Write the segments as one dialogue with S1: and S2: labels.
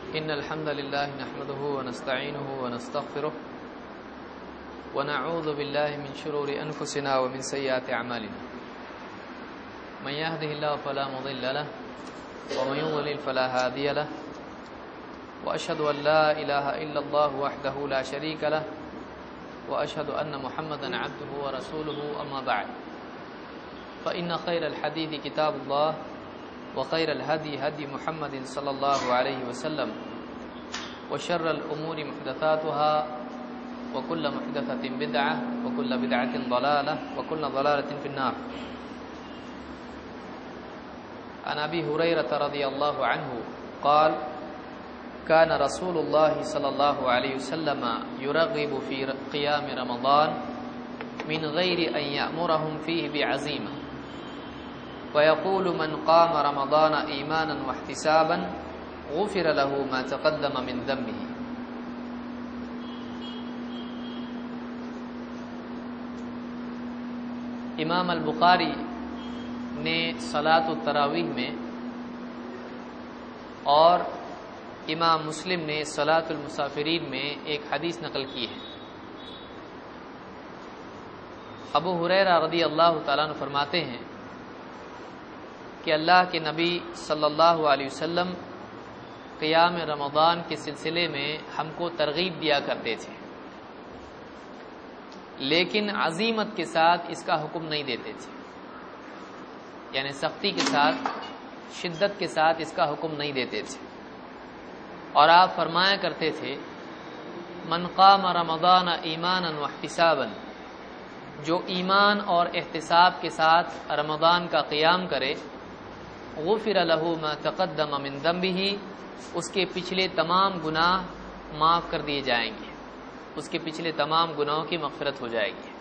S1: إن الحمد لله نحمده ونستعينه ونستغفره ونعوذ بالله من شرور أنفسنا ومن سيئات أعمالنا من يهده الله فلا مضل له ومن يضلل فلا هادي له وأشهد أن لا إله إلا الله وحده لا شريك له وأشهد أن محمدا عبده ورسوله أما بعد فإن خير الحديث كتاب الله وخير الهدي هدي محمد صلى الله عليه وسلم وشر الأمور محدثاتها وكل محدثة بدعة وكل بدعة ضلالة وكل ضلالة في النار. عن أبي هريرة رضي الله عنه قال كان رسول الله صلى الله عليه وسلم يرغب في قيام رمضان من غير أن يأمرهم فيه بعزيمة ويقول من قام رمضان إيمانا واحتسابا غفر له ما تقدم من ذنبه. امام البخاری نے صلاۃ التراویح میں اور امام مسلم نے صلاۃ المسافرین میں ایک حدیث نقل کی ہے. ابو ہریرہ رضی اللہ تعالیٰ عنہ فرماتے ہیں کہ اللہ کے نبی صلی اللہ علیہ وسلم قیام رمضان کے سلسلے میں ہم کو ترغیب دیا کرتے تھے، لیکن عزیمت کے ساتھ اس کا حکم نہیں دیتے تھے، یعنی سختی کے ساتھ، شدت کے ساتھ اس کا حکم نہیں دیتے تھے. اور آپ فرمایا کرتے تھے من قام رمضان ایمانا واحتسابا، جو ایمان اور احتساب کے ساتھ رمضان کا قیام کرے، غفر له ما تقدم من ذنبه، اس کے پچھلے تمام گناہ معاف کر دیے جائیں گے، اس کے پچھلے تمام گناہوں کی مغفرت ہو جائے گی.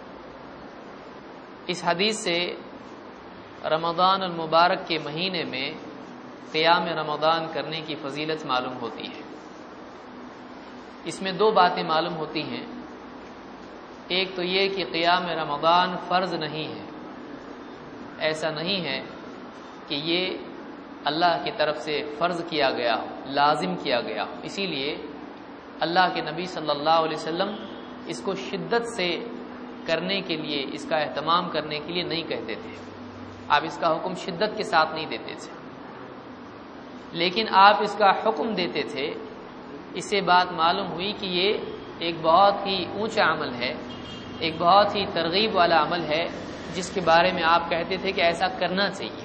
S1: اس حدیث سے رمضان المبارک کے مہینے میں قیام رمضان کرنے کی فضیلت معلوم ہوتی ہے. اس میں دو باتیں معلوم ہوتی ہیں. ایک تو یہ کہ قیام رمضان فرض نہیں ہے، ایسا نہیں ہے کہ یہ اللہ کی طرف سے فرض کیا گیا ہو، لازم کیا گیا ہو. اسی لیے اللہ کے نبی صلی اللہ علیہ وسلم اس کو شدت سے کرنے کے لیے، اس کا اہتمام کرنے کے لیے نہیں کہتے تھے. آپ اس کا حکم شدت کے ساتھ نہیں دیتے تھے، لیکن آپ اس کا حکم دیتے تھے. اس سے بات معلوم ہوئی کہ یہ ایک بہت ہی اونچا عمل ہے، ایک بہت ہی ترغیب والا عمل ہے، جس کے بارے میں آپ کہتے تھے کہ ایسا کرنا چاہیے.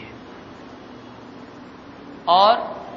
S1: اور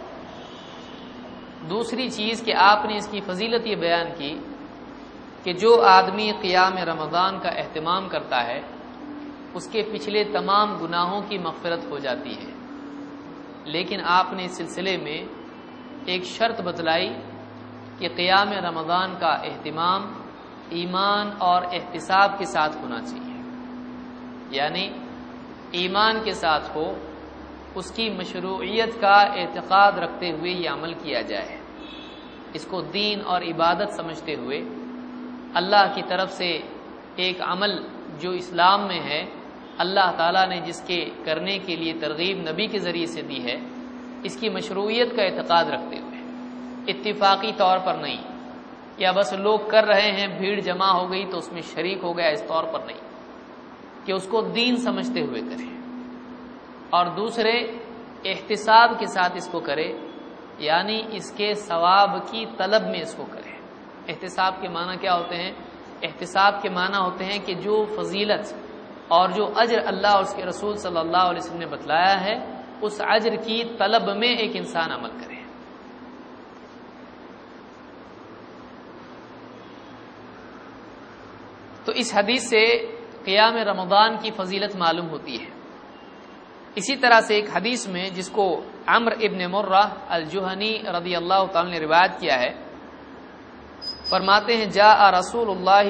S1: دوسری چیز کہ آپ نے اس کی فضیلت یہ بیان کی کہ جو آدمی قیام رمضان کا اہتمام کرتا ہے اس کے پچھلے تمام گناہوں کی مغفرت ہو جاتی ہے. لیکن آپ نے اس سلسلے میں ایک شرط بتلائی کہ قیام رمضان کا اہتمام ایمان اور احتساب کے ساتھ ہونا چاہیے، یعنی ایمان کے ساتھ ہو، اس کی مشروعیت کا اعتقاد رکھتے ہوئے یہ عمل کیا جائے، اس کو دین اور عبادت سمجھتے ہوئے اللہ کی طرف سے ایک عمل جو اسلام میں ہے، اللہ تعالیٰ نے جس کے کرنے کے لیے ترغیب نبی کے ذریعے سے دی ہے، اس کی مشروعیت کا اعتقاد رکھتے ہوئے، اتفاقی طور پر نہیں، یا بس لوگ کر رہے ہیں بھیڑ جمع ہو گئی تو اس میں شریک ہو گیا، اس طور پر نہیں، کہ اس کو دین سمجھتے ہوئے کرے. اور دوسرے احتساب کے ساتھ اس کو کرے، یعنی اس کے ثواب کی طلب میں اس کو کرے. احتساب کے معنی کیا ہوتے ہیں؟ احتساب کے معنی ہوتے ہیں کہ جو فضیلت اور جو اجر اللہ اور اس کے رسول صلی اللہ علیہ وسلم نے بتلایا ہے، اس اجر کی طلب میں ایک انسان عمل کرے. تو اس حدیث سے قیام رمضان کی فضیلت معلوم ہوتی ہے. اسی طرح سے ایک حدیث میں جس کو عمرو ابن مرہ الجہنی رضی اللہ تعالی نے روایت کیا ہے، فرماتے ہیں جاء رسول اللہ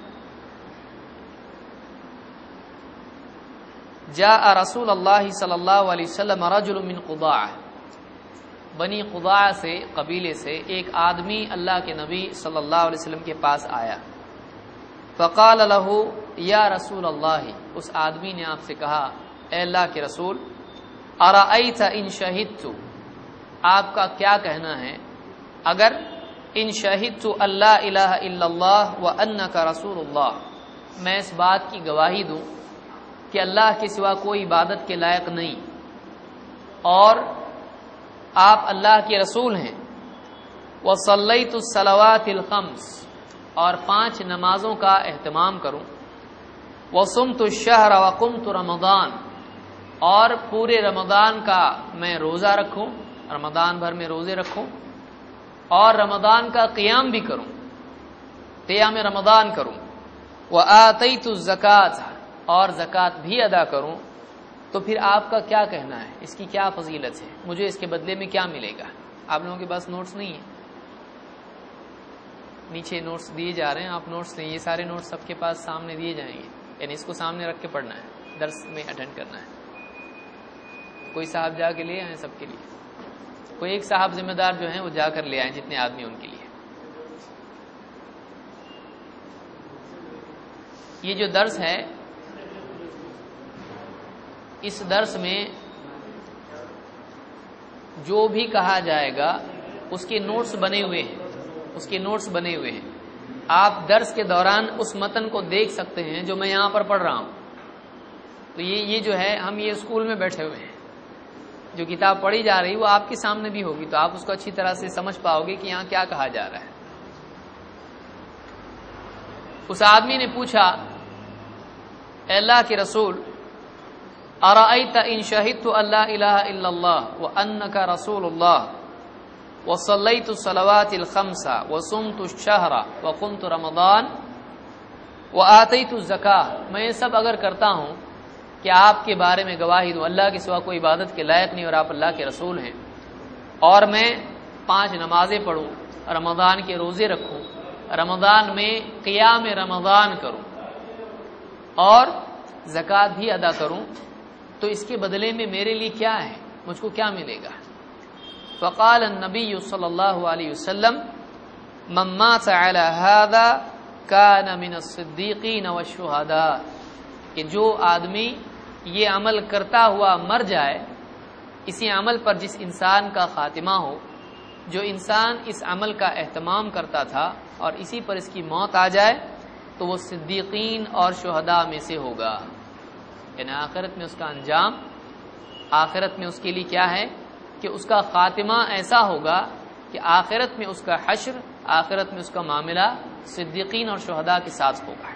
S1: صلی اللہ علیہ وسلم رجل من قضاعہ، بنی قضاعہ سے قبیلے سے ایک آدمی اللہ کے نبی صلی اللہ علیہ وسلم کے پاس آیا. فقال له یا رسول اللہ، اس آدمی نے آپ سے کہا اے اللہ کے رسول، ارأیت ان شہدت، آپ کا کیا کہنا ہے اگر ان شہدت اللہ الہ الا اللہ وانک رسول اللہ، میں اس بات کی گواہی دوں کہ اللہ کے سوا کوئی عبادت کے لائق نہیں اور آپ اللہ کے رسول ہیں، وصلیت الصلوات الخمس، اور 5 نمازوں کا اہتمام کروں، وصمت الشہر وقمت رمضان، اور پورے رمضان کا میں روزہ رکھوں، رمضان بھر میں روزے رکھوں، اور رمضان کا قیام بھی کروں، قیام رمضان کروں، وآتیت الزکاۃ، اور زکوٰۃ بھی ادا کروں، تو پھر آپ کا کیا کہنا ہے؟ اس کی کیا فضیلت ہے؟ مجھے اس کے بدلے میں کیا ملے گا؟ آپ لوگوں کے پاس نوٹس نہیں ہیں؟ نیچے نوٹس دیے جا رہے ہیں، آپ نوٹس لیں، یہ سارے نوٹس سب کے پاس سامنے دیے جائیں گے، یعنی اس کو سامنے رکھ کے پڑھنا ہے، درس میں اٹینڈ کرنا ہے۔ کوئی صاحب جا کے لے آئیں سب کے لیے، کوئی ایک صاحب ذمہ دار جو ہیں وہ جا کر لے آئیں، جتنے آدمی ان کے لیے۔ یہ جو درس ہے، اس درس میں جو بھی کہا جائے گا اس کے نوٹس بنے ہوئے ہیں، اس کے نوٹس بنے ہوئے ہیں، آپ درس کے دوران اس متن کو دیکھ سکتے ہیں جو میں یہاں پر پڑھ رہا ہوں۔ تو یہ جو ہے، ہم یہ اسکول میں بیٹھے ہوئے ہیں، جو کتاب پڑھی جا رہی وہ آپ کے سامنے بھی ہوگی، تو آپ اس کو اچھی طرح سے سمجھ پاؤ گے کہ یہاں کیا کہا جا رہا ہے۔ اس آدمی نے پوچھا، اے اللہ کے رسول، ارأیت ان شہدت اللہ الہ الا اللہ وانک رسول اللہ وصلیت الصلوات الخمس وصمت الشہر وقمت رمضان وآتیت الزکاۃ، میں یہ سب اگر کرتا ہوں کہ آپ کے بارے میں گواہی دوں اللہ کے سوا کوئی عبادت کے لائق نہیں اور آپ اللہ کے رسول ہیں، اور میں 5 نمازیں پڑھوں، رمضان کے روزے رکھوں، رمضان میں قیام رمضان کروں اور زکوٰۃ بھی ادا کروں، تو اس کے بدلے میں میرے لیے کیا ہے؟ مجھ کو کیا ملے گا؟ فقال النبی صلی اللہ علیہ وسلم من مات علی هذا کان من الصدیقین والشہداء، کہ جو آدمی یہ عمل کرتا ہوا مر جائے، اسی عمل پر جس انسان کا خاتمہ ہو، جو انسان اس عمل کا اہتمام کرتا تھا اور اسی پر اس کی موت آ جائے، تو وہ صدیقین اور شہداء میں سے ہوگا، یعنی آخرت میں اس کا انجام، آخرت میں اس کے لیے کیا ہے کہ اس کا خاتمہ ایسا ہوگا کہ آخرت میں اس کا حشر، آخرت میں اس کا معاملہ صدیقین اور شہداء کے ساتھ ہوگا۔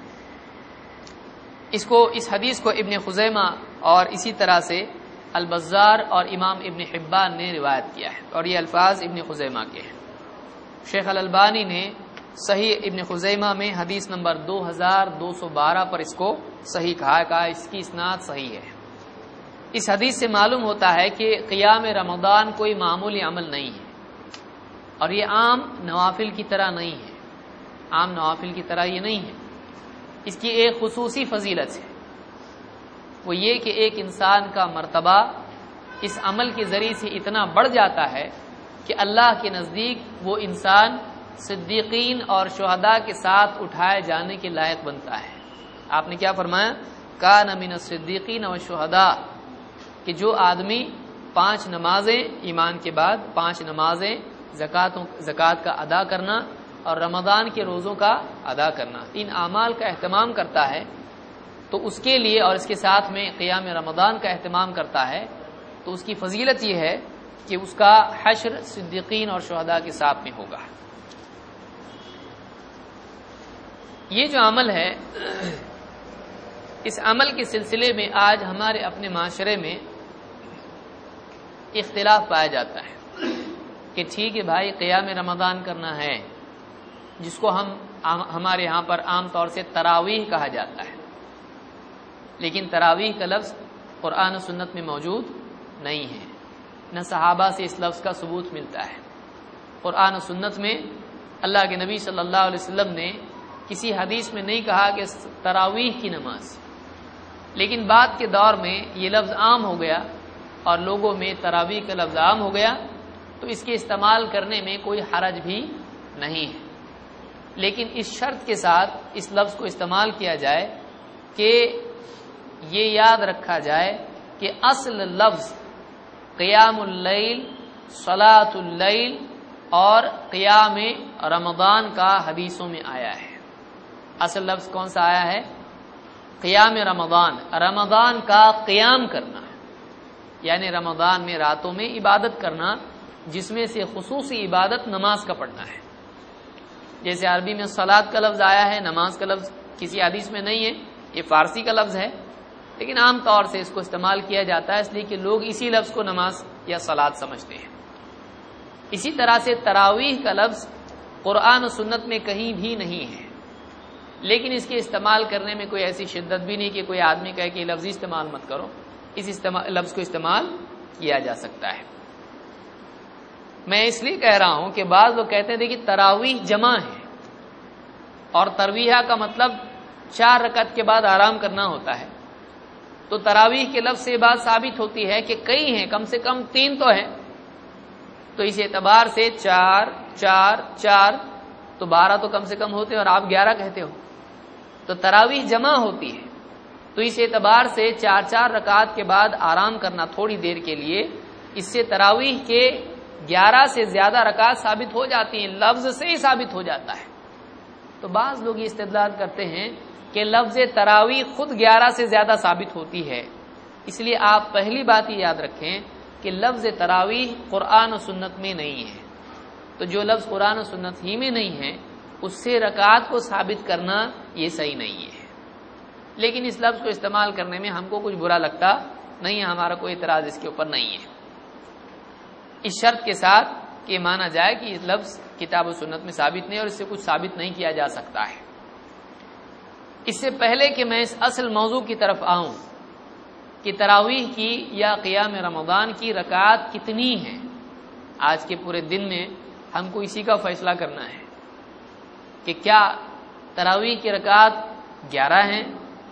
S1: اس حدیث کو ابن خزیمہ اور اسی طرح سے البزار اور امام ابن حبان نے روایت کیا ہے، اور یہ الفاظ ابن خزیمہ کے ہیں۔ شیخ الالبانی نے صحیح ابن خزیمہ میں حدیث نمبر 2212 پر اس کو صحیح کہا اس کی اسناد صحیح ہے۔ اس حدیث سے معلوم ہوتا ہے کہ قیام رمضان کوئی معمولی عمل نہیں ہے، اور یہ عام نوافل کی طرح نہیں ہے، عام نوافل کی طرح یہ نہیں ہے۔ اس کی ایک خصوصی فضیلت ہے، وہ یہ کہ ایک انسان کا مرتبہ اس عمل کے ذریعے سے اتنا بڑھ جاتا ہے کہ اللہ کے نزدیک وہ انسان صدیقین اور شہداء کے ساتھ اٹھائے جانے کے لائق بنتا ہے۔ آپ نے کیا فرمایا؟ کان من الصدیقین والشہداء، کہ جو آدمی 5 نمازیں ایمان کے بعد 5 نمازیں، زکوٰۃ کا ادا کرنا اور رمضان کے روزوں کا ادا کرنا، ان اعمال کا اہتمام کرتا ہے، تو اس کے لیے، اور اس کے ساتھ میں قیام رمضان کا اہتمام کرتا ہے، تو اس کی فضیلت یہ ہے کہ اس کا حشر صدیقین اور شہداء کے ساتھ میں ہوگا۔ یہ جو عمل ہے، اس عمل کے سلسلے میں آج ہمارے اپنے معاشرے میں اختلاف پایا جاتا ہے کہ ٹھیک ہے بھائی، قیام رمضان کرنا ہے، جس کو ہمارے ہاں پر عام طور سے تراویح کہا جاتا ہے، لیکن تراویح کا لفظ قرآن و سنت میں موجود نہیں ہے، نہ صحابہ سے اس لفظ کا ثبوت ملتا ہے۔ قرآن و سنت میں اللہ کے نبی صلی اللہ علیہ وسلم نے کسی حدیث میں نہیں کہا کہ تراویح کی نماز، لیکن بعد کے دور میں یہ لفظ عام ہو گیا اور لوگوں میں تراویح کا لفظ عام ہو گیا، تو اس کے استعمال کرنے میں کوئی حرج بھی نہیں ہے، لیکن اس شرط کے ساتھ اس لفظ کو استعمال کیا جائے کہ یہ یاد رکھا جائے کہ اصل لفظ قیام اللیل، صلاۃ اللیل اور قیام رمضان کا حدیثوں میں آیا ہے۔ اصل لفظ کون سا آیا ہے؟ قیام رمضان، رمضان کا قیام کرنا، یعنی رمضان میں راتوں میں عبادت کرنا، جس میں سے خصوصی عبادت نماز کا پڑھنا ہے۔ جیسے عربی میں صلاۃ کا لفظ آیا ہے، نماز کا لفظ کسی حدیث میں نہیں ہے، یہ فارسی کا لفظ ہے، لیکن عام طور سے اس کو استعمال کیا جاتا ہے اس لیے کہ لوگ اسی لفظ کو نماز یا صلاۃ سمجھتے ہیں۔ اسی طرح سے تراویح کا لفظ قرآن و سنت میں کہیں بھی نہیں ہے، لیکن اس کے استعمال کرنے میں کوئی ایسی شدت بھی نہیں کہ کوئی آدمی کہے کہ یہ لفظ استعمال مت کرو، اس لفظ کو استعمال کیا جا سکتا ہے۔ میں اس لیے کہہ رہا ہوں کہ بعض لوگ کہتے ہیں دیکھیے تراویح جمع ہے، اور ترویحہ کا مطلب 4 رکعت کے بعد آرام کرنا ہوتا ہے، تو تراویح کے لفظ سے بات ثابت ہوتی ہے کہ کئی ہیں، کم سے کم 3 تو ہیں، تو اس اعتبار سے 4 4 4 تو 12 تو کم سے کم ہوتے ہیں، اور آپ 11 کہتے ہو، تو تراویح جمع ہوتی ہے، تو اس اعتبار سے 4 4 رکعات کے بعد آرام کرنا تھوڑی دیر کے لیے، اس سے تراویح کے 11 سے زیادہ رکعات ثابت ہو جاتی ہیں، لفظ سے ہی ثابت ہو جاتا ہے۔ تو بعض لوگ یہ استدلال کرتے ہیں کہ لفظ تراویح خود 11 سے زیادہ ثابت ہوتی ہے، اس لیے آپ پہلی بات یہ یاد رکھیں کہ لفظ تراویح قرآن و سنت میں نہیں ہے، تو جو لفظ قرآن و سنت ہی میں نہیں ہے اس سے رکعات کو ثابت کرنا یہ صحیح نہیں ہے، لیکن اس لفظ کو استعمال کرنے میں ہم کو کچھ برا لگتا نہیں ہے، ہمارا کوئی اعتراض اس کے اوپر نہیں ہے، اس شرط کے ساتھ کہ مانا جائے کہ یہ لفظ کتاب و سنت میں ثابت نہیں اور اس سے کچھ ثابت نہیں کیا جا سکتا ہے۔ اس سے پہلے کہ میں اس اصل موضوع کی طرف آؤں کہ تراویح کی یا قیام رمضان کی رکعات کتنی ہیں، آج کے پورے دن میں ہم کو اسی کا فیصلہ کرنا ہے کہ کیا تراویح کی رکعات 11 ہیں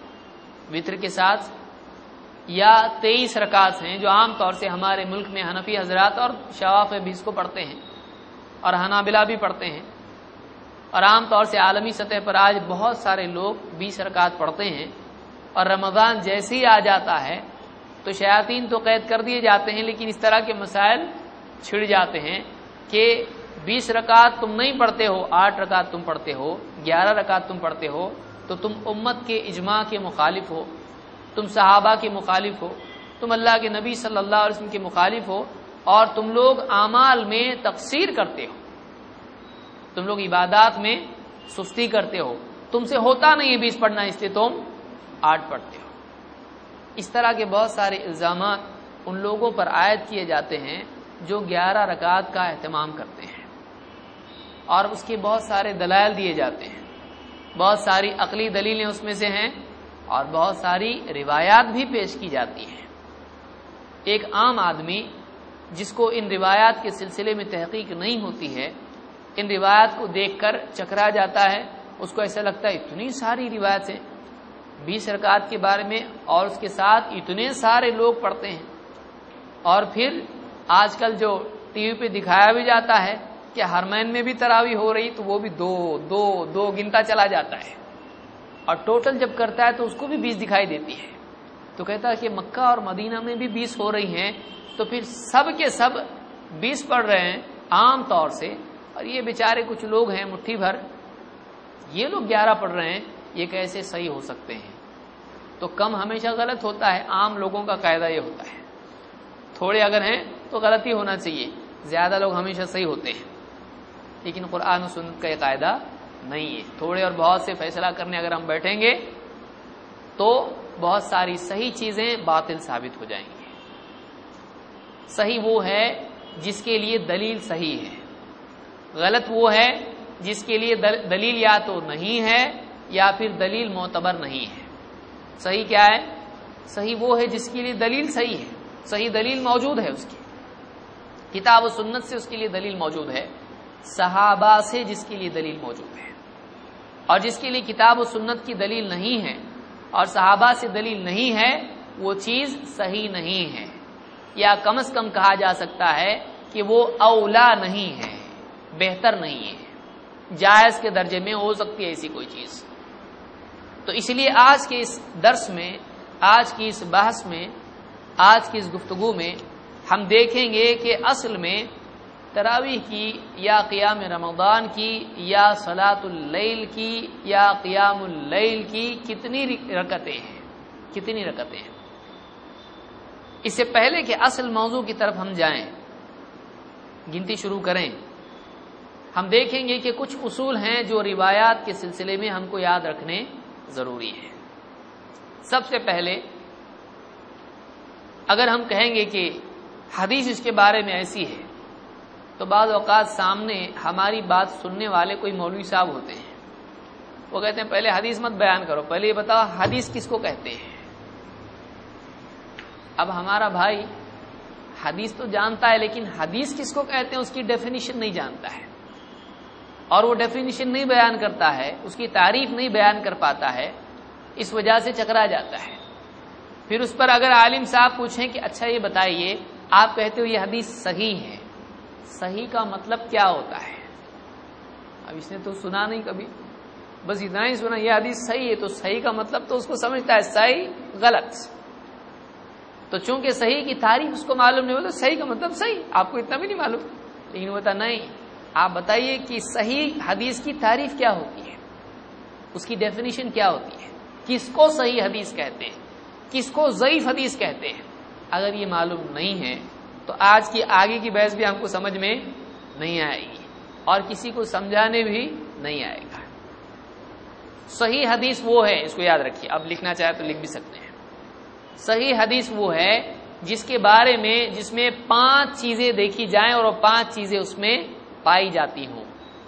S1: وتر کے ساتھ، یا 23 رکعات ہیں جو عام طور سے ہمارے ملک میں حنفی حضرات اور شوافی بھی اس کو پڑھتے ہیں اور حنابلہ بھی پڑھتے ہیں، اور عام طور سے عالمی سطح پر آج بہت سارے لوگ 20 رکعات پڑھتے ہیں، اور رمضان جیسے ہی آ جاتا ہے تو شیاطین تو قید کر دیے جاتے ہیں، لیکن اس طرح کے مسائل چھڑ جاتے ہیں کہ 20 رکعات تم نہیں پڑھتے ہو، 8 رکعات تم پڑھتے ہو، 11 رکعات تم پڑھتے ہو، تو تم امت کے اجماع کے مخالف ہو، تم صحابہ کے مخالف ہو، تم اللہ کے نبی صلی اللہ علیہ وسلم کے مخالف ہو، اور تم لوگ اعمال میں تقصیر کرتے ہو، تم لوگ عبادات میں سستی کرتے ہو، تم سے ہوتا نہیں ہے 20 پڑھنا اس لیے تم 8 پڑھتے ہو۔ اس طرح کے بہت سارے الزامات ان لوگوں پر عائد کیے جاتے ہیں جو 11 رکعات کا اہتمام کرتے ہیں، اور اس کے بہت سارے دلائل دیے جاتے ہیں، بہت ساری عقلی دلیلیں اس میں سے ہیں، اور بہت ساری روایات بھی پیش کی جاتی ہیں۔ ایک عام آدمی جس کو ان روایات کے سلسلے میں تحقیق نہیں ہوتی ہے، ان روایات کو دیکھ کر چکرا جاتا ہے، اس کو ایسا لگتا ہے اتنی ساری روایتیں 20 رکعات کے بارے میں، اور اس کے ساتھ اتنے سارے لوگ پڑھتے ہیں، اور پھر آج کل جو ٹی وی پہ دکھایا بھی جاتا ہے کہ حرمین میں بھی تراویح ہو رہی، تو وہ بھی 2 2 2 گنتا چلا جاتا ہے، اور ٹوٹل جب کرتا ہے تو اس کو بھی 20 دکھائی دیتی ہے، تو کہتا ہے کہ مکہ اور مدینہ میں بھی 20 ہو رہی ہیں، تو پھر سب کے سب 20 پڑھ رہے ہیں عام طور سے، اور یہ بیچارے کچھ لوگ ہیں مٹھی بھر، یہ لوگ 11 پڑھ رہے ہیں، یہ کیسے صحیح ہو سکتے ہیں؟ تو کم ہمیشہ غلط ہوتا ہے، عام لوگوں کا قاعدہ یہ ہوتا ہے، تھوڑے اگر ہیں تو غلط ہی ہونا چاہیے، زیادہ لوگ ہمیشہ صحیح ہوتے ہیں، لیکن قرآن و سنت کا یہ قاعدہ نہیں ہے۔ تھوڑے اور بہت سے فیصلہ کرنے اگر ہم بیٹھیں گے تو بہت ساری صحیح چیزیں باطل ثابت ہو جائیں گی۔ صحیح وہ ہے جس کے لیے دلیل صحیح ہے، غلط وہ ہے جس کے لیے دلیل یا تو نہیں ہے یا پھر دلیل معتبر نہیں ہے۔ صحیح کیا ہے؟ صحیح وہ ہے جس کے لیے دلیل صحیح ہے، صحیح دلیل موجود ہے، اس کی کتاب و سنت سے اس کے لیے دلیل موجود ہے، صحابہ سے جس کے لیے دلیل موجود ہے، اور جس کے لیے کتاب و سنت کی دلیل نہیں ہے اور صحابہ سے دلیل نہیں ہے، وہ چیز صحیح نہیں ہے، یا کم از کم کہا جا سکتا ہے کہ وہ اولا نہیں ہے، بہتر نہیں ہے، جائز کے درجے میں ہو سکتی ہے ایسی کوئی چیز۔ تو اس لیے آج کے اس درس میں، آج کی اس بحث میں، آج کی اس گفتگو میں ہم دیکھیں گے کہ اصل میں تراویح کی یا قیام رمضان کی یا صلاۃ اللیل کی یا قیام اللیل کی کتنی رکعتیں ہیں؟ کتنی رکعتیں ہیں؟ اس سے پہلے کہ اصل موضوع کی طرف ہم جائیں، گنتی شروع کریں، ہم دیکھیں گے کہ کچھ اصول ہیں جو روایات کے سلسلے میں ہم کو یاد رکھنے ضروری ہے۔ سب سے پہلے اگر ہم کہیں گے کہ حدیث اس کے بارے میں ایسی ہے، تو بعض اوقات سامنے ہماری بات سننے والے کوئی مولوی صاحب ہوتے ہیں، وہ کہتے ہیں پہلے حدیث مت بیان کرو، پہلے یہ بتاؤ حدیث کس کو کہتے ہیں۔ اب ہمارا بھائی حدیث تو جانتا ہے، لیکن حدیث کس کو کہتے ہیں اس کی ڈیفینیشن نہیں جانتا ہے، اور وہ ڈیفینیشن نہیں بیان کرتا ہے، اس کی تعریف نہیں بیان کر پاتا ہے، اس وجہ سے چکرا جاتا ہے۔ پھر اس پر اگر عالم صاحب پوچھیں کہ اچھا یہ بتائیے، آپ کہتے ہو یہ حدیث صحیح ہے، صحیح کا مطلب کیا ہوتا ہے؟ اب اس نے تو سنا نہیں کبھی، بس اتنا ہی سنا یہ حدیث صحیح ہے، تو صحیح کا مطلب تو اس کو سمجھتا ہے صحیح غلط، تو چونکہ صحیح کی تعریف اس کو معلوم نہیں ہوتا، صحیح کا مطلب صحیح، آپ کو اتنا بھی نہیں معلوم، لیکن وہ بتا نہیں، آپ بتائیے کہ صحیح حدیث کی تعریف کیا ہوتی ہے، اس کی ڈیفینیشن کیا ہوتی ہے، کس کو صحیح حدیث کہتے ہیں، کس کو ضعیف حدیث کہتے ہیں۔ اگر یہ معلوم نہیں ہے تو آج کی آگے کی بحث بھی ہم کو سمجھ میں نہیں آئے گی، اور کسی کو سمجھانے بھی نہیں آئے گا۔ صحیح حدیث وہ ہے، اس کو یاد رکھیے، اب لکھنا چاہے تو لکھ بھی سکتے ہیں۔ صحیح حدیث وہ ہے جس کے بارے میں جس میں 5 چیزیں دیکھی جائیں اور 5 چیزیں اس میں پائی جاتی ہوں۔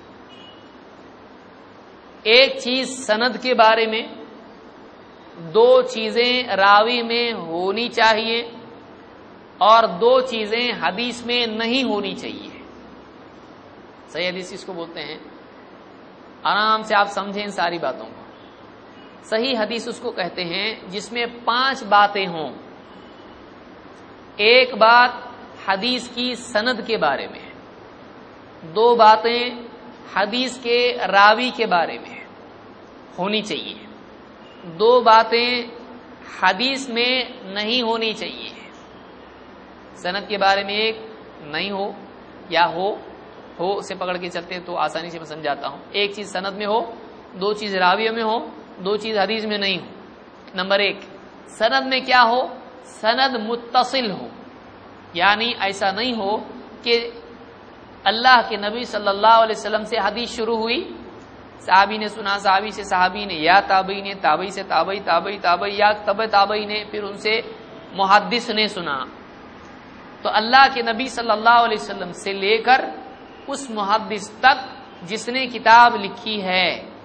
S1: ایک چیز سند کے بارے میں، 2 چیزیں راوی میں ہونی چاہیے، اور 2 چیزیں حدیث میں نہیں ہونی چاہیے۔ صحیح حدیث اس کو بولتے ہیں، آرام سے آپ سمجھیں ان ساری باتوں کو۔ صحیح حدیث اس کو کہتے ہیں جس میں 5 باتیں ہوں۔ ایک بات حدیث کی سند کے بارے میں، 2 باتیں حدیث کے راوی کے بارے میں ہونی چاہیے، 2 باتیں حدیث میں نہیں ہونی چاہیے۔ سند کے بارے میں ایک نہیں ہو یا ہو سے پکڑ کے چلتے ہیں تو آسانی سے میں سمجھاتا ہوں۔ ایک چیز سند میں ہو، 2 چیز راویوں میں ہو، 2 چیز حدیث میں نہیں ہو۔ نمبر 1، سند میں کیا ہو؟ سند متصل ہو، یعنی ایسا نہیں ہو کہ اللہ کے نبی صلی اللہ علیہ وسلم سے حدیث شروع ہوئی، صحابی نے سنا، صحابی سے صحابی نے، یا تابعی نے، تابعی سے تابعی، تابعی تابعی، یا تابعی نے، پھر ان سے محدث نے سنا۔ تو اللہ کے نبی صلی اللہ علیہ وسلم سے لے کر اس محدث تک جس نے کتاب لکھی ہے،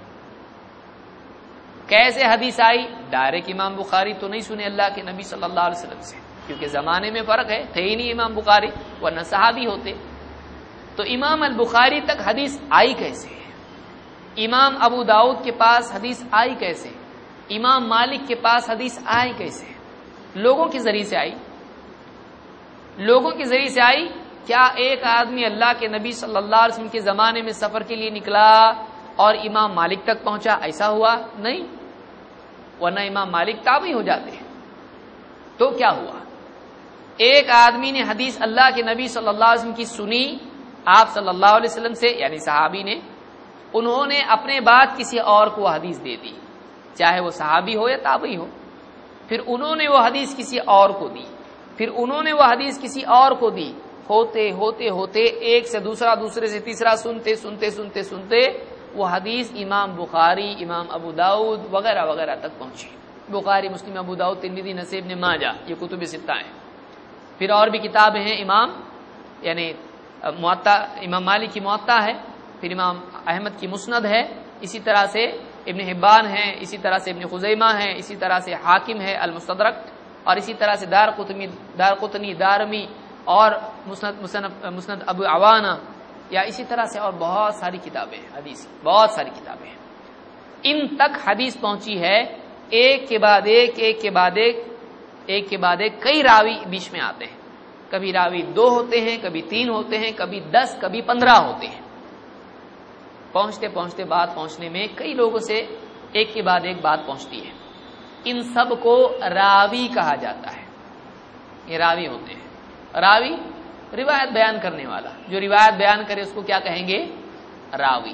S1: کیسے حدیث آئی؟ ڈائریکٹ امام بخاری تو نہیں سنے اللہ کے نبی صلی اللہ علیہ وسلم سے، کیونکہ زمانے میں فرق ہے، تھے ہی نہیں امام بخاری، ورنہ صحابی ہوتے۔ تو امام البخاری تک حدیث آئی کیسے؟ امام ابو داؤد کے پاس حدیث آئی کیسے؟ امام مالک کے پاس حدیث آئی کیسے؟ لوگوں کے ذریعے سے آئی۔ لوگوں کے ذریعے سے آئی۔ کیا ایک آدمی اللہ کے نبی صلی اللہ علیہ وسلم کے زمانے میں سفر کے لیے نکلا اور امام مالک تک پہنچا؟ ایسا ہوا نہیں، ورنہ امام مالک تابعی ہو جاتے ہیں۔ تو کیا ہوا؟ ایک آدمی نے حدیث اللہ کے نبی صلی اللہ علیہ وسلم کی سنی، آپ صلی اللہ علیہ وسلم سے، یعنی صحابی نے، انہوں نے اپنے بعد کسی اور کو حدیث دے دی، چاہے وہ صحابی ہو یا تابعی ہو، پھر انہوں نے وہ حدیث کسی اور کو دی، پھر انہوں نے وہ حدیث کسی اور کو دی، ہوتے ہوتے ہوتے ایک سے دوسرا، دوسرے سے تیسرا، سنتے سنتے سنتے سنتے وہ حدیث امام بخاری، امام ابو داؤد وغیرہ وغیرہ تک پہنچی۔ بخاری، مسلم، ابو داؤد، ترمذی، نسائی، ابن ماجہ، یہ کتب ستہ ہیں۔ پھر اور بھی کتابیں ہیں، امام یعنی موطا، امام مالک کی موطا ہے، پھر امام احمد کی مسند ہے، اسی طرح سے ابن حبان ہے، اسی طرح سے ابن خزیمہ ہے، اسی طرح سے حاکم ہے المستدرک، اور اسی طرح سے دارقطنی، دارمی، اور مسند ابو عوانہ، یا اسی طرح سے اور بہت ساری کتابیں ہیں حدیث، بہت ساری کتابیں ہیں۔ ان تک حدیث پہنچی ہے، ایک کے بعد ایک، ایک کے بعد ایک، ایک کے بعد ایک، کئی راوی بیچ میں آتے ہیں، کبھی راوی 2 ہوتے ہیں، کبھی 3 ہوتے ہیں، کبھی 10، کبھی 15 ہوتے ہیں۔ پہنچتے پہنچتے بات پہنچنے میں کئی لوگوں سے ایک کے بعد ایک بات پہنچتی ہے۔ ان سب کو راوی کہا جاتا ہے، یہ راوی ہوتے ہیں۔ راوی روایت بیان کرنے والا، جو روایت بیان کرے اس کو کیا کہیں گے؟ راوی۔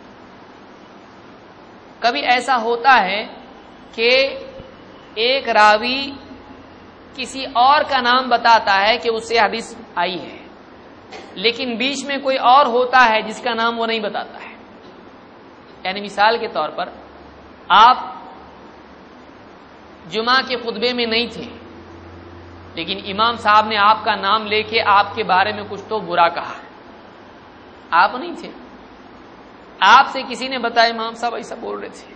S1: کبھی ایسا ہوتا ہے کہ ایک راوی کسی اور کا نام بتاتا ہے کہ اس سے حدیث آئی ہے، لیکن بیچ میں کوئی اور ہوتا ہے جس کا نام وہ نہیں بتاتا ہے۔ یعنی مثال کے طور پر آپ جمعہ کے خطبے میں نہیں تھے، لیکن امام صاحب نے آپ کا نام لے کے آپ کے بارے میں کچھ تو برا کہا، آپ نہیں تھے، آپ سے کسی نے بتایا امام صاحب ایسا بول رہے تھے۔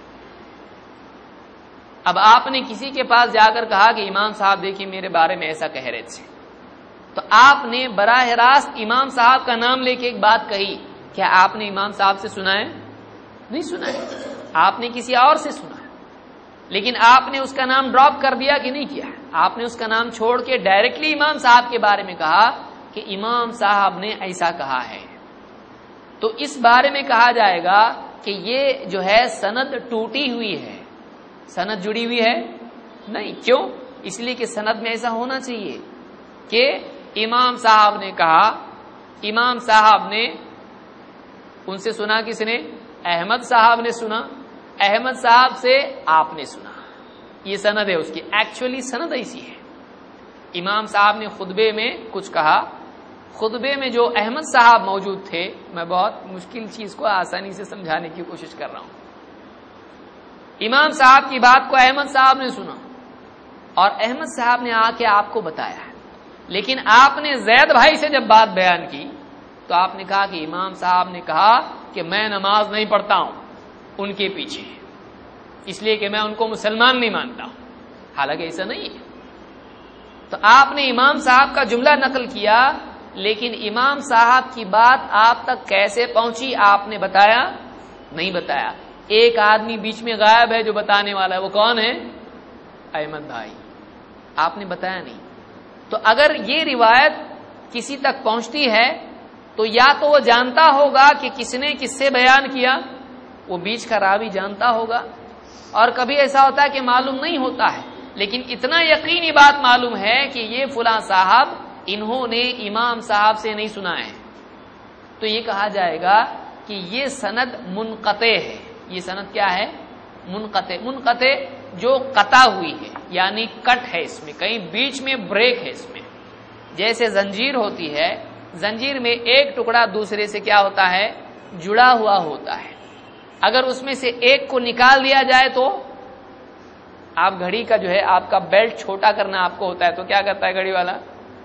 S1: اب آپ نے کسی کے پاس جا کر کہا کہ امام صاحب دیکھیے میرے بارے میں ایسا کہہ رہے تھے، تو آپ نے براہ راست امام صاحب کا نام لے کے ایک بات کہی، کیا آپ نے امام صاحب سے سنا ہے؟ نہیں سنا ہے، آپ نے کسی اور سے سنا ہے، لیکن آپ نے اس کا نام ڈراپ کر دیا کہ نہیں کیا؟ آپ نے اس کا نام چھوڑ کے ڈائریکٹلی امام صاحب کے بارے میں کہا کہ امام صاحب نے ایسا کہا ہے، تو اس بارے میں کہا جائے گا کہ یہ جو ہے سند ٹوٹی ہوئی ہے، سند جڑی ہوئی ہے نہیں۔ کیوں؟ اس لیے کہ سند میں ایسا ہونا چاہیے کہ امام صاحب نے کہا، امام صاحب نے ان سے سنا، کس نے؟ احمد صاحب نے سنا، احمد صاحب سے آپ نے سنا، یہ سند ہے اس کی۔ ایکچولی سند ایسی ہے، امام صاحب نے خطبے میں کچھ کہا، خطبے میں جو احمد صاحب موجود تھے، میں بہت مشکل چیز کو آسانی سے سمجھانے کی کوشش کر رہا ہوں، امام صاحب کی بات کو احمد صاحب نے سنا اور احمد صاحب نے آ کے آپ کو بتایا، لیکن آپ نے زید بھائی سے جب بات بیان کی تو آپ نے کہا کہ امام صاحب نے کہا کہ میں نماز نہیں پڑھتا ہوں ان کے پیچھے، اس لیے کہ میں ان کو مسلمان نہیں مانتا ہوں، حالانکہ ایسا نہیں ہے۔ تو آپ نے امام صاحب کا جملہ نقل کیا، لیکن امام صاحب کی بات آپ تک کیسے پہنچی آپ نے بتایا نہیں بتایا۔ ایک آدمی بیچ میں غائب ہے جو بتانے والا ہے، وہ کون ہے؟ احمد بھائی، آپ نے بتایا نہیں۔ تو اگر یہ روایت کسی تک پہنچتی ہے تو یا تو وہ جانتا ہوگا کہ کس نے کس سے بیان کیا، وہ بیچ کا راوی جانتا ہوگا، اور کبھی ایسا ہوتا ہے کہ معلوم نہیں ہوتا ہے، لیکن اتنا یقینی بات معلوم ہے کہ یہ فلاں صاحب انہوں نے امام صاحب سے نہیں سنا ہے، تو یہ کہا جائے گا کہ یہ سند منقطع ہے۔ یہ سند کیا ہے؟ منقطع۔ منقطع جو قطع ہوئی ہے، یعنی کٹ ہے، اس میں کہیں بیچ میں بریک ہے، اس میں جیسے زنجیر ہوتی ہے، زنجیر میں ایک ٹکڑا دوسرے سے کیا ہوتا ہے؟ جڑا ہوا ہوتا ہے۔ اگر اس میں سے ایک کو نکال دیا جائے تو آپ گھڑی کا جو ہے آپ کا بیلٹ چھوٹا کرنا آپ کو ہوتا ہے، تو کیا کرتا ہے گھڑی والا؟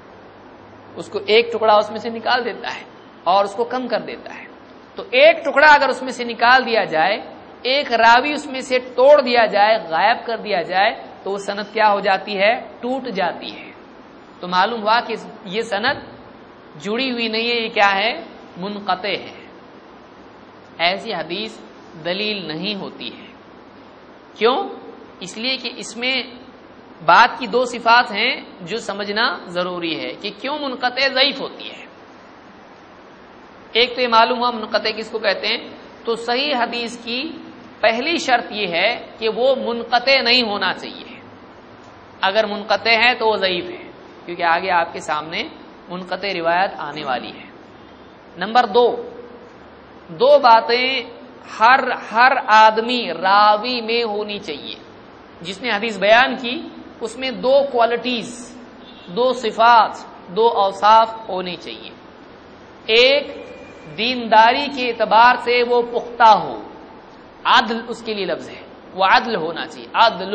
S1: اس کو ایک ٹکڑا اس میں سے نکال دیتا ہے اور اس کو کم کر دیتا ہے۔ تو ایک ٹکڑا اگر اس میں سے نکال دیا جائے، ایک راوی اس میں سے توڑ دیا جائے، غائب کر دیا جائے، تو وہ سند کیا ہو جاتی ہے؟ ٹوٹ جاتی ہے۔ تو معلوم ہوا کہ یہ سند جڑی ہوئی نہیں ہے، یہ کیا ہے؟ منقطع ہے۔ ایسی حدیث دلیل نہیں ہوتی ہے۔ کیوں؟ اس لیے کہ اس میں بات کی دو صفات ہیں جو سمجھنا ضروری ہے کہ کیوں منقطع ضعیف ہوتی ہے۔ ایک تو یہ معلوم ہوا منقطع کس کو کہتے ہیں، تو صحیح حدیث کی پہلی شرط یہ ہے کہ وہ منقطع نہیں ہونا چاہیے۔ اگر منقطع ہے تو وہ ضعیف ہے، کیونکہ آگے آپ کے سامنے منقطع روایت آنے والی ہے۔ نمبر دو باتیں ہر آدمی راوی میں ہونی چاہیے، جس نے حدیث بیان کی اس میں دو کوالٹیز، دو صفات، دو اوصاف ہونے چاہیے۔ ایک، دینداری کے اعتبار سے وہ پختہ ہو، عدل اس کے لیے لفظ ہے، وہ عدل ہونا چاہیے، عدل۔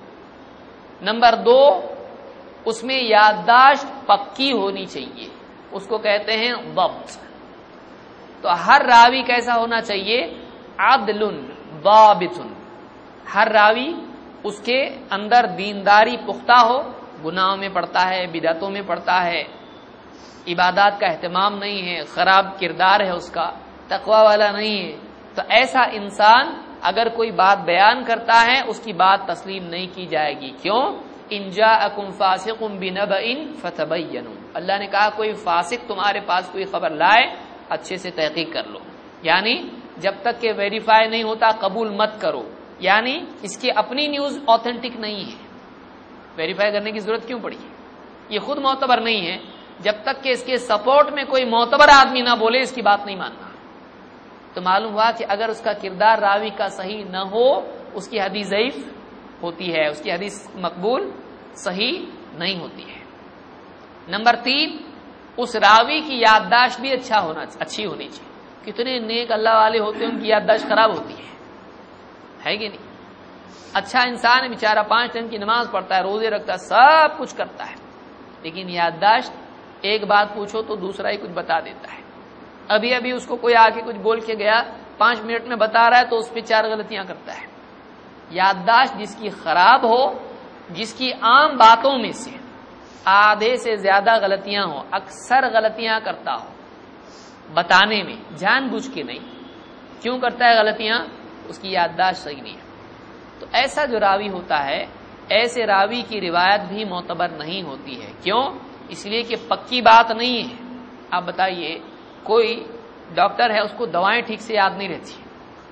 S1: نمبر دو، اس میں یادداشت پکی ہونی چاہیے، اس کو کہتے ہیں ضبط۔ تو ہر راوی کیسا ہونا چاہیے؟ عدل ضابط۔ ہر راوی اس کے اندر دینداری پختہ ہو، گناہوں میں پڑتا ہے، بدعتوں میں پڑتا ہے، عبادات کا اہتمام نہیں ہے، خراب کردار ہے اس کا، تقوی والا نہیں ہے، تو ایسا انسان اگر کوئی بات بیان کرتا ہے اس کی بات تسلیم نہیں کی جائے گی۔ کیوں؟ ان جاءکم فاسق بنبأ فتبینوا، اللہ نے کہا کوئی فاسق تمہارے پاس کوئی خبر لائے اچھے سے تحقیق کر لو، یعنی جب تک کہ ویریفائی نہیں ہوتا قبول مت کرو، یعنی اس کی اپنی نیوز آتھینٹک نہیں ہے، ویریفائی کرنے کی ضرورت کیوں پڑی ہے؟ یہ خود معتبر نہیں ہے، جب تک کہ اس کے سپورٹ میں کوئی معتبر آدمی نہ بولے اس کی بات نہیں ماننا. تو معلوم ہوا کہ اگر اس کا کردار راوی کا صحیح نہ ہو اس کی حدیث ضعیف ہوتی ہے، اس کی حدیث مقبول صحیح نہیں ہوتی ہے. نمبر 3، اس راوی کی یادداشت بھی اچھی ہونی چاہیے. کتنے نیک اللہ والے ہوتے ہیں ان کی یادداشت خراب ہوتی ہے کہ نہیں؟ اچھا انسان ہے بیچارہ، 5 ٹائم کی نماز پڑھتا ہے، روزے رکھتا ہے، سب کچھ کرتا ہے، لیکن یادداشت ایک بات پوچھو تو دوسرا ہی کچھ بتا دیتا ہے. ابھی اس کو کوئی آ کے کچھ بول کے گیا، 5 منٹ میں بتا رہا ہے تو اس پہ 4 غلطیاں کرتا ہے. یادداشت جس کی خراب ہو، جس کی عام باتوں میں سے آدھے سے زیادہ غلطیاں ہو، اکثر غلطیاں کرتا ہو بتانے میں، جان بوجھ کے نہیں. کیوں کرتا ہے غلطیاں؟ اس کی یادداشت صحیح نہیں ہے. تو ایسا جو راوی ہوتا ہے، ایسے راوی کی روایت بھی معتبر نہیں ہوتی ہے. کیوں؟ اس لیے کہ پکی بات نہیں ہے. آپ بتائیے، کوئی ڈاکٹر ہے، اس کو دوائیں ٹھیک سے یاد نہیں رہتی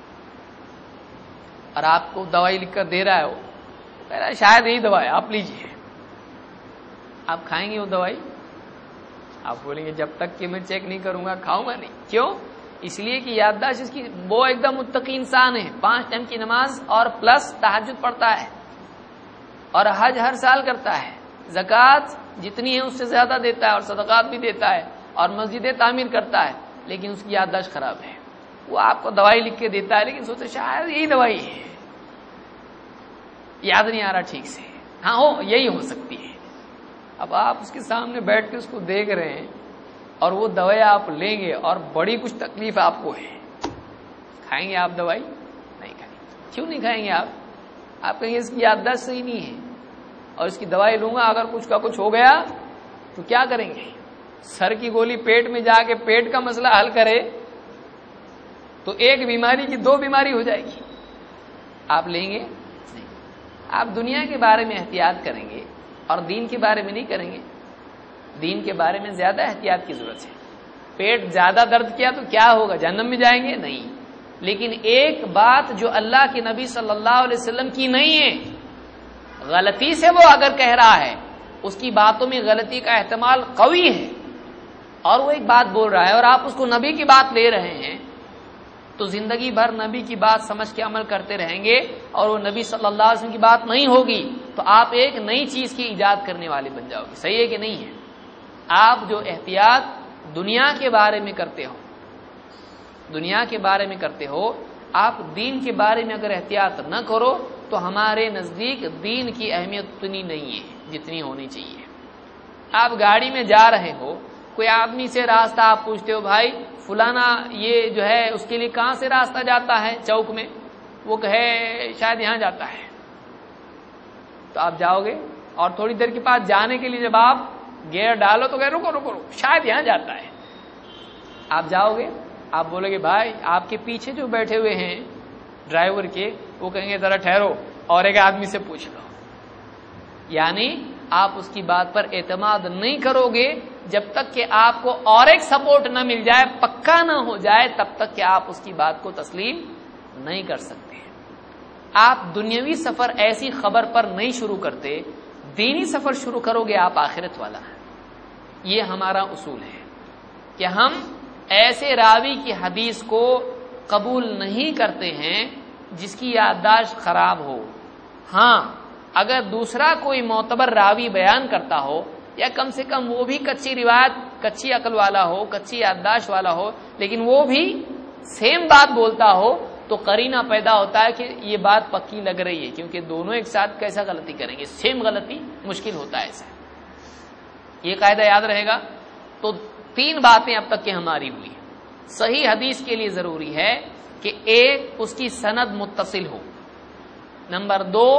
S1: اور آپ کو دوائی لکھ کر دے رہا ہے، وہ کہہ رہا ہے شاید یہی دوا ہے، آپ لیجیے. آپ کھائیں گے وہ دوائی؟ آپ بولیں گے جب تک کہ میں چیک نہیں کروں گا کھاؤں گا نہیں. کیوں؟ اس لیے کہ یادداشت اس کی، وہ ایک دم متقی انسان ہے، 5 ٹائم کی نماز اور پلس تہجد پڑھتا ہے اور حج ہر سال کرتا ہے، زکوٰۃ جتنی ہے اس سے زیادہ دیتا ہے اور صدقات بھی دیتا ہے اور مسجدیں تعمیر کرتا ہے، لیکن اس کی یادداشت خراب ہے. وہ آپ کو دوائی لکھ کے دیتا ہے لیکن سوچتے شاید یہی دوائی ہے، یاد نہیں آ رہا ٹھیک سے. ہاں یہی ہو سکتی ہے. اب آپ اس کے سامنے بیٹھ کے اس کو دیکھ رہے ہیں اور وہ دوائی آپ لیں گے اور بڑی کچھ تکلیف آپ کو ہے، کھائیں گے آپ دوائی؟ نہیں کھائیں گے. کیوں نہیں کھائیں گے آپ کہیں گے اس کی یادداشت صحیح نہیں ہے اور اس کی دوائی لوں گا، اگر کچھ کا کچھ ہو گیا تو کیا کریں گے؟ سر کی گولی پیٹ میں جا کے پیٹ کا مسئلہ حل کرے تو ایک بیماری کی 2 بیماری ہو جائے گی. آپ لیں گے نہیں. آپ دنیا کے بارے میں احتیاط کریں گے اور دین کے بارے میں نہیں کریں گے. دین کے بارے میں زیادہ احتیاط کی ضرورت ہے. پیٹ زیادہ درد کیا تو کیا ہوگا؟ جہنم میں جائیں گے؟ نہیں. لیکن ایک بات جو اللہ کے نبی صلی اللہ علیہ وسلم کی نہیں ہے، غلطی سے وہ اگر کہہ رہا ہے، اس کی باتوں میں غلطی کا احتمال قوی ہے اور وہ ایک بات بول رہا ہے اور آپ اس کو نبی کی بات لے رہے ہیں، تو زندگی بھر نبی کی بات سمجھ کے عمل کرتے رہیں گے اور وہ نبی صلی اللہ علیہ وسلم کی بات نہیں ہوگی تو آپ ایک نئی چیز کی ایجاد کرنے والے بن جاؤ گے. صحیح ہے کہ نہیں ہے؟ آپ جو احتیاط دنیا کے بارے میں کرتے ہو، آپ دین کے بارے میں اگر احتیاط نہ کرو تو ہمارے نزدیک دین کی اہمیت اتنی نہیں ہے جتنی ہونی چاہیے. آپ گاڑی میں جا رہے ہو، کوئی آدمی سے راستہ آپ پوچھتے ہو، بھائی فلانا یہ جو ہے اس کے لیے کہاں سے راستہ جاتا ہے چوک میں؟ وہ کہے شاید یہاں جاتا ہے. تو آپ جاؤ گے اور تھوڑی دیر کے بعد جانے کے لیے جب آپ گیئر ڈالو تو کہے رکو شاید یہاں جاتا ہے. آپ جاؤ گے، آپ بولو گے بھائی آپ کے پیچھے جو بیٹھے ہوئے ہیں ڈرائیور کے، وہ کہیں گے ذرا ٹھہرو اور ایک آدمی سے پوچھ لو. یعنی آپ اس کی بات پر اعتماد نہیں کرو گے جب تک کہ آپ کو اور ایک سپورٹ نہ مل جائے، پکا نہ ہو جائے، تب تک کہ آپ اس کی بات کو تسلیم نہیں کر سکتے. آپ دنیاوی سفر ایسی خبر پر نہیں شروع کرتے، دینی سفر شروع کرو گے آپ آخرت والا. یہ ہمارا اصول ہے کہ ہم ایسے راوی کی حدیث کو قبول نہیں کرتے ہیں جس کی یادداشت خراب ہو. ہاں اگر دوسرا کوئی معتبر راوی بیان کرتا ہو یا کم سے کم وہ بھی کچی روایت، کچی عقل والا ہو، کچی یادداشت والا ہو، لیکن وہ بھی سیم بات بولتا ہو تو قرینہ پیدا ہوتا ہے کہ یہ بات پکی لگ رہی ہے، کیونکہ دونوں ایک ساتھ کیسا غلطی کریں گے؟ سیم غلطی مشکل ہوتا ہے ایسا. یہ قاعدہ یاد رہے گا. تو 3 باتیں اب تک کی ہماری ہوئی. صحیح حدیث کے لیے ضروری ہے کہ ایک اس کی سند متصل ہو. نمبر 2،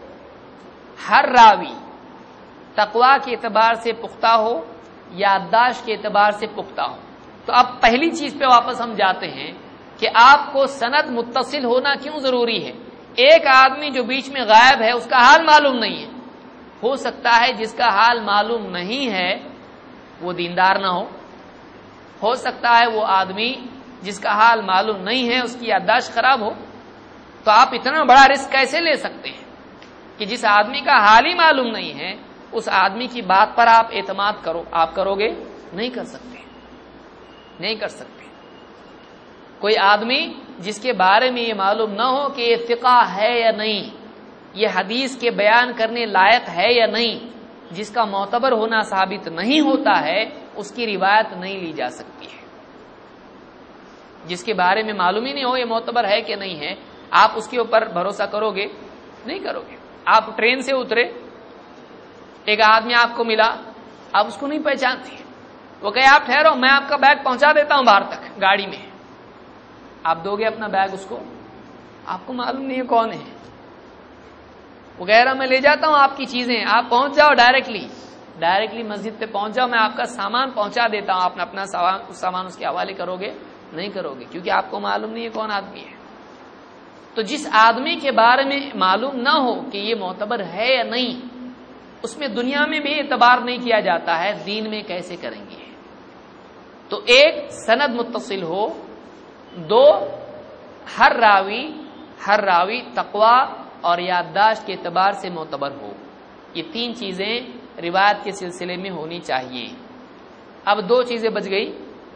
S1: ہر راوی تقویٰ کے اعتبار سے پختہ ہو، یادداشت کے اعتبار سے پختہ ہو. تو اب پہلی چیز پہ واپس ہم جاتے ہیں کہ آپ کو سند متصل ہونا کیوں ضروری ہے. ایک آدمی جو بیچ میں غائب ہے اس کا حال معلوم نہیں ہے. ہو سکتا ہے جس کا حال معلوم نہیں ہے وہ دیندار نہ ہو سکتا ہے وہ آدمی جس کا حال معلوم نہیں ہے اس کی یادداشت خراب ہو. تو آپ اتنا بڑا رسک کیسے لے سکتے ہیں کہ جس آدمی کا حال ہی معلوم نہیں ہے اس آدمی کی بات پر آپ اعتماد کرو، آپ کرو گے؟ نہیں کر سکتے، نہیں کر سکتے۔ کوئی آدمی جس کے بارے میں یہ معلوم نہ ہو کہ یہ ثقہ ہے یا نہیں، یہ حدیث کے بیان کرنے لائق ہے یا نہیں، جس کا معتبر ہونا ثابت نہیں ہوتا ہے، اس کی روایت نہیں لی جا سکتی ہے۔ جس کے بارے میں معلوم ہی نہیں ہو یہ معتبر ہے کہ نہیں ہے، آپ اس کے اوپر بھروسہ کرو گے؟ نہیں کرو گے۔ آپ ٹرین سے اترے، ایک آدمی آپ کو ملا، آپ اس کو نہیں پہچانتے، وہ کہے آپ ٹھہرو میں آپ کا بیگ پہنچا دیتا ہوں باہر تک گاڑی میں، آپ دو گے اپنا بیگ اس کو؟ آپ کو معلوم نہیں ہے کون ہے، وہ کہہ رہا میں لے جاتا ہوں آپ کی چیزیں، آپ پہنچ جاؤ ڈائریکٹلی مسجد پہ پہنچ جاؤ، میں آپ کا سامان پہنچا دیتا ہوں، آپ نے اپنا سامان اس کے حوالے کرو گے؟ نہیں کرو گے، کیونکہ آپ کو معلوم نہیں ہے کون آدمی ہے۔ تو جس آدمی کے بارے میں معلوم نہ ہو کہ یہ معتبر ہے یا نہیں، اس میں دنیا میں بھی اعتبار نہیں کیا جاتا ہے، دین میں کیسے کریں گے؟ تو ایک سند متصل ہو، دو ہر راوی تقوی اور یادداشت کے اعتبار سے معتبر ہو، یہ تین چیزیں روایت کے سلسلے میں ہونی چاہیے۔ اب دو چیزیں بچ گئی،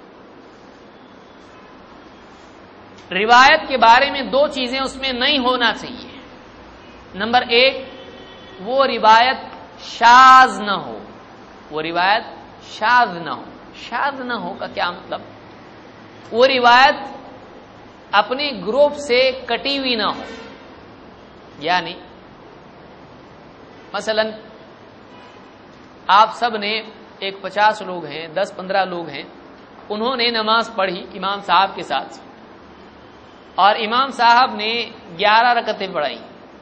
S1: روایت کے بارے میں دو چیزیں اس میں نہیں ہونا چاہیے۔ نمبر ایک، وہ روایت شاذ نہ ہو، وہ روایت شاذ نہ ہو۔ شاذ نہ ہو کا کیا مطلب؟ وہ روایت اپنے گروپ سے کٹی ہوئی نہ ہو، یعنی مثلا آپ سب نے ایک 50 لوگ ہیں، 10-15 لوگ ہیں، انہوں نے نماز پڑھی امام صاحب کے ساتھ، اور امام صاحب نے 11 رکعتیں پڑھائی۔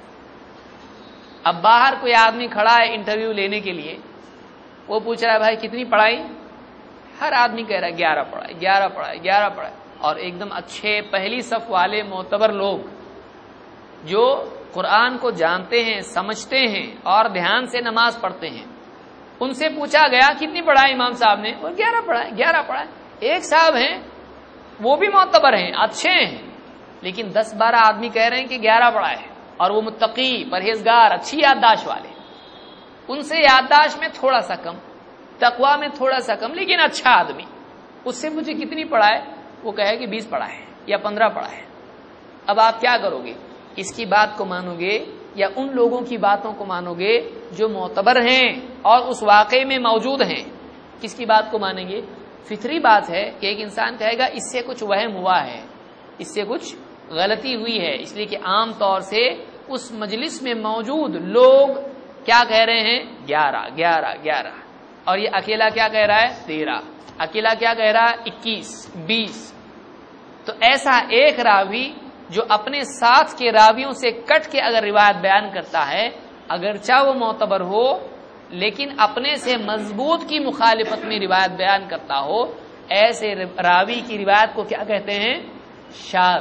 S1: اب باہر کوئی آدمی کھڑا ہے انٹرویو لینے کے لیے، وہ پوچھ رہا ہے بھائی کتنی پڑھائی؟ ہر آدمی کہہ رہا ہے 11 پڑھائی۔ اور ایک دم اچھے پہلی صف والے معتبر لوگ جو قرآن کو جانتے ہیں، سمجھتے ہیں اور دھیان سے نماز پڑھتے ہیں، ان سے پوچھا گیا کتنی پڑھائی امام صاحب نے؟ اور 11 پڑھائی۔ ایک صاحب ہیں وہ بھی معتبر ہیں، اچھے ہیں، لیکن 10-12 آدمی کہہ رہے ہیں کہ 11 پڑھائے، اور وہ متقی، پرہیزگار، اچھی یادداشت والے، ان سے یادداشت میں تھوڑا سا کم، تقوی میں تھوڑا سا کم، لیکن اچھا آدمی، اس سے مجھے کتنی پڑھائے؟ وہ کہے کہ 20 پڑھا ہے یا 15 پڑھا ہے۔ اب آپ کیا کرو گے؟ اس کی بات کو مانو گے یا ان لوگوں کی باتوں کو مانو گے جو معتبر ہیں اور اس واقعے میں موجود ہیں؟ کس کی بات کو مانیں گے؟ فطری بات ہے کہ ایک انسان کہے گا اس سے کچھ وہم ہوا ہے، اس سے کچھ غلطی ہوئی ہے، اس لیے کہ عام طور سے اس مجلس میں موجود لوگ کیا کہہ رہے ہیں؟ 11، اور یہ اکیلا کیا کہہ رہا ہے؟ 13، اکیلا کیا کہہ رہا ہے؟ 21، 20۔ تو ایسا ایک راوی جو اپنے ساتھ کے راویوں سے کٹ کے اگر روایت بیان کرتا ہے، اگرچہ وہ معتبر ہو لیکن اپنے سے مضبوط کی مخالفت میں روایت بیان کرتا ہو، ایسے راوی کی روایت کو کیا کہتے ہیں؟ شاذ۔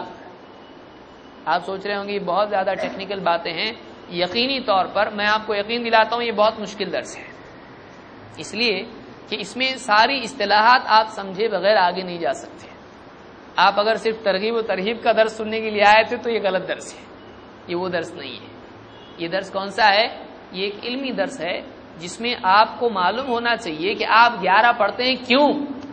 S1: آپ سوچ رہے ہوں گے یہ بہت زیادہ ٹیکنیکل باتیں ہیں، یقینی طور پر میں آپ کو یقین دلاتا ہوں یہ بہت مشکل درس ہے، اس لیے کہ اس میں ساری اصطلاحات آپ سمجھے بغیر آگے نہیں جا سکتے۔ آپ اگر صرف ترغیب و ترہیب کا درس سننے کے لیے آئے تھے تو یہ غلط درس ہے، یہ وہ درس نہیں ہے۔ یہ درس کون سا ہے؟ یہ ایک علمی درس ہے جس میں آپ کو معلوم ہونا چاہیے کہ آپ 11 پڑھتے ہیں کیوں۔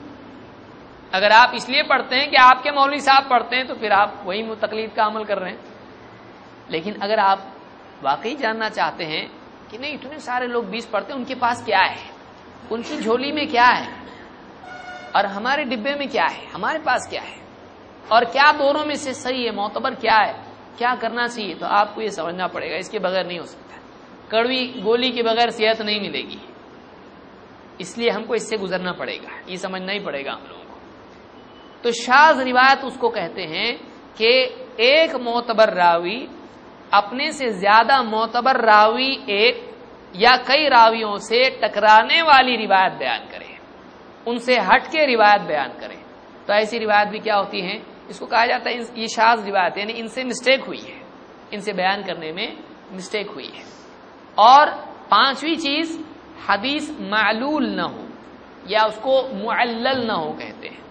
S1: اگر آپ اس لیے پڑھتے ہیں کہ آپ کے مولوی صاحب پڑھتے ہیں تو پھر آپ وہی تقلید کا عمل کر رہے ہیں، لیکن اگر آپ واقعی جاننا چاہتے ہیں کہ نہیں اتنے سارے لوگ 20 پڑھتے ہیں، ان کے پاس کیا ہے، ان کی جھولی میں کیا ہے، اور ہمارے ڈبے میں کیا ہے، ہمارے پاس کیا ہے، اور کیا دونوں میں سے صحیح ہے، معتبر کیا ہے، کیا کرنا چاہیے، تو آپ کو یہ سمجھنا پڑے گا، اس کے بغیر نہیں ہو سکتا۔ کڑوی گولی کے بغیر صحت نہیں ملے گی، اس لیے ہم کو اس سے گزرنا پڑے گا، یہ سمجھنا ہی پڑے گا ہم لوگوں کو۔ تو شاذ روایت اس کو کہتے ہیں کہ ایک معتبر راوی اپنے سے زیادہ معتبر راوی ایک یا کئی راویوں سے ٹکرانے والی روایت بیان کرے، ان سے ہٹ کے روایت بیان کرے، تو ایسی روایت بھی کیا ہوتی ہیں؟ اس کو کہا جاتا ہے یہ شاذ روایت، یعنی ان سے مسٹیک ہوئی ہے، ان سے بیان کرنے میں مسٹیک ہوئی ہے۔ اور 5ویں چیز، حدیث معلول نہ ہو، یا اس کو معلل نہ ہو کہتے ہیں۔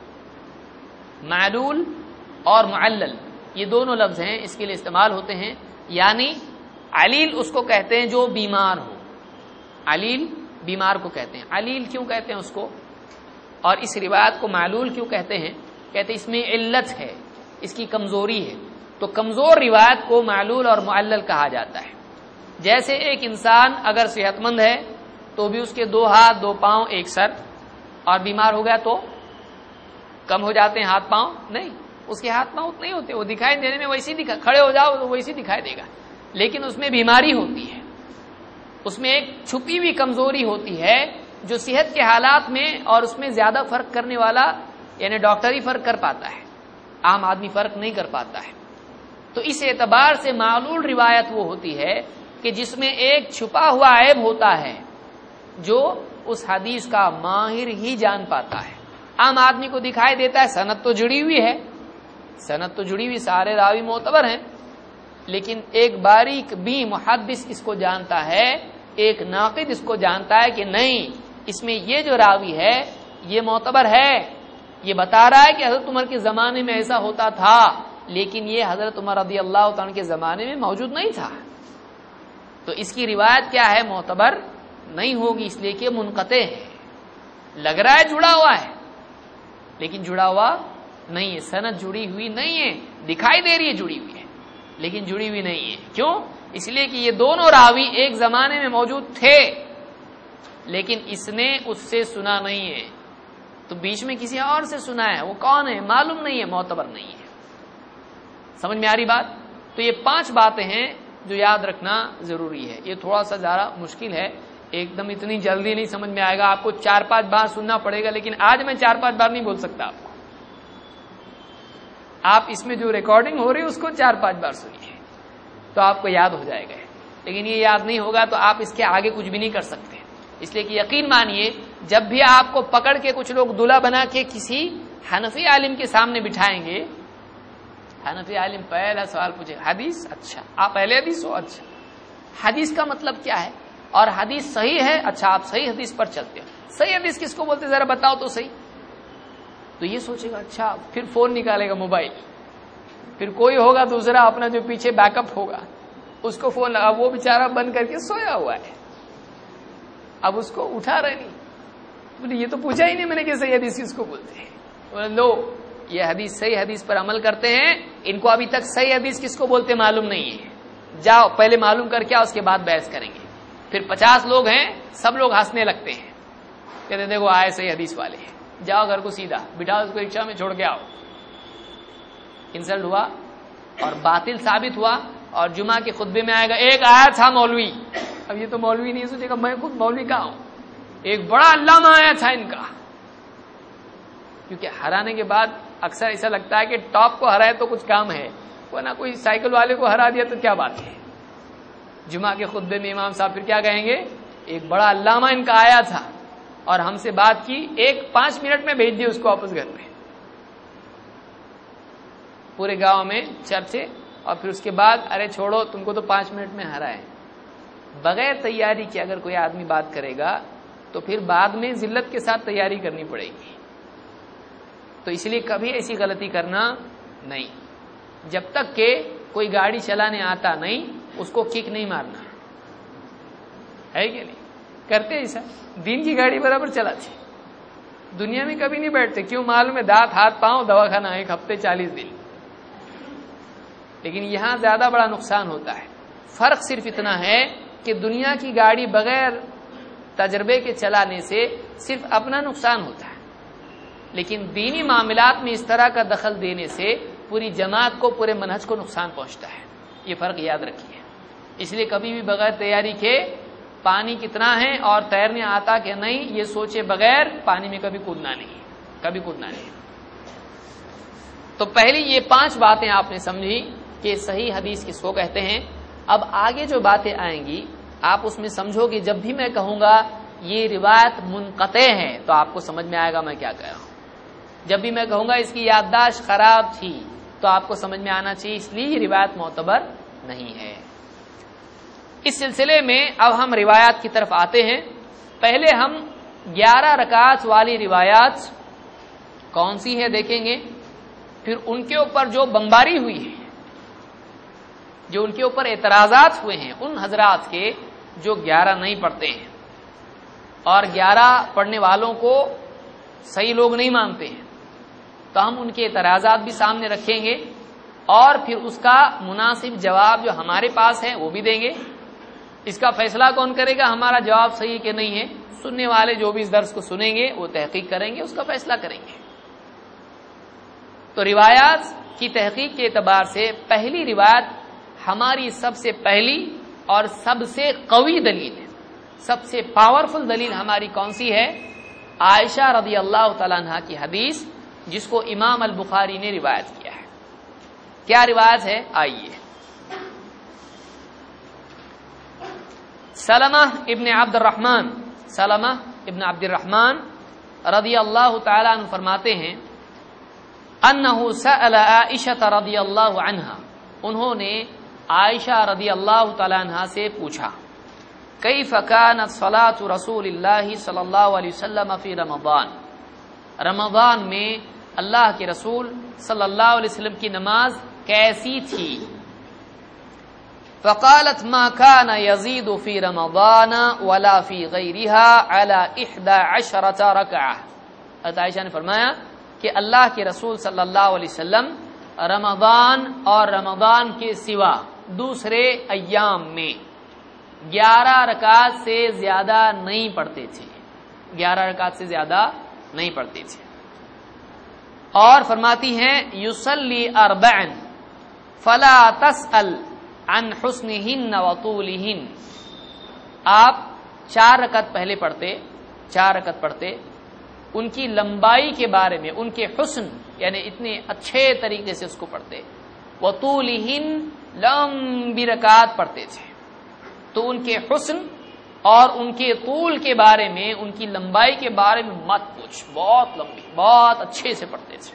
S1: معلول اور معلل یہ دونوں لفظ ہیں، اس کے لیے استعمال ہوتے ہیں، یعنی علیل اس کو کہتے ہیں جو بیمار ہو، علیل بیمار کو کہتے ہیں. علیل کیوں کہتے ہیں اس کو؟ اور اس روایت کو معلول کیوں کہتے ہیں؟ کہتے ہیں اس میں علت ہے، اس کی کمزوری ہے. تو کمزور روایت کو معلول اور معلل کہا جاتا ہے. جیسے ایک انسان اگر صحت مند ہے تو بھی اس کے 2 ہاتھ 2 پاؤں 1 سر، اور بیمار ہو گیا تو کم ہو جاتے ہیں ہاتھ پاؤں؟ نہیں، اس کے ہاتھ پاؤں اتنے ہی ہوتے، وہ دکھائی دینے میں ویسے ہی کھڑے ہو جاؤ تو ویسے دکھائی دے گا، لیکن اس میں بیماری ہوتی ہے، اس میں ایک چھپی ہوئی کمزوری ہوتی ہے جو صحت کے حالات میں اور اس میں زیادہ فرق کرنے والا یعنی ڈاکٹر ہی فرق کر پاتا ہے، عام آدمی فرق نہیں کر پاتا ہے. تو اس اعتبار سے معلول روایت وہ ہوتی ہے کہ جس میں ایک چھپا ہوا عیب ہوتا ہے جو اس حدیث کا ماہر ہی جان پاتا ہے. عام آدمی کو دکھائی دیتا ہے سند تو جڑی ہوئی ہے، سند تو جڑی ہوئی، سارے راوی معتبر ہیں، لیکن ایک باریک بھی محدث اس کو جانتا ہے، ایک ناقد اس کو جانتا ہے کہ نہیں، اس میں یہ جو راوی ہے یہ معتبر ہے، یہ بتا رہا ہے کہ حضرت عمر کے زمانے میں ایسا ہوتا تھا، لیکن یہ حضرت عمر رضی اللہ تعالیٰ کے زمانے میں موجود نہیں تھا. تو اس کی روایت کیا ہے؟ معتبر نہیں ہوگی، اس لیے کہ منقطع ہے. لگ رہا ہے جڑا ہوا ہے لیکن جڑا ہوا نہیں ہے، سند جڑی ہوئی نہیں ہے، دکھائی دے رہی ہے جڑی ہوئی ہے لیکن جڑی ہوئی نہیں ہے. کیوں؟ اس لیے کہ یہ دونوں راوی ایک زمانے میں موجود تھے لیکن اس نے اس سے سنا نہیں ہے، تو بیچ میں کسی اور سے سنا ہے، وہ کون ہے معلوم نہیں ہے، معتبر نہیں ہے. سمجھ میں آ رہی بات؟ تو یہ 5 باتیں ہیں جو یاد رکھنا ضروری ہے. یہ تھوڑا سا ذرا مشکل ہے، ایک دم اتنی جلدی نہیں سمجھ میں آئے گا، آپ کو 4-5 بار سننا پڑے گا، لیکن آج میں 4-5 بار نہیں بول سکتا آپ کو. آپ اس میں جو ریکارڈنگ ہو رہی ہے اس کو 4-5 بار سنیے تو آپ کو یاد ہو جائے گا، لیکن یہ یاد نہیں ہوگا تو آپ اس کے آگے کچھ بھی نہیں کر سکتے. اس لیے کہ یقین مانیے جب بھی آپ کو پکڑ کے کچھ لوگ دلہا بنا کے کسی حنفی عالم کے سامنے بٹھائیں گے، حنفی عالم پہلا سوال پوچھے حدیث، اچھا آپ اہل حدیث ہو، اچھا حدیث کا مطلب کیا ہے اور حدیث صحیح ہے، اچھا آپ صحیح حدیث پر چلتے ہو، صحیح حدیث کس کو بولتے ذرا بتاؤ تو صحیح. تو یہ سوچے گا، اچھا پھر فون نکالے گا موبائل، پھر کوئی ہوگا دوسرا اپنا جو پیچھے بیک اپ ہوگا اس کو فون لگا، وہ بیچارہ بند کر کے سویا ہوا ہے، اب اس کو اٹھا رہے نہیں، بولے یہ تو پوچھا ہی نہیں میں نے کہ صحیح حدیث کس کو بولتے ہیں. لو یہ حدیث صحیح حدیث پر عمل کرتے ہیں، ان کو ابھی تک صحیح حدیث کس کو بولتے معلوم نہیں ہے، جاؤ پہلے معلوم کر کے اس کے بعد بحث کریں گے. پھر 50 لوگ ہیں، سب لوگ ہنسنے لگتے ہیں، کہتے دیکھو آئے صحیح حدیث والے، جاؤ گھر کو سیدھا بٹھاؤ اس کو رکشا میں چھوڑ کے آؤ. انسلٹ ہوا اور باطل ثابت ہوا، اور جمعہ کے خطبے میں آئے گا ایک آیا تھا مولوی، اب یہ تو مولوی نہیں سوچے گا میں خود مولوی کا ہوں، ایک بڑا علامہ آیا تھا ان کا. کیونکہ ہرانے کے بعد اکثر ایسا لگتا ہے کہ ٹاپ کو ہرائے تو کچھ کام ہے، ورنہ کوئی سائیکل والے کو ہرا دیا تو کیا بات ہے. جمعہ کے خطبے میں امام صاحب پھر کیا کہیں گے؟ ایک بڑا علامہ ان کا آیا تھا اور ہم سے بات کی، 5 منٹ میں بھیج دی اس کو واپس گھر میں. پورے گاؤں میں چرچے، اور پھر اس کے بعد ارے چھوڑو تم کو تو 5 منٹ میں ہرائے. بغیر تیاری کے اگر کوئی آدمی بات کرے گا تو پھر بعد میں ذلت کے ساتھ تیاری کرنی پڑے گی. تو اس لیے کبھی ایسی غلطی کرنا نہیں، جب تک کہ کوئی گاڑی چلانے آتا نہیں اس کو کک نہیں مارنا ہے کہ نہیں؟ کرتے ایسا، دین کی گاڑی برابر چلاتے، دنیا میں کبھی نہیں بیٹھتے. کیوں؟ معلوم ہے دانت ہاتھ پاؤں دواخانہ 1 ہفتے 40 دن. لیکن یہاں زیادہ بڑا نقصان ہوتا ہے. فرق صرف اتنا ہے کہ دنیا کی گاڑی بغیر تجربے کے چلانے سے صرف اپنا نقصان ہوتا ہے، لیکن دینی معاملات میں اس طرح کا دخل دینے سے پوری جماعت کو، پورے منہج کو نقصان پہنچتا ہے. یہ فرق یاد رکھیے. اس لیے کبھی بھی بغیر تیاری کے پانی کتنا ہے اور تیرنے آتا کہ نہیں یہ سوچے بغیر پانی میں کبھی کودنا نہیں، کبھی کودنا نہیں. تو پہلی یہ 5 باتیں آپ نے سمجھی کہ صحیح حدیث کس کو کہتے ہیں. اب آگے جو باتیں آئیں گی آپ اس میں سمجھو گے، جب بھی میں کہوں گا یہ روایت منقطع ہے تو آپ کو سمجھ میں آئے گا میں کیا کہہ رہا ہوں. جب بھی میں کہوں گا اس کی یادداشت خراب تھی تو آپ کو سمجھ میں آنا چاہیے اس لیے یہ روایت معتبر نہیں ہے. اس سلسلے میں اب ہم روایات کی طرف آتے ہیں. پہلے ہم 11 رکعات والی روایات کون سی ہے دیکھیں گے، پھر ان کے اوپر جو بمباری ہوئی ہے، جو ان کے اوپر اعتراضات ہوئے ہیں ان حضرات کے جو 11 نہیں پڑھتے ہیں، اور 11 پڑھنے والوں کو صحیح لوگ نہیں مانتے ہیں، تو ہم ان کے اعتراضات بھی سامنے رکھیں گے اور پھر اس کا مناسب جواب جو ہمارے پاس ہے وہ بھی دیں گے۔ اس کا فیصلہ کون کرے گا ہمارا جواب صحیح کہ نہیں ہے؟ سننے والے جو بھی اس درس کو سنیں گے وہ تحقیق کریں گے، اس کا فیصلہ کریں گے۔ تو روایات کی تحقیق کے اعتبار سے پہلی روایت ہماری سب سے پہلی اور سب سے قوی دلیل ہے، سب سے پاورفل دلیل ہماری کون سی ہے؟ عائشہ رضی اللہ تعالیٰ عنہا کی حدیث، جس کو امام البخاری نے روایت کیا ہے۔ کیا روایت ہے؟ آئیے، سلمہ ابن عبد الرحمن رضی اللہ تعالیٰ عنہ فرماتے ہیں انہ سأل عائشہ رضی اللہ عنہا، انہوں نے عائشہ رضی اللہ تعالیٰ عنہا سے پوچھا کیف کانت صلاۃ رسول اللہ صلی اللہ علیہ وسلم فی رمضان میں اللہ کے رسول صلی اللہ علیہ وسلم کی نماز کیسی تھی؟ فقالت ما كان يزيد في رمضان ولا في غيرها على 11 ركعة۔ حضرت عائشہ نے فرمایا کہ اللہ کے رسول صلی اللہ علیہ وسلم رمضان اور رمضان کے سوا دوسرے ایام میں 11 رکعت سے زیادہ نہیں پڑھتے تھے، 11 رکعت سے زیادہ نہیں پڑھتے تھے۔ اور فرماتی ہیں یصلی 4 فلا تسأل عن حسنہن وطولہن، آپ 4 رکعت پہلے پڑھتے، 4 رکعت پڑھتے، ان کی لمبائی کے بارے میں، ان کے حسن یعنی اتنے اچھے طریقے سے اس کو پڑھتے، وطولہن لمبی رکعت پڑھتے تھے، تو ان کے حسن اور ان کے طول کے بارے میں، ان کی لمبائی کے بارے میں مت پوچھ، بہت لمبی، بہت اچھے سے پڑھتے تھے۔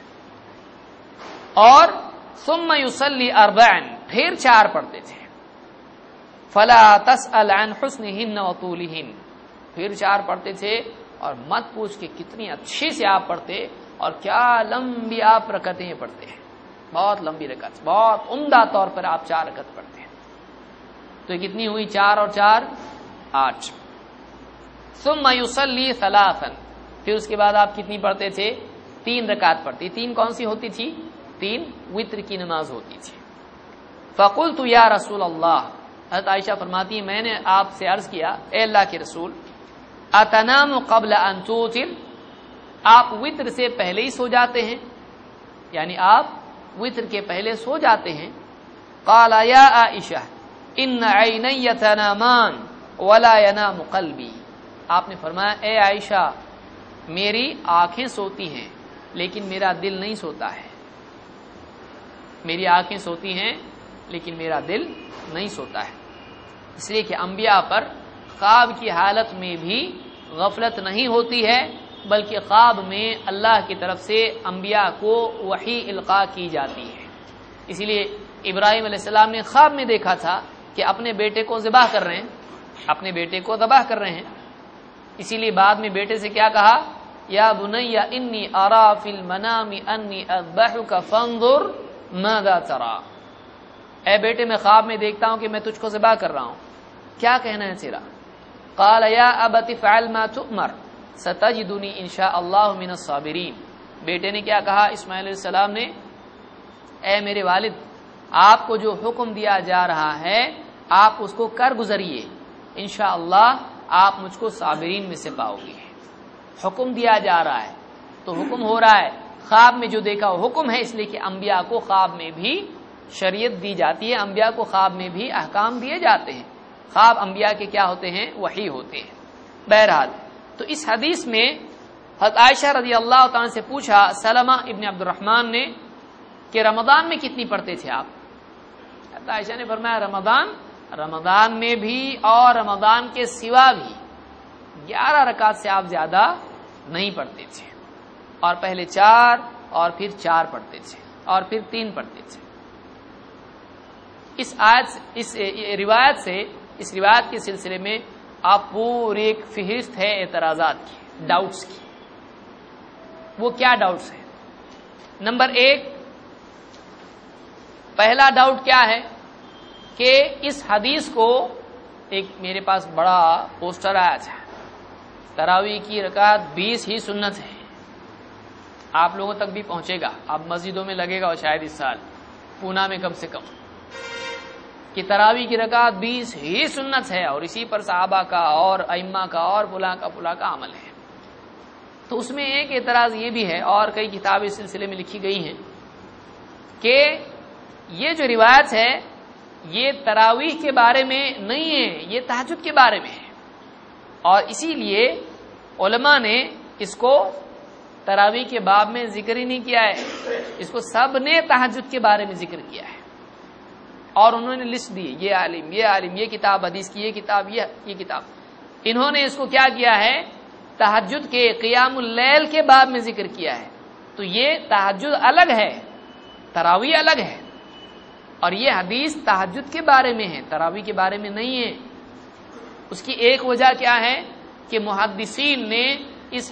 S1: اور ثم یصلی 4، پھر 4 پڑھتے تھے، فلا تسأل عن حسنہن وطولہن، پھر 4 پڑھتے تھے اور مت پوچھ کہ کتنی اچھے سے آپ پڑھتے اور کیا لمبی آپ رکعتیں پڑھتے ہیں، بہت لمبی رکعت، بہت عمدہ طور پر آپ 4 رکعت پڑھتے ہیں۔ تو کتنی ہوئی؟ 4 اور 4 8۔ ثم یصلی 3، پھر اس کے بعد آپ کتنی پڑھتے تھے؟ 3 رکعت پڑھتی۔ 3 کون سی ہوتی تھی؟ 3 وتر کی نماز ہوتی تھی۔ فقلت یا رسول اللہ، حضرت عائشہ فرماتی ہیں میں نے آپ سے عرض کیا اے اللہ کے رسول، اتنام قبل ان توتر، آپ وتر سے پہلے ہی سو جاتے ہیں، یعنی آپ وتر کے پہلے سو جاتے ہیں؟ قال یا عائشہ ان عینی تنامان ولا ینام قلبی، آپ نے فرمایا اے عائشہ میری آنکھیں سوتی ہیں لیکن میرا دل نہیں سوتا ہے، میری آنکھیں سوتی ہیں لیکن میرا دل نہیں سوتا ہے۔ اس لیے کہ انبیاء پر خواب کی حالت میں بھی غفلت نہیں ہوتی ہے، بلکہ خواب میں اللہ کی طرف سے انبیاء کو وحی القاء کی جاتی ہے۔ اسی لیے ابراہیم علیہ السلام نے خواب میں دیکھا تھا کہ اپنے بیٹے کو ذبح کر رہے ہیں، اپنے بیٹے کو ذبح کر رہے ہیں، اسی لیے بعد میں بیٹے سے کیا کہا؟ یا بنی انی ارا فی المنام انی اذبحک فانظر ماذا ترى، اے بیٹے میں خواب میں دیکھتا ہوں کہ میں تجھ کو ذبح کر رہا ہوں، کیا کہنا ہے تیرا؟ قال یا ابت افعل ما تؤمر ستجدنی ان شاء اللہ من الصابرین، بیٹے نے کیا کہا اسماعیل علیہ السلام نے؟ اے میرے والد، آپ کو جو حکم دیا جا رہا ہے آپ اس کو کر گزریے، انشاءاللہ آپ مجھ کو صابرین میں سے پاؤ گے۔ حکم دیا جا رہا ہے تو حکم ہو رہا ہے، خواب میں جو دیکھا وہ حکم ہے، اس لیے کہ انبیاء کو خواب میں بھی شریعت دی جاتی ہے، انبیاء کو خواب میں بھی احکام دیے جاتے ہیں، خواب انبیاء کے کیا ہوتے ہیں؟ وحی ہوتے ہیں۔ بہرحال تو اس حدیث میں حضرت عائشہ رضی اللہ تعالیٰ سے پوچھا سلمہ ابن عبد الرحمن نے کہ رمضان میں کتنی پڑھتے تھے آپ؟ حضرت عائشہ نے فرمایا رمضان میں بھی اور رمضان کے سوا بھی 11 رکعت سے آپ زیادہ نہیں پڑھتے تھے، اور پہلے 4 اور پھر 4 پڑھتے تھے اور پھر 3 پڑھتے تھے۔ اس روایت کے سلسلے میں آپ پوری ایک فہرست ہے اعتراضات کی، ڈاؤٹس کی۔ وہ کیا ڈاؤٹس ہیں؟ نمبر 1، پہلا ڈاؤٹ کیا ہے کہ اس حدیث کو، ایک میرے پاس بڑا پوسٹر آیا تھا تراویح کی رکعت 20 ہی سنت ہے. آپ لوگوں تک بھی پہنچے گا، اب مسجدوں میں لگے گا اور شاید اس سال پونا میں کم سے کم، کہ تراویح کی رکعت 20 ہی سنت ہے، اور اسی پر صحابہ کا اور ائمہ کا اور فلاں کا عمل ہے. تو اس میں ایک اعتراض یہ بھی ہے، اور کئی کتابیں اس سلسلے میں لکھی گئی ہیں، کہ یہ جو روایت ہے یہ تراویح کے بارے میں نہیں ہے، یہ تہجد کے بارے میں ہے، اور اسی لیے علماء نے اس کو تراویح کے باب میں ذکر ہی نہیں کیا ہے، اس کو سب نے تہجد کے بارے میں ذکر کیا ہے، اور انہوں نے لسٹ دی، یہ عالم یہ کتاب حدیث کی، یہ کتاب یہ کتاب. انہوں نے اس کو کیا کیا ہے، تہجد کے قیام اللیل کے باب میں ذکر کیا ہے. تو یہ تہجد الگ ہے، تراویح الگ ہے، اور یہ حدیث تہجد کے بارے میں ہے، تراویح کے بارے میں نہیں ہے. اس کی ایک وجہ کیا ہے کہ محدثین نے اس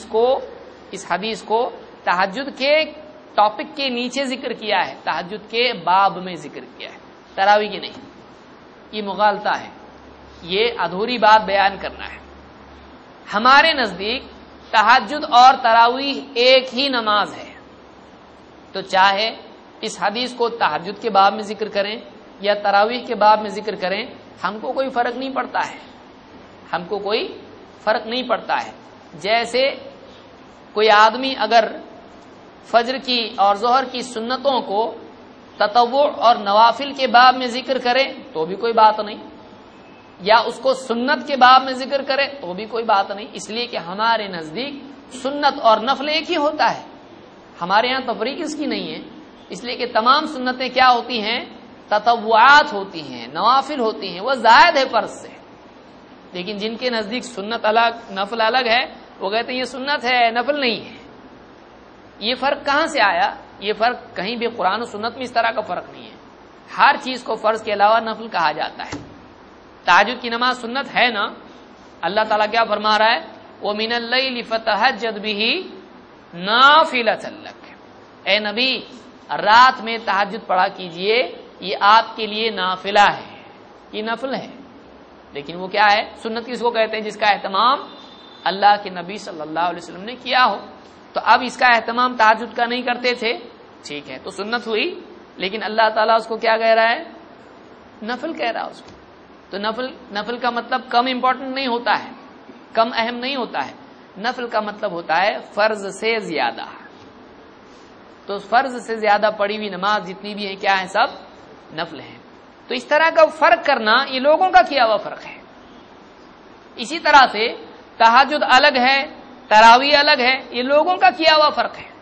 S1: حدیث کو تہجد کے ٹاپک کے نیچے ذکر کیا ہے، تہجد کے باب میں ذکر کیا ہے، تراویح کے نہیں. یہ مغالطہ ہے، یہ ادھوری بات بیان کرنا ہے. ہمارے نزدیک تہجد اور تراویح ایک ہی نماز ہے، تو چاہے اس حدیث کو تہجد کے باب میں ذکر کریں یا تراویح کے باب میں ذکر کریں، ہم کو کوئی فرق نہیں پڑتا ہے، ہم کو کوئی فرق نہیں پڑتا ہے. جیسے کوئی آدمی اگر فجر کی اور ظہر کی سنتوں کو تطوع اور نوافل کے باب میں ذکر کرے تو بھی کوئی بات نہیں، یا اس کو سنت کے باب میں ذکر کرے تو بھی کوئی بات نہیں، اس لیے کہ ہمارے نزدیک سنت اور نفل ایک ہی ہوتا ہے. ہمارے یہاں تفریق اس کی نہیں ہے، اس لیے کہ تمام سنتیں کیا ہوتی ہیں، تطوعات ہوتی ہیں، نوافل ہوتی ہیں، وہ زائد ہے فرض سے. لیکن جن کے نزدیک سنت الگ نفل الگ ہے، وہ کہتے ہیں یہ سنت ہے نفل نہیں ہے. یہ فرق کہاں سے آیا؟ یہ فرق کہیں بھی قرآن و سنت میں اس طرح کا فرق نہیں ہے. ہر چیز کو فرض کے علاوہ نفل کہا جاتا ہے. تہجد کی نماز سنت ہے نا، اللہ تعالیٰ کیا فرما رہا ہے، وَمِنَ اللَّيْلِ فَتَهَجَّدْ بِهِ نَافِلَةً لَكَ. اے نبی رات میں تہجد پڑھا کیجئے، یہ آپ کے لیے نافلہ ہے، یہ نفل ہے. لیکن وہ کیا ہے، سنت کس کو کہتے ہیں، جس کا اہتمام اللہ کے نبی صلی اللہ علیہ وسلم نے کیا ہو. تو اب اس کا اہتمام تہجد کا نہیں کرتے تھے، ٹھیک ہے، تو سنت ہوئی، لیکن اللہ تعالیٰ اس کو کیا کہہ رہا ہے، نفل کہہ رہا ہے اس کو. تو نفل کا مطلب کم امپورٹنٹ نہیں ہوتا ہے، کم اہم نہیں ہوتا ہے. نفل کا مطلب ہوتا ہے فرض سے زیادہ. تو فرض سے زیادہ پڑھی ہوئی نماز جتنی بھی ہے کیا ہے، سب نفل ہے. تو اس طرح کا فرق کرنا یہ لوگوں کا کیا ہوا فرق ہے. اسی طرح سے تہجد الگ ہے، تراویح الگ ہے، یہ لوگوں کا کیا ہوا فرق ہے.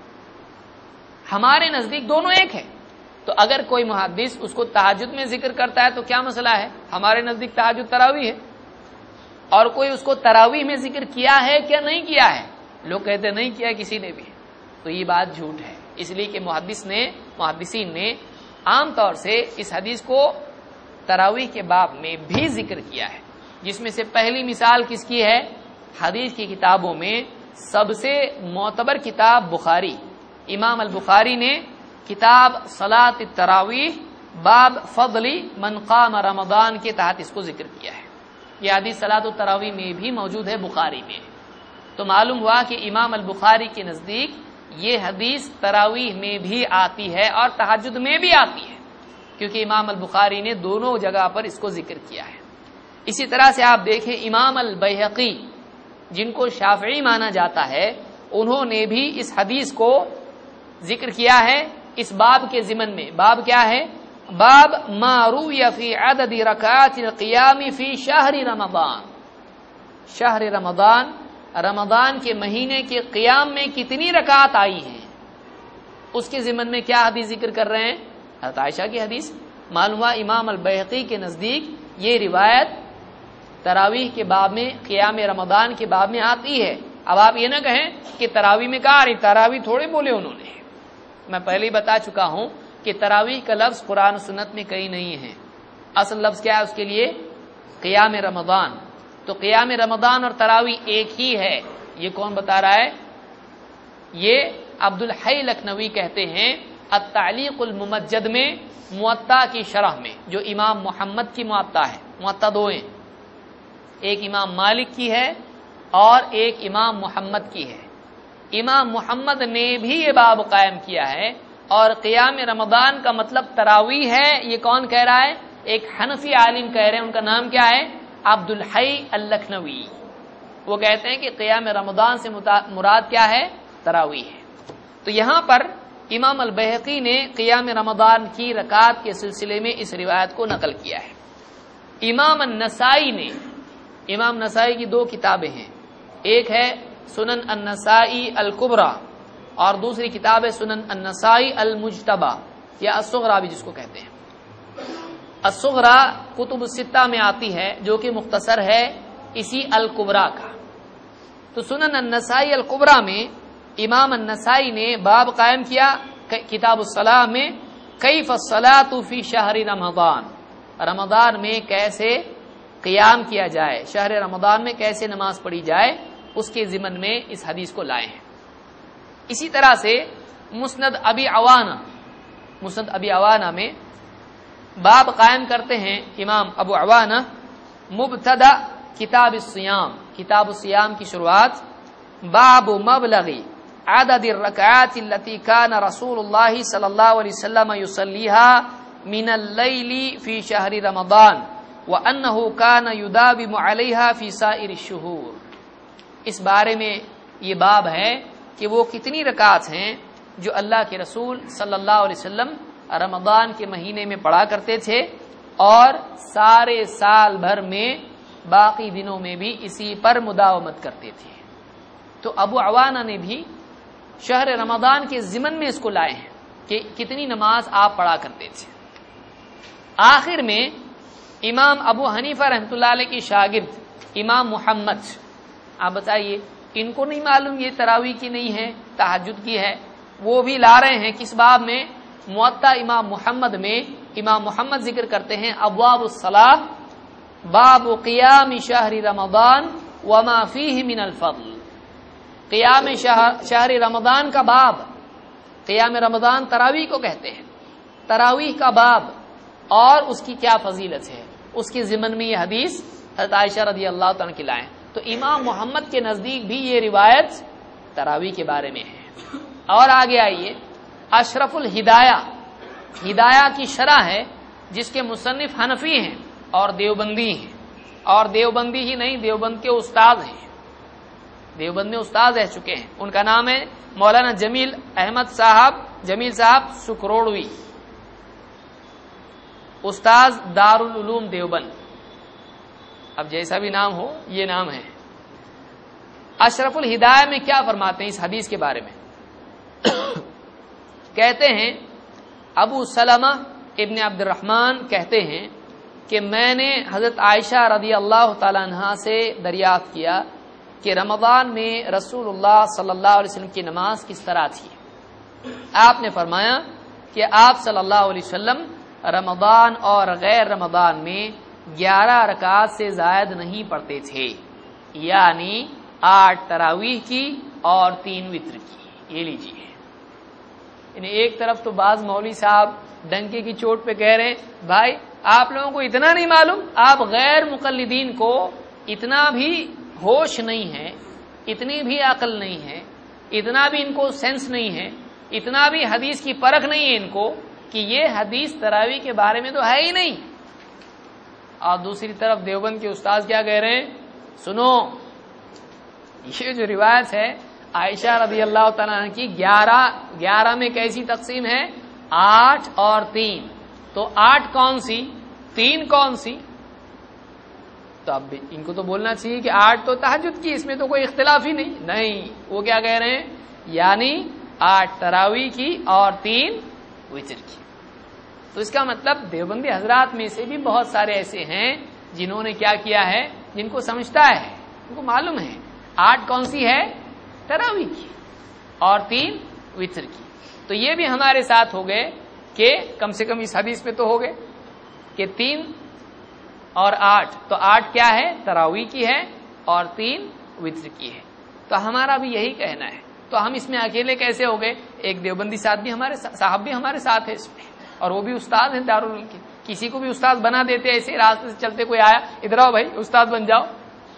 S1: ہمارے نزدیک دونوں ایک ہے. تو اگر کوئی محدث اس کو تہجد میں ذکر کرتا ہے تو کیا مسئلہ ہے، ہمارے نزدیک تہجد تراویح ہے. اور کوئی اس کو تراویح میں ذکر کیا ہے کیا نہیں کیا ہے، لوگ کہتے نہیں کیا کسی نے بھی، تو یہ بات جھوٹ ہے. اس لیے کہ محدثین نے عام طور سے اس حدیث کو تراویح کے باب میں بھی ذکر کیا ہے، جس میں سے پہلی مثال کس کی ہے، حدیث کی کتابوں میں سب سے معتبر کتاب بخاری، امام البخاری نے کتاب صلاۃ التراویح باب فضل من قام رمضان کے تحت اس کو ذکر کیا ہے. یہ حدیث صلاۃ التراویح میں بھی موجود ہے بخاری میں. تو معلوم ہوا کہ امام البخاری کے نزدیک یہ حدیث تراویح میں بھی آتی ہے اور تہجد میں بھی آتی ہے، کیونکہ امام البخاری نے دونوں جگہ پر اس کو ذکر کیا ہے. اسی طرح سے آپ دیکھیں امام البیہقی جن کو شافعی مانا جاتا ہے، انہوں نے بھی اس حدیث کو ذکر کیا ہے اس باب کے ضمن میں. باب کیا ہے، باب ما روی فی عدد رکعات القیام فی شہر رمضان. شہر رمضان، رمضان کے مہینے کے قیام میں کتنی رکعات آئی ہیں، اس کے ضمن میں کیا حدیث ذکر کر رہے ہیں، حضرت عائشہ کی حدیث. معلوم ہوا امام البیہقی کے نزدیک یہ روایت تراویح کے باب میں، قیام رمضان کے باب میں آتی ہے. اب آپ یہ نہ کہیں کہ تراویح میں کہا رہی، تراویح تھوڑے بولے انہوں نے. میں پہلے ہی بتا چکا ہوں کہ تراویح کا لفظ قرآن و سنت میں کہیں نہیں ہے. اصل لفظ کیا ہے اس کے لیے، قیام رمضان. تو قیام رمضان اور تراویح ایک ہی ہے. یہ کون بتا رہا ہے، یہ عبد الحی لکھنوی کہتے ہیں التعلیق الممجد میں، موطا کی شرح میں، جو امام محمد کی موطا ہے. موطا دو ہیں، ایک امام مالک کی ہے اور ایک امام محمد کی ہے. امام محمد نے بھی یہ باب قائم کیا ہے. اور قیام رمضان کا مطلب تراویح ہے. یہ کون کہہ رہا ہے؟ ایک حنفی عالم کہہ رہے ہیں. ان کا نام کیا ہے؟ عبد الحی اللکھنوی. وہ کہتے ہیں کہ قیام رمضان سے مراد کیا ہے؟ تراویح ہے. تو یہاں پر امام البیہقی نے قیام رمضان کی رکعات کے سلسلے میں اس روایت کو نقل کیا ہے. امام النسائی نے، امام نسائی کی دو کتابیں ہیں. ایک ہے سنن النسائی الکبریٰ اور دوسری کتاب ہے سنن النسائی المجتبیٰ یا الصغریٰ بھی جس کو کہتے ہیں. الصغریٰ کتب الستہ میں آتی ہے جو کہ مختصر ہے اسی الکبریٰ کا. تو سنن النسائی الکبریٰ میں امام النسائی نے باب قائم کیا کتاب الصلاۃ میں، کیف الصلاۃ فی شہر رمضان، رمضان میں کیسے قیام کیا جائے، شہر رمضان میں کیسے نماز پڑھی جائے، اس کے ضمن میں اس حدیث کو لائے ہیں. اسی طرح سے مسند ابی عوانہ میں باب قائم کرتے ہیں امام ابو عوانہ، مبتدا کتاب الصیام، کتاب الصیام کی شروعات، باب مبلغ عدد الرکعات التي كان رسول اللہ صلی اللہ علیہ وسلم يصليها من اللیل فی شہر رمضان وانه كان يداوم عليها في سائر الشهور. اس بارے میں یہ باب ہے کہ وہ کتنی رکعات ہیں جو اللہ کے رسول صلی اللہ علیہ وسلم رمضان کے مہینے میں پڑھا کرتے تھے اور سارے سال بھر میں باقی دنوں میں بھی اسی پر مداومت کرتے تھے. تو ابو عوانہ نے بھی شہر رمضان کے ضمن میں اس کو لائے ہیں کہ کتنی نماز آپ پڑھا کرتے تھے. آخر میں امام ابو حنیفہ رحمۃ اللہ علیہ کی شاگرد امام محمد، آپ بتائیے ان کو نہیں معلوم یہ تراویح کی نہیں ہے، تہجد کی ہے؟ وہ بھی لا رہے ہیں کس باب میں؟ موطا امام محمد میں امام محمد ذکر کرتے ہیں ابواب الصلاۃ باب قیام شہر رمضان وما فیہ من الفضل. قیام شہر رمضان کا باب، قیام رمضان تراویح کو کہتے ہیں، تراویح کا باب اور اس کی کیا فضیلت ہے، اس کے ضمن میں یہ حدیث حضرت عائشہ رضی اللہ تعالیٰ کی لائیں. تو امام محمد کے نزدیک بھی یہ روایت تراویح کے بارے میں ہے. اور آگے آئیے، اشرف الہدایہ، ہدایہ کی شرح ہے جس کے مصنف حنفی ہیں اور دیوبندی ہیں، اور دیوبندی ہی نہیں دیوبند کے استاد ہیں، دیوبند میں استاد رہ چکے ہیں. ان کا نام ہے مولانا جمیل صاحب سکروڑوی، استاد دارالعلوم دیوبند. اب جیسا بھی نام ہو یہ نام ہے. اشرف الہدایہ میں کیا فرماتے ہیں اس حدیث کے بارے میں؟ کہتے ہیں ابو سلمہ ابن عبد الرحمن کہتے ہیں کہ میں نے حضرت عائشہ رضی اللہ تعالی عنہا سے دریافت کیا کہ رمضان میں رسول اللہ صلی اللہ علیہ وسلم کی نماز کس طرح تھی. آپ نے فرمایا کہ آپ صلی اللہ علیہ وسلم رمضان اور غیر رمضان میں 11 رکعات سے زائد نہیں پڑھتے تھے، یعنی 8 تراویح کی اور 3 وتر کی. یہ لیجیے، یعنی ایک طرف تو بعض مولوی صاحب ڈنکے کی چوٹ پہ کہہ رہے ہیں بھائی آپ لوگوں کو اتنا نہیں معلوم، آپ غیر مقلدین کو اتنا بھی ہوش نہیں ہے، اتنی بھی عقل نہیں ہے، اتنا بھی ان کو سینس نہیں ہے، اتنا بھی حدیث کی پرکھ نہیں ہے ان کو کہ یہ حدیث تراویح کے بارے میں تو ہے ہی نہیں. اور دوسری طرف دیوبند کے استاد کیا کہہ رہے ہیں؟ سنو، یہ جو روایت ہے عائشہ رضی اللہ تعالیٰ عنہ کی 11 میں کیسی تقسیم ہے؟ 8 اور 3. تو 8 کون سی، 3 کون سی؟ تو اب ان کو تو بولنا چاہیے کہ 8 تو تہجد کی، اس میں تو کوئی اختلاف ہی نہیں. وہ کیا کہہ رہے ہیں؟ یعنی 8 تراویح کی اور 3 وتر کی. تو اس کا مطلب دیوبندی حضرات میں سے بھی بہت سارے ایسے ہیں جنہوں نے کیا کیا ہے، جن کو سمجھتا ہے، ان کو معلوم ہے 8 کون سی ہے؟ تراویح کی اور 3 وتر کی. تو یہ بھی ہمارے ساتھ ہو گئے کہ کم سے کم اس حدیث میں تو ہو گئے کہ 3 اور 8. تو 8 کیا ہے؟ تراویح کی ہے اور 3 وتر کی ہے. تو ہمارا بھی یہی کہنا ہے. تو ہم اس میں اکیلے کیسے ہو گئے؟ ایک دیوبندی صاحب بھی ہمارے ساتھ ہے اس میں، اور وہ بھی استاد ہیں دارالعلوم کے. کسی کو بھی استاد بنا دیتے ایسے راستے سے چلتے، کوئی آیا ادھر آؤ بھائی استاد بن جاؤ،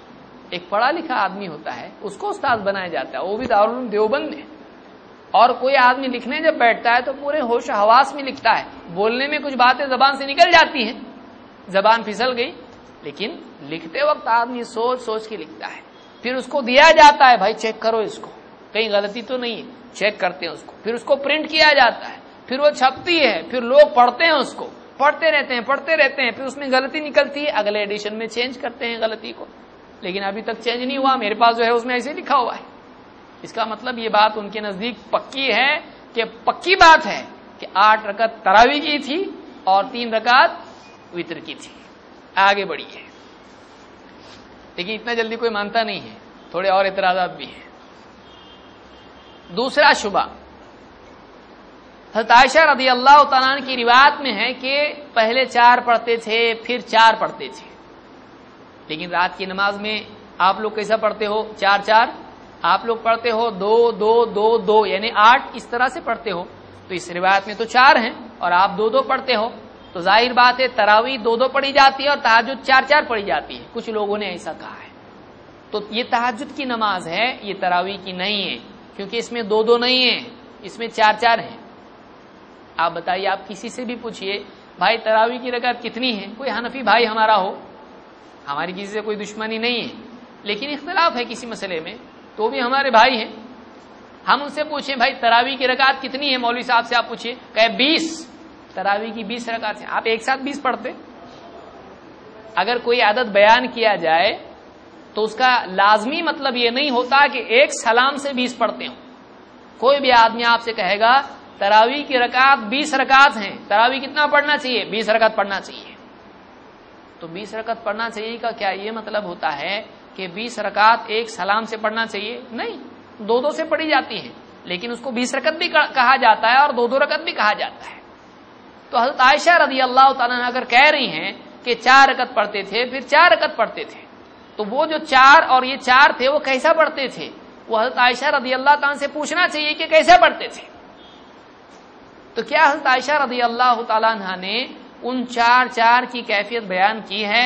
S1: ایک پڑھا لکھا آدمی ہوتا ہے اس کو استاد بنایا جاتا ہے، وہ بھی دارالعلوم دیوبند میں، اور کوئی آدمی لکھنے جب بیٹھتا ہے تو پورے ہوش و حواس میں لکھتا ہے، بولنے میں کچھ باتیں زبان سے نکل جاتی ہیں، زبان پھسل گئی، لیکن لکھتے وقت آدمی سوچ سوچ کے لکھتا ہے، پھر اس کو دیا جاتا ہے بھائی چیک کرو اس کو کہیں غلطی تو نہیں ہے، چیک کرتے ہیں اس کو، پھر اس کو پرنٹ کیا جاتا ہے، پھر وہ چھپتی ہے، پھر لوگ پڑھتے ہیں، اس کو پڑھتے رہتے ہیں، پھر اس میں غلطی نکلتی ہے، اگلے ایڈیشن میں چینج کرتے ہیں غلطی کو، لیکن ابھی تک چینج نہیں ہوا، میرے پاس جو ہے اس میں ایسے لکھا ہوا ہے۔ اس کا مطلب یہ بات ان کے نزدیک پکی ہے کہ پکی بات ہے کہ 8 رکعت تراویح کی تھی اور 3 رکعت وتر کی تھی، آگے بڑھی ہے، لیکن اتنا جلدی کوئی مانتا نہیں ہے، تھوڑے اور اعتراضات بھی ہیں۔ دوسرا شبہ حضرت عائشہ رضی اللہ تعالیٰ عنہ کی روایت میں ہے کہ پہلے 4 پڑھتے تھے پھر 4 پڑھتے تھے، لیکن رات کی نماز میں آپ لوگ کیسا پڑھتے ہو؟ 4 آپ لوگ پڑھتے ہو 2 یعنی 8 اس طرح سے پڑھتے ہو، تو اس روایت میں تو 4 ہیں اور آپ 2 پڑھتے ہو، تو ظاہر بات ہے تراویح 2 پڑھی جاتی ہے اور تہجد 4 پڑھی جاتی ہے، کچھ لوگوں نے ایسا کہا ہے۔ تو یہ تہجد کی نماز ہے، یہ تراویح کی نہیں ہے، کیونکہ اس میں 2 نہیں ہے، اس میں 4 ہیں۔ آپ بتائیے، آپ کسی سے بھی پوچھئے بھائی تراویح کی رکعت کتنی ہے، کوئی حنفی بھائی ہمارا ہو، ہماری کسی سے کوئی دشمنی نہیں ہے، لیکن اختلاف ہے کسی مسئلے میں تو بھی ہمارے بھائی ہیں، ہم ان سے پوچھیں بھائی تراویح کی رکعت کتنی ہے، مولوی صاحب سے آپ پوچھیں کہ 20 تراویح کی 20 رکعت ہیں، آپ ایک ساتھ 20 پڑھتے؟ اگر کوئی عدد بیان کیا جائے تو اس کا لازمی مطلب یہ نہیں ہوتا کہ ایک سلام سے 20 پڑھتے ہوں۔ کوئی بھی آدمی آپ سے کہے گا تراویح کی رکعت 20 رکعت ہیں، تراویح کتنا پڑھنا چاہیے؟ 20 رکعت پڑھنا چاہیے، تو 20 رکعت پڑھنا چاہیے کا کیا یہ مطلب ہوتا ہے کہ 20 رکعت ایک سلام سے پڑھنا چاہیے؟ نہیں، 2 سے پڑھی جاتی ہیں، لیکن اس کو 20 رکعت بھی کہا جاتا ہے اور 2 رکعت بھی کہا جاتا ہے۔ تو حضرت عائشہ رضی اللہ تعالیٰ عنہ اگر کہہ رہی ہیں کہ 4 رکعت پڑھتے تھے پھر 4 رکعت پڑھتے تھے، تو وہ جو 4 اور یہ 4 تھے وہ کیسا پڑھتے تھے؟ وہ حضرت عائشہ رضی اللہ تعالیٰ سے پوچھنا چاہیے کہ کیسے پڑھتے تھے۔ تو کیا حضرت عائشہ رضی اللہ تعالیٰ عنہ نے ان 4 کی کیفیت بیان کی ہے؟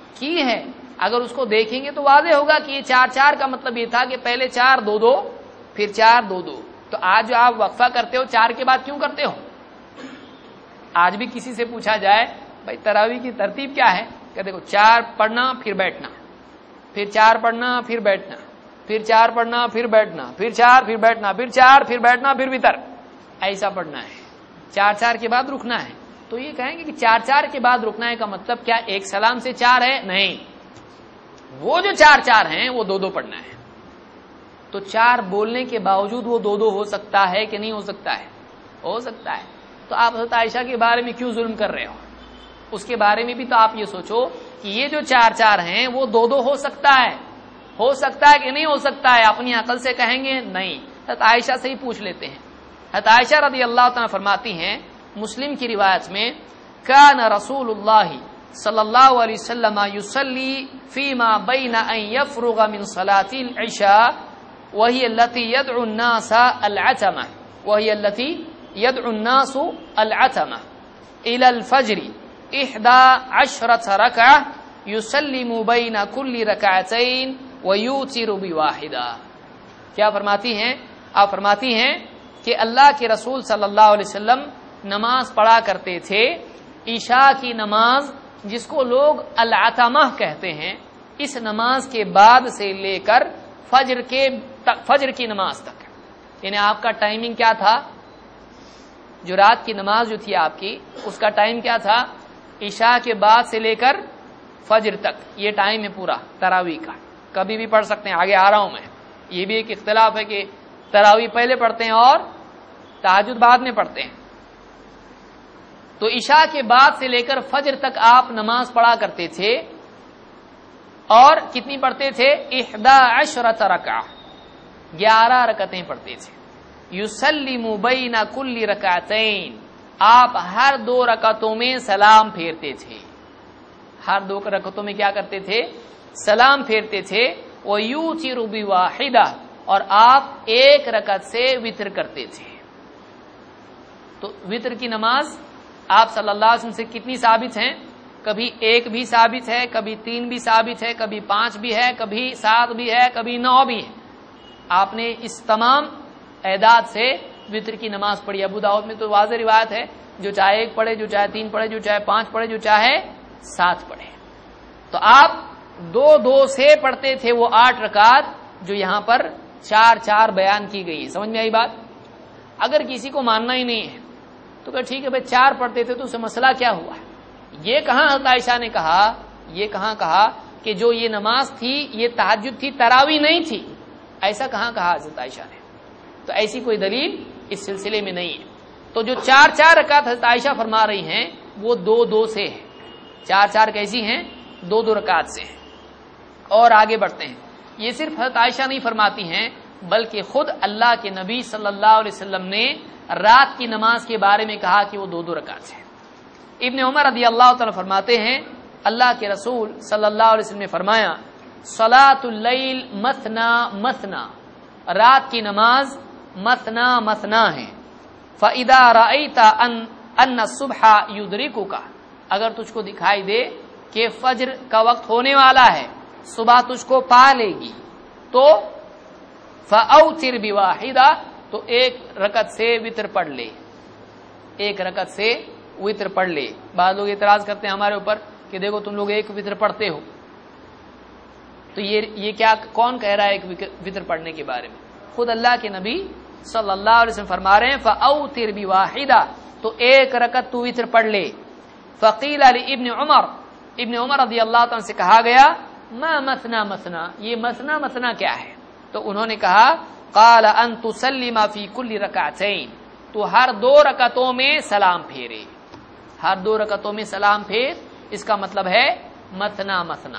S1: اگر اس کو دیکھیں گے تو واضح ہوگا کہ یہ 4 کا مطلب یہ تھا کہ پہلے 4 2 پھر 4 2 تو آج جو آپ وقفہ کرتے ہو 4 کے بعد کیوں کرتے ہو؟ آج بھی کسی سے پوچھا جائے بھائی تراویح کی ترتیب کیا ہے، کہ دیکھو 4 پڑھنا پھر بیٹھنا، پھر 4 پڑھنا پھر بیٹھنا، پھر 4 پڑھنا پھر بیٹھنا، پھر 4 پھر بیٹھنا، پھر 4 پھر بیٹھنا، پھر وتر، ایسا پڑھنا ہے، 4 کے بعد رکنا ہے۔ تو یہ کہیں گے کہ 4 کے بعد رکنا ہے کا مطلب کیا ایک سلام سے 4 ہے؟ نہیں، وہ جو 4 ہیں وہ 2 پڑھنا ہے۔ تو 4 بولنے کے باوجود وہ 2 ہو سکتا ہے کہ نہیں ہو سکتا ہے؟ ہو سکتا ہے۔ تو آپ حضرت عائشہ کے بارے میں کیوں ظلم کر رہے ہو؟ اس کے بارے میں بھی تو آپ یہ سوچو کہ یہ جو 4 ہیں وہ 2 ہو سکتا ہے کہ نہیں ہو سکتا ہے؟ اپنی عقل سے کہیں گے نہیں، حضرت عائشہ سے ہی پوچھ لیتے ہیں۔ حضرت عائشہ رضی اللہ تعالیٰ فرماتی ہیں، مسلم کی روایت میں، کان رسول اللہ صلی اللہ علیہ وسلم یصلی فیما بین ان یفرغ من صلاة العشاء وہی التي يدعو الناس العتمة الى الفجر 11 رکعة یسلم بین کل رکعتین ویوتر بواحدہ۔ کیا فرماتی ہیں؟ آپ فرماتی ہیں کہ اللہ کے رسول صلی اللہ علیہ وسلم نماز پڑھا کرتے تھے، عشاء کی نماز جس کو لوگ العتمہ کہتے ہیں، اس نماز کے بعد سے لے کر فجر کی نماز تک، یعنی آپ کا ٹائمنگ کیا تھا؟ جو رات کی نماز جو تھی آپ کی، اس کا ٹائم کیا تھا؟ عشاء کے بعد سے لے کر فجر تک، یہ ٹائم ہے پورا تراویح کا، کبھی بھی پڑھ سکتے ہیں، آگے آ رہا ہوں میں۔ یہ بھی ایک اختلاف ہے کہ تراویح پہلے پڑھتے ہیں اور تہجد بعد میں پڑھتے ہیں۔ تو عشاء کے بعد سے لے کر فجر تک آپ نماز پڑھا کرتے تھے، اور کتنی پڑھتے تھے؟ 11 رکعہ، 11 رکعتیں پڑھتے تھے۔ یسلم بین کل رکعتین، آپ ہر 2 رکعتوں میں سلام پھیرتے تھے، ہر 2 رکعتوں میں کیا کرتے تھے؟ سلام پھیرتے تھے۔ ویوتر بواحدہ، اور آپ 1 رکعت سے وتر کرتے تھے۔ تو وتر کی نماز آپ صلی اللہ علیہ وسلم سے کتنی ثابت ہیں؟ کبھی 1 بھی ثابت ہے، کبھی 3 بھی ثابت ہے، کبھی 5 بھی ہے، کبھی 7 بھی ہے، کبھی 9 بھی ہے. آپ نے اس تمام اعداد سے وتر کی نماز پڑھی. ابو داؤد میں تو واضح روایت ہے، جو چاہے 1 پڑھے، جو چاہے 3 پڑھے، جو چاہے 5 پڑھے، جو چاہے 7 پڑھے. تو آپ 2-2 سے پڑھتے تھے وہ 8 رکعت جو یہاں پر 4-4 بیان کی گئی ہے. سمجھ میں آئی بات؟ اگر کسی کو ماننا ہی نہیں ہے تو کہ ٹھیک ہے بھائی 4 پڑھتے تھے تو اسے مسئلہ کیا ہوا ہے؟ یہ کہاں حضرت عائشہ نے کہا، یہ کہاں کہا کہ جو یہ نماز تھی یہ تہجد تھی، تراویح نہیں تھی؟ ایسا کہاں کہا حضرت عائشہ نے؟ تو ایسی کوئی دلیل اس سلسلے میں نہیں ہے. تو جو 4-4 رکعت حضرت عائشہ فرما رہی ہیں وہ 2-2 سے ہے. 4-4 کیسی ہیں؟ 2-2 رکعت سے ہیں. اور آگے بڑھتے ہیں. یہ صرف حضرت عائشہ نہیں فرماتی ہیں بلکہ خود اللہ کے نبی صلی اللہ علیہ وسلم نے رات کی نماز کے بارے میں کہا کہ وہ 2-2 رکعت ہے. ابن عمر رضی اللہ تعالی فرماتے ہیں اللہ کے رسول صلی اللہ علیہ وسلم نے فرمایا صلاۃ اللیل مثنا مثنا، رات کی نماز مثنا مثنا ہے. فَإِذَا رَأَيْتَ أَنَّ الصُّبْحَ يُدْرِكُكَ، اگر تجھ کو دکھائی دے کہ فجر کا وقت ہونے والا ہے، صبح تجھ کو پا لے گی، تو فَأَوْتِرْ بِوَاحِدَةٍ، تو 1 رکعت سے وتر پڑھ لے. 1 رکعت سے وتر پڑھ لے. بعض لوگ اعتراض کرتے ہیں ہمارے اوپر کہ دیکھو تم لوگ 1 وتر پڑھتے ہو، تو یہ کیا، کون کہہ رہا ہے 1 وتر پڑھنے کے بارے میں؟ خود اللہ کے نبی صلی اللہ علیہ وسلم فرما رہے ہیں فَأَوْتِرْ بِوَاحِدَةٍ، تو 1 رکعت تو وتر پڑھ لے. فَقِيلَ لِابْنِ عُمَرَ، ابن عمر رضی اللہ تعالیٰ سے کہا گیا ما مثنا مثنا، یہ مثنا مثنا کیا ہے؟ تو انہوں نے کہا قال ان تسلم فی کل رکعتین، تو ہر 2 رکعتوں میں سلام پھیرے. ہر 2 رکعتوں میں سلام پھیر، اس کا مطلب ہے مثنا مثنا،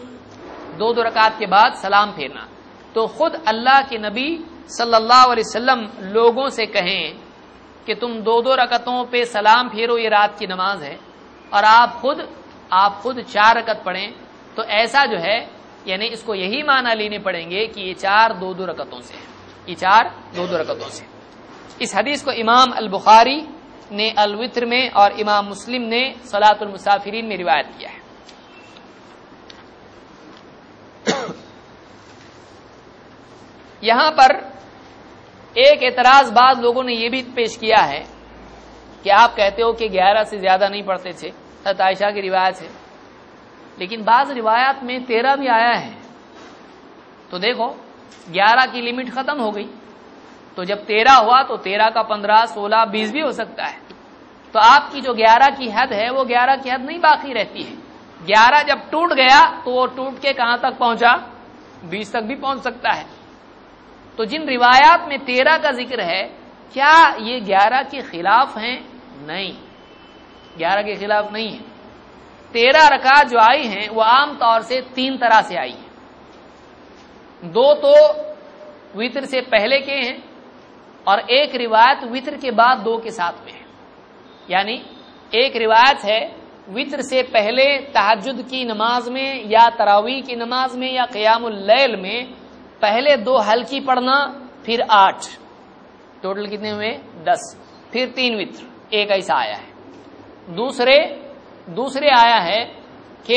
S1: 2 رکعت کے بعد سلام پھیرنا. تو خود اللہ کے نبی صلی اللہ علیہ وسلم لوگوں سے کہیں کہ تم 2 رکعتوں پہ سلام پھیرو، یہ رات کی نماز ہے، اور آپ خود 4 رکعت پڑھیں، تو ایسا جو ہے یعنی اس کو یہی معنی لینے پڑیں گے کہ یہ 4 2 رکعتوں سے، یہ 4 2 رکعتوں سے. اس حدیث کو امام البخاری نے الوتر میں اور امام مسلم نے صلاۃ المسافرین میں روایت کیا ہے. یہاں پر ایک اعتراض بعض لوگوں نے یہ بھی پیش کیا ہے کہ آپ کہتے ہو کہ 11 سے زیادہ نہیں پڑھتے تھے، حضرت عائشہ کی روایت ہے، لیکن بعض روایات میں 13 بھی آیا ہے. تو دیکھو 11 کی لمٹ ختم ہو گئی، تو جب 13 ہوا تو 13 کا 15 16 20 بھی ہو سکتا ہے. تو آپ کی جو 11 کی حد ہے وہ 11 کی حد نہیں باقی رہتی ہے. 11 جب ٹوٹ گیا تو وہ ٹوٹ کے کہاں تک پہنچا؟ 20 تک بھی پہنچ سکتا ہے. تو جن روایات میں 13 کا ذکر ہے کیا یہ 11 کے خلاف ہیں؟ نہیں، 11 کے خلاف نہیں ہے. 13 رکعت جو آئی ہیں وہ عام طور سے 3 طرح سے آئی ہیں. 2 تو وتر سے پہلے کے ہیں اور ایک روایت وتر کے بعد 2 کے ساتھ میں ہے. یعنی ایک روایت ہے وتر سے پہلے تہجد کی نماز میں یا تراویح کی نماز میں یا قیام اللیل میں پہلے 2 ہلکی پڑھنا، پھر 8، ٹوٹل کتنے ہوئے؟ 10، پھر 3 وتر. ایک ایسا آیا ہے. دوسرے آیا ہے کہ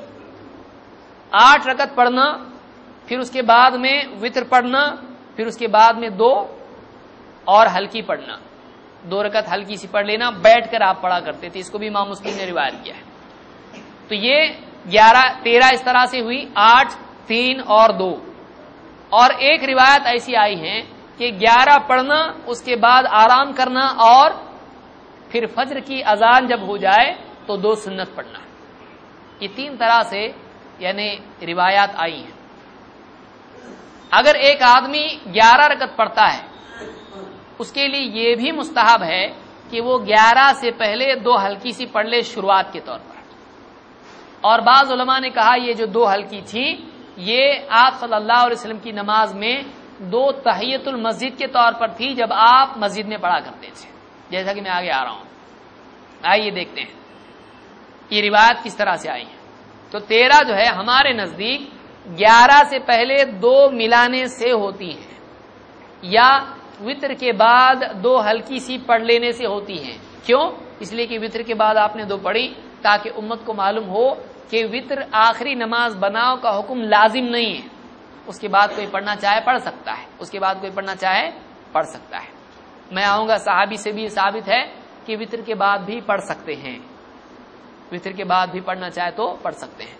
S1: 8 رکعت پڑھنا، پھر اس کے بعد میں وتر پڑھنا، پھر اس کے بعد میں 2 اور ہلکی پڑھنا. 2 رکعت ہلکی سی پڑھ لینا، بیٹھ کر آپ پڑھا کرتے تھے. اس کو بھی امام مسلم نے روایت کیا ہے. تو یہ 13 اس طرح سے ہوئی، 8 3 اور 2. اور ایک روایت ایسی آئی ہے کہ 11 پڑھنا، اس کے بعد آرام کرنا، اور پھر فجر کی اذان جب ہو جائے تو 2 سنت پڑھنا. یہ 3 طرح سے یعنی روایات آئی ہیں. اگر ایک آدمی 11 رکعت پڑھتا ہے اس کے لیے یہ بھی مستحب ہے کہ وہ 11 سے پہلے 2 ہلکی سی پڑھ لے شروعات کے طور پر. اور بعض علماء نے کہا یہ جو 2 ہلکی تھی یہ آپ صلی اللہ علیہ وسلم کی نماز میں 2 تحیت المسجد کے طور پر تھی جب آپ مسجد میں پڑھا کرتے تھے، جیسا کہ میں آگے آ رہا ہوں. آئیے دیکھتے ہیں یہ روایت کس طرح سے آئی ہے. تو 13 جو ہے ہمارے نزدیک 11 سے پہلے 2 ملانے سے ہوتی ہیں، یا وتر کے بعد 2 ہلکی سی پڑھ لینے سے ہوتی ہیں. کیوں؟ اس لیے کہ وتر کے بعد آپ نے 2 پڑھی تاکہ امت کو معلوم ہو کہ وطر آخری نماز بناؤ کا حکم لازم نہیں ہے، اس کے بعد کوئی پڑھنا چاہے پڑھ سکتا ہے، اس کے بعد کوئی پڑھنا چاہے پڑھ سکتا ہے۔ میں آؤں گا، صحابی سے بھی ثابت ہے کہ وطر کے بعد بھی پڑھ سکتے ہیں، وطر کے بعد بھی پڑھنا چاہے تو پڑھ سکتے ہیں۔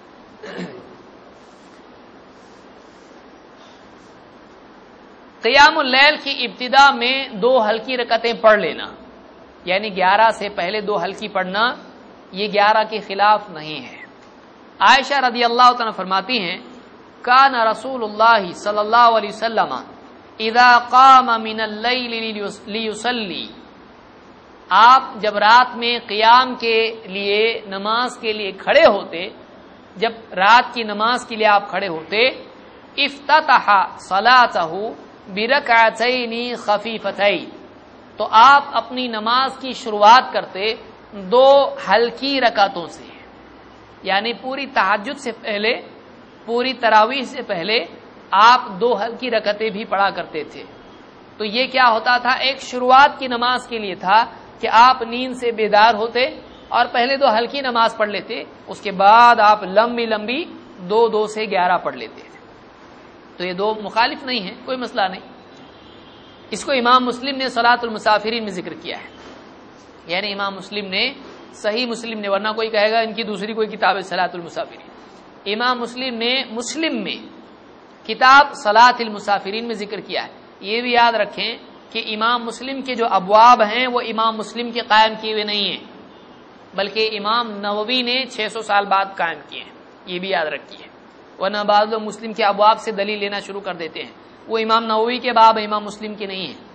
S1: قیام اللیل کی ابتدا میں 2 ہلکی رکعتیں پڑھ لینا، یعنی 11 سے پہلے 2 ہلکی پڑھنا، یہ 11 کے خلاف نہیں ہے۔ عائشہ رضی اللہ تعالیٰ فرماتی ہیں کان رسول اللہ صلی اللہ علیہ وسلم اذا قام من اللیل لیصلی، آپ جب رات میں قیام کے لیے نماز کے لیے کھڑے ہوتے، جب رات کی نماز کے لیے آپ کھڑے ہوتے، افتتح صلاته برکعتین خفیفتین، تو آپ اپنی نماز کی شروعات کرتے 2 ہلکی رکعتوں سے، یعنی پوری تہجد سے پہلے، پوری تراویح سے پہلے آپ 2 ہلکی رکعتیں بھی پڑھا کرتے تھے۔ تو یہ کیا ہوتا تھا، ایک شروعات کی نماز کے لیے تھا کہ آپ نیند سے بیدار ہوتے اور پہلے 2 ہلکی نماز پڑھ لیتے، اس کے بعد آپ لمبی لمبی 2 سے 11 پڑھ لیتے تھے۔ تو یہ 2 مخالف نہیں ہیں، کوئی مسئلہ نہیں۔ اس کو امام مسلم نے صلاۃ المسافرین میں ذکر کیا ہے، یعنی امام مسلم نے، صحیح مسلم نے، ورنہ کوئی کہے گا ان کی دوسری کوئی کتاب ہے صلاۃ المسافرین، امام مسلم نے مسلم میں کتاب صلاۃ المسافرین میں ذکر کیا ہے۔ یہ بھی یاد رکھیں کہ امام مسلم کے جو ابواب ہیں وہ امام مسلم کے قائم کیے ہوئے نہیں ہیں، بلکہ امام نووی نے 600 سال بعد قائم کیے ہیں، یہ بھی یاد رکھیے، ورنہ بعض لوگ مسلم کے ابواب سے دلیل لینا شروع کر دیتے ہیں، وہ امام نووی کے باب امام مسلم کے نہیں ہیں۔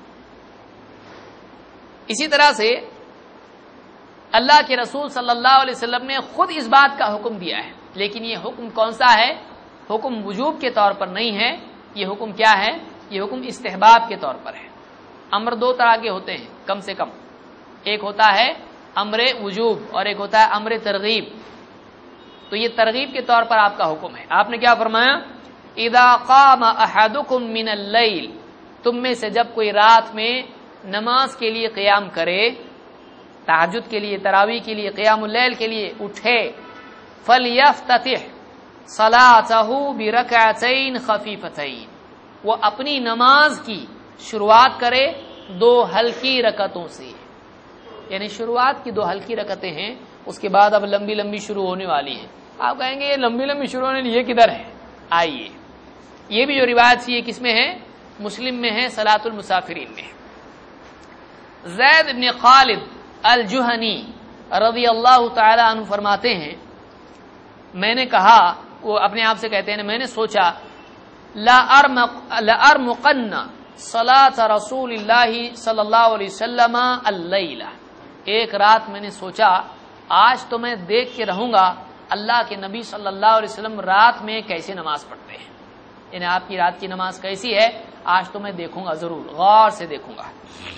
S1: اسی طرح سے اللہ کے رسول صلی اللہ علیہ وسلم نے خود اس بات کا حکم دیا ہے، لیکن یہ حکم کون سا ہے؟ حکم وجوب کے طور پر نہیں ہے، یہ حکم کیا ہے؟ یہ حکم استحباب کے طور پر ہے۔ امر 2 طرح کے ہوتے ہیں کم سے کم، ایک ہوتا ہے امر وجوب اور ایک ہوتا ہے امر ترغیب۔ تو یہ ترغیب کے طور پر آپ کا حکم ہے۔ آپ نے کیا فرمایا؟ اذا قام احدکم من اللیل، تم میں سے جب کوئی رات میں نماز کے لیے قیام کرے، تہجد کے لیے، تراویح کے لیے، قیام اللیل کے لیے اٹھے، فلیفتتح صلاته برکعتین خفیفتین، وہ اپنی نماز کی شروعات کرے 2 ہلکی رکعتوں سے، یعنی شروعات کی 2 ہلکی رکعتیں ہیں، اس کے بعد اب لمبی لمبی شروع ہونے والی ہیں۔ آپ کہیں گے یہ لمبی لمبی شروع ہونے یہ کدھر ہے؟ آئیے، یہ بھی جو روایت سی ہے کس میں ہے؟ مسلم میں ہے، صلاۃ المسافرین میں۔ زید بن خالد الجہنی رضی اللہ تعالی عنہ فرماتے ہیں میں نے کہا، وہ اپنے آپ سے کہتے ہیں میں نے سوچا لأرمقن صلاۃ رسول اللہ صلی اللہ علیہ وسلم اللیلہ، ایک رات میں نے سوچا آج تو میں دیکھ کے رہوں گا اللہ کے نبی صلی اللہ علیہ وسلم رات میں کیسے نماز پڑھتے ہیں، یعنی آپ کی رات کی نماز کیسی ہے آج تو میں دیکھوں گا، ضرور غور سے دیکھوں گا۔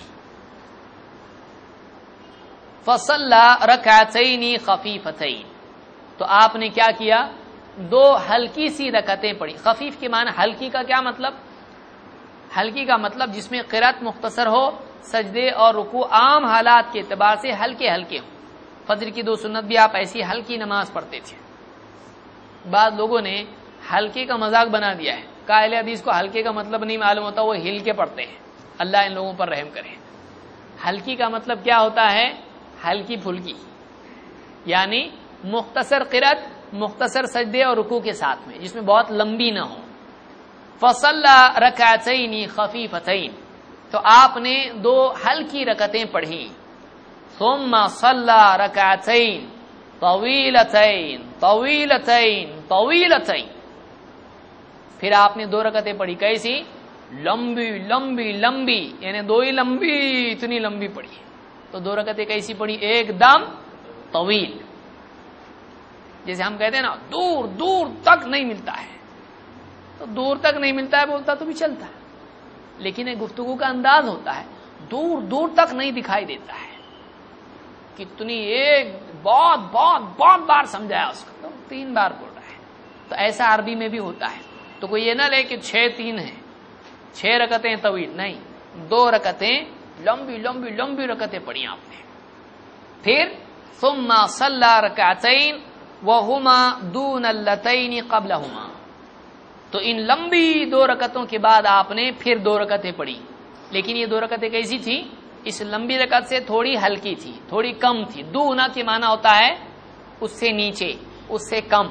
S1: فصلی رکعتین خفیفتین، تو آپ نے کیا کیا؟ 2 ہلکی سی رکعتیں پڑھی۔ خفیف کے معنی ہلکی کا کیا مطلب؟ ہلکی کا مطلب جس میں قرات مختصر ہو، سجدے اور رکوع عام حالات کے اعتبار سے ہلکے ہلکے ہوں۔ فجر کی 2 سنت بھی آپ ایسی ہلکی نماز پڑھتے تھے۔ بعض لوگوں نے ہلکے کا مذاق بنا دیا ہے، اہل حدیث کو ہلکے کا مطلب نہیں معلوم ہوتا، وہ ہل کے پڑھتے ہیں، اللہ ان لوگوں پر رحم کرے۔ ہلکی کا مطلب کیا ہوتا ہے؟ ہلکی پھلکی، یعنی مختصر قرات، مختصر سجدے اور رکوع کے ساتھ میں، جس میں بہت لمبی نہ ہو۔ فصلی رکعتین خفیفتین، تو آپ نے 2 ہلکی رکعتیں پڑھی۔ ثم صلی رکعتین طویلتین طویلتین طویلتین، پھر آپ نے 2 رکعتیں پڑھی، کیسی؟ لمبی لمبی لمبی، یعنی 2 ہی لمبی، اتنی لمبی پڑھی۔ تو 2 رکعتیں کیسی پڑھی؟ ایک دم طویل، جیسے ہم کہتے ہیں نا دور دور تک نہیں ملتا ہے، تو دور تک نہیں ملتا ہے بولتا تو بھی چلتا ہے، لیکن ایک گفتگو کا انداز ہوتا ہے، دور دور تک نہیں دکھائی دیتا ہے، کتنی ایک بہت بہت بہت بار سمجھایا اس کو، تو 3 بار بول رہا ہے۔ تو ایسا عربی میں بھی ہوتا ہے، تو کوئی یہ نہ لے کہ 6-3 ہیں، 6 رکعتیں طویل، نہیں، 2 رکعتیں لمبی لمبی لمبی رکعتیں پڑھی آپ نے۔ پھر ثم صلى ركعتين وهما دون اللتين قبلهما، تو ان لمبی 2 رکعتوں کے بعد آپ نے پھر 2 رکعتیں پڑھی، لیکن یہ 2 رکعتیں کیسی تھی؟ اس لمبی رکعت سے تھوڑی ہلکی تھی، تھوڑی کم تھی. دونا کے معنی ہوتا ہے اس سے نیچے، اس سے کم.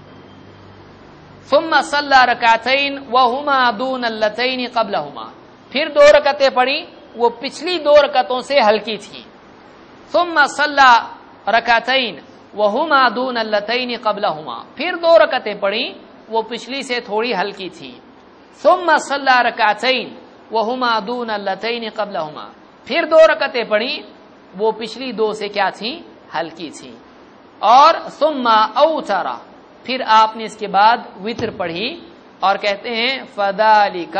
S1: ثم صلى ركعتين وهما دون اللتين قبلهما، پھر 2 رکعتیں پڑھی، وہ پچھلی 2 رکعتوں سے ہلکی تھی. ثم صلى ركعتين وهما دون اللتين قبلهما، پھر 2 رکعتیں پڑھی، وہ پچھلی سے تھوڑی ہلکی تھی. ثم صلى ركعتين وهما دون اللتين قبلهما، پھر 2 رکعتیں پڑھی، وہ پچھلی 2 سے کیا تھی؟ ہلکی تھی. اور ثم اوتر، پھر آپ نے اس کے بعد وتر پڑھی، اور کہتے ہیں فذلك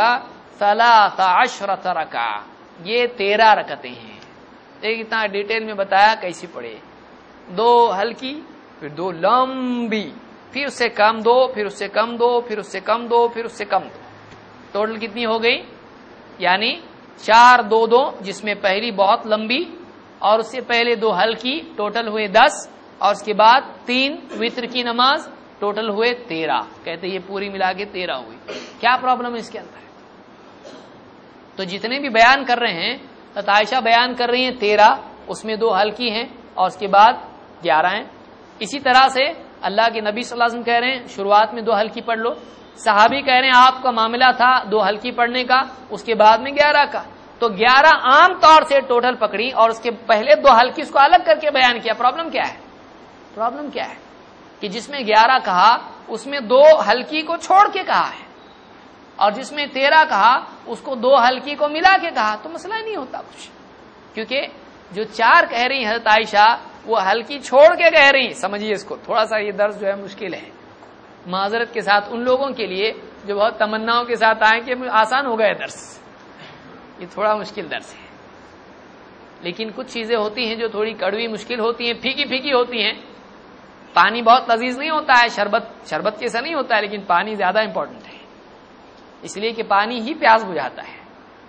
S1: 13 رکعہ، یہ 13 رکعتیں ہیں. ایک اتنا ڈیٹیل میں بتایا کیسی پڑھے، 2 ہلکی، پھر 2 لمبی، پھر اس سے کم 2، پھر اس سے کم 2، پھر اس سے کم 2، پھر اس سے کم 2. ٹوٹل کتنی ہو گئی؟ یعنی 4 2 2، جس میں پہلی بہت لمبی اور اس سے پہلے 2 ہلکی، ٹوٹل ہوئے 10، اور اس کے بعد 3 وتر کی نماز، ٹوٹل ہوئے 13. کہتے یہ پوری ملا کے 13 ہوئی. کیا پرابلم ہے اس کے اندر؟ تو جتنے بھی بیان کر رہے ہیں، عائشہ بیان کر رہی ہیں 13، اس میں 2 ہلکی ہیں اور اس کے بعد 11 ہیں. اسی طرح سے اللہ کے نبی صلی اللہ علیہ وسلم کہہ رہے ہیں شروعات میں 2 ہلکی پڑھ لو. صحابی کہہ رہے ہیں آپ کا معاملہ تھا 2 ہلکی پڑھنے کا، اس کے بعد میں 11 کا. تو 11 عام طور سے ٹوٹل پکڑی اور اس کے پہلے 2 ہلکی اس کو الگ کر کے بیان کیا. پرابلم کیا ہے؟ پرابلم کیا ہے کہ جس میں 11 کہا اس میں 2 ہلکی کو چھوڑ کے کہا ہے، اور جس میں 13 کہا اس کو 2 ہلکی کو ملا کے کہا. تو مسئلہ نہیں ہوتا کچھ، کیونکہ جو 4 کہہ رہی حضرت عائشہ وہ ہلکی چھوڑ کے کہہ رہی. سمجھیے اس کو، تھوڑا سا یہ درس جو ہے مشکل ہے، معذرت کے ساتھ ان لوگوں کے لیے جو بہت تمناؤں کے ساتھ آئیں کہ آسان ہو گئے درس، یہ تھوڑا مشکل درس ہے. لیکن کچھ چیزیں ہوتی ہیں جو تھوڑی کڑوی مشکل ہوتی ہیں، پھیکی پھیکی ہوتی ہیں. پانی بہت لذیذ نہیں ہوتا ہے، شربت جیسا نہیں ہوتا ہے، لیکن پانی زیادہ امپورٹنٹ ہے، اس لیے کہ پانی ہی پیاس بجھاتا ہے.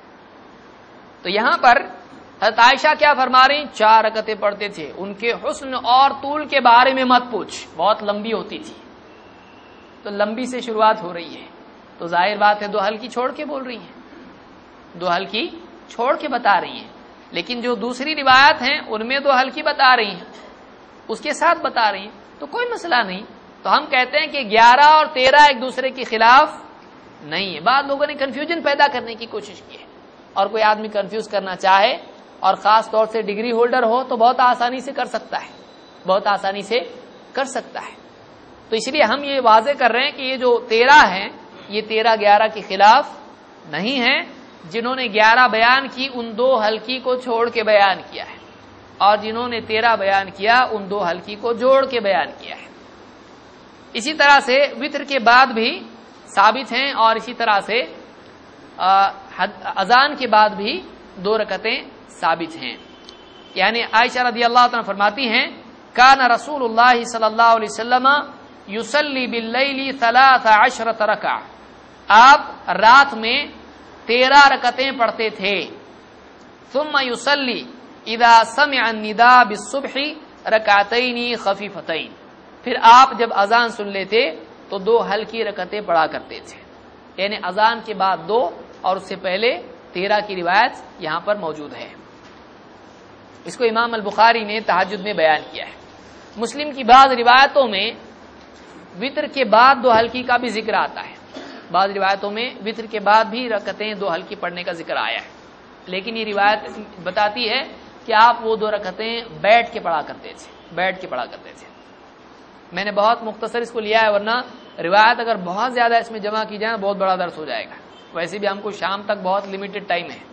S1: تو یہاں پر حضرت عائشہ کیا فرما رہی؟ 4 رکعتیں پڑھتے تھے. ان کے حسن اور طول کے بارے میں مت پوچھ، بہت لمبی ہوتی تھی. تو لمبی سے شروعات ہو رہی ہے، تو ظاہر بات ہے 2 ہلکی چھوڑ کے بول رہی ہیں، 2 ہلکی چھوڑ کے بتا رہی ہیں. لیکن جو دوسری روایات ہیں ان میں 2 ہلکی بتا رہی ہیں، اس کے ساتھ بتا رہی ہیں، تو کوئی مسئلہ نہیں. تو ہم کہتے ہیں کہ 11 اور 13 ایک دوسرے کے خلاف نہیں ہے. بعض لوگوں نے کنفیوژن پیدا کرنے کی کوشش کی ہے، اور کوئی آدمی کنفیوز کرنا چاہے اور خاص طور سے ڈگری ہولڈر ہو تو بہت آسانی سے کر سکتا ہے، بہت آسانی سے کر سکتا ہے. تو اس لیے ہم یہ واضح کر رہے ہیں کہ یہ جو 13 ہیں یہ 13 11 کے خلاف نہیں ہیں. جنہوں نے 11 بیان کی ان 2 ہلکی کو چھوڑ کے بیان کیا ہے، اور جنہوں نے 13 بیان کیا ان 2 ہلکی کو جوڑ کے بیان کیا ہے. اسی طرح سے وتر کے بعد بھی ثابت ہیں، اور اسی طرح سے اذان کے بعد بھی 2 رکعتیں ثابت ہیں. یعنی عائشہ رضی اللہ عنہا فرماتی ہیں کان رسول اللہ صلی اللہ علیہ وسلم یصلی باللیل 13 رکعہ، آپ رات میں 13 رکعتیں پڑھتے تھے. ثم یصلی اذا سمع النداء بالصبح رکعتین خفیفتین، پھر آپ جب اذان سن لیتے تو 2 ہلکی رکعتیں پڑھا کرتے تھے. یعنی اذان کے بعد 2 اور اس سے پہلے 13 کی روایت یہاں پر موجود ہے. اس کو امام البخاری نے تہجد میں بیان کیا ہے. مسلم کی بعض روایتوں میں وتر کے بعد 2 ہلکی کا بھی ذکر آتا ہے. بعض روایتوں میں وتر کے بعد بھی رکعتیں 2 ہلکی پڑھنے کا ذکر آیا ہے، لیکن یہ روایت بتاتی ہے کہ آپ وہ 2 رکعتیں بیٹھ کے پڑھا کرتے تھے، بیٹھ کے پڑھا کرتے تھے. میں نے بہت مختصر اس کو لیا ہے، ورنہ روایت اگر بہت زیادہ اس میں جمع کی جائے بہت بڑا درس ہو جائے گا. ویسے بھی ہم کو شام تک بہت لمیٹڈ ٹائم ہے.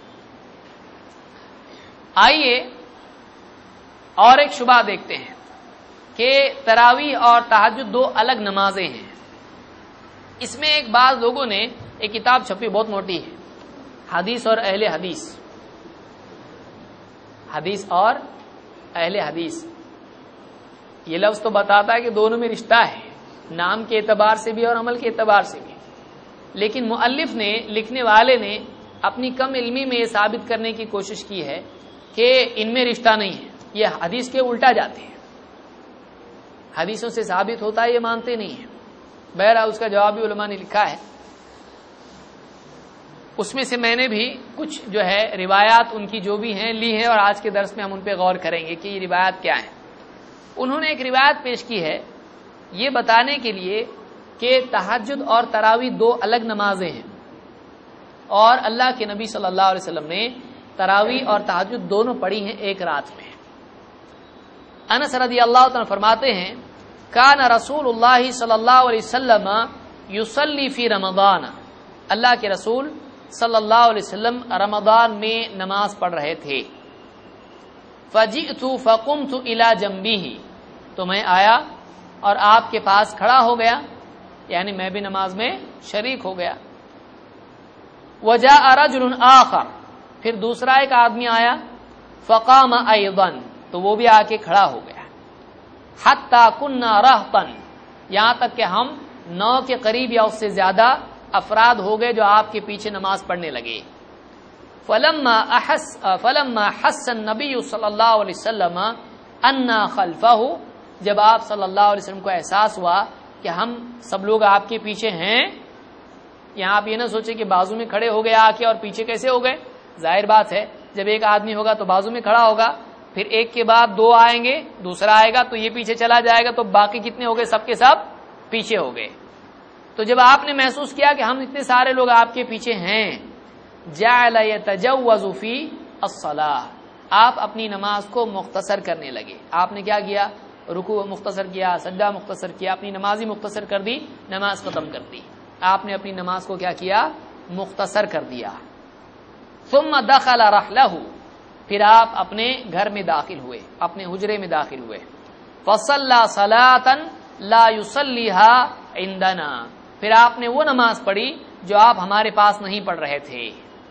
S1: آئیے اور ایک شبہ دیکھتے ہیں کہ تراویح اور تہجد 2 الگ نمازیں ہیں. اس میں ایک بعض لوگوں نے ایک کتاب چھپی بہت موٹی ہے، حدیث اور اہل حدیث، حدیث اور اہل حدیث. یہ لفظ تو بتاتا ہے کہ دونوں میں رشتہ ہے، نام کے اعتبار سے بھی اور عمل کے اعتبار سے بھی. لیکن مؤلف نے، لکھنے والے نے اپنی کم علمی میں یہ ثابت کرنے کی کوشش کی ہے کہ ان میں رشتہ نہیں ہے، یہ حدیث کے الٹا جاتے ہیں. حدیثوں سے ثابت ہوتا ہے یہ مانتے نہیں ہیں. بہرحال اس کا جواب بھی علماء نے لکھا ہے. اس میں سے میں نے بھی کچھ جو ہے روایات ان کی جو بھی ہیں لی ہیں، اور آج کے درس میں ہم ان پہ غور کریں گے کہ یہ روایات کیا ہیں. انہوں نے ایک روایت پیش کی ہے یہ بتانے کے لیے کہ تہجد اور تراویح دو الگ نمازیں ہیں، اور اللہ کے نبی صلی اللہ علیہ وسلم نے تراویح اور تہجد دونوں پڑھی ہیں ایک رات میں. انس رضی اللہ عنہ فرماتے ہیں کان رسول اللہ صلی اللہ علیہ وسلم یصلی فی رمضان، اللہ کے رسول صلی اللہ علیہ وسلم رمضان میں نماز پڑھ رہے تھے. فجئت فقمت الی جنبہ، تو میں آیا اور آپ کے پاس کھڑا ہو گیا، یعنی میں بھی نماز میں شریک ہو گیا. وجاء رجل آخر، پھر دوسرا ایک آدمی آیا، فقام ایضا، تو وہ بھی آ کے کھڑا ہو گیا. حتی کنا رہطا، یہاں تک کہ ہم 9 کے قریب یا اس سے زیادہ افراد ہو گئے جو آپ کے پیچھے نماز پڑھنے لگے. فلما حس النبی صلی اللہ علیہ وسلم انا خلفہ، جب آپ صلی اللہ علیہ وسلم کو احساس ہوا کہ ہم سب لوگ آپ کے پیچھے ہیں. یہاں آپ یہ نہ سوچیں کہ بازو میں کھڑے ہو گئے آ کے اور پیچھے کیسے ہو گئے. ظاہر بات ہے جب ایک آدمی ہوگا تو بازو میں کھڑا ہوگا، پھر ایک کے بعد 2 آئیں گے، دوسرا آئے گا تو یہ پیچھے چلا جائے گا، تو باقی کتنے ہو گئے؟ سب کے سب پیچھے ہو گئے. تو جب آپ نے محسوس کیا کہ ہم اتنے سارے لوگ آپ کے پیچھے ہیں، جعل یتجوز فی الصلاۃ، آپ اپنی نماز کو مختصر کرنے لگے. آپ نے کیا کیا؟ رکوع مختصر کیا، سجدہ مختصر کیا، اپنی نماز ہی مختصر کر دی، نماز ختم کر دی. آپ نے اپنی نماز کو کیا کیا؟ مختصر کر دیا. ثم دخل رحلہ، پھر آپ اپنے گھر میں داخل ہوئے، اپنے حجرے میں داخل ہوئے. فصلی صلاۃ لا یصلیھا عندنا، پھر آپ نے وہ نماز پڑھی جو آپ ہمارے پاس نہیں پڑھ رہے تھے.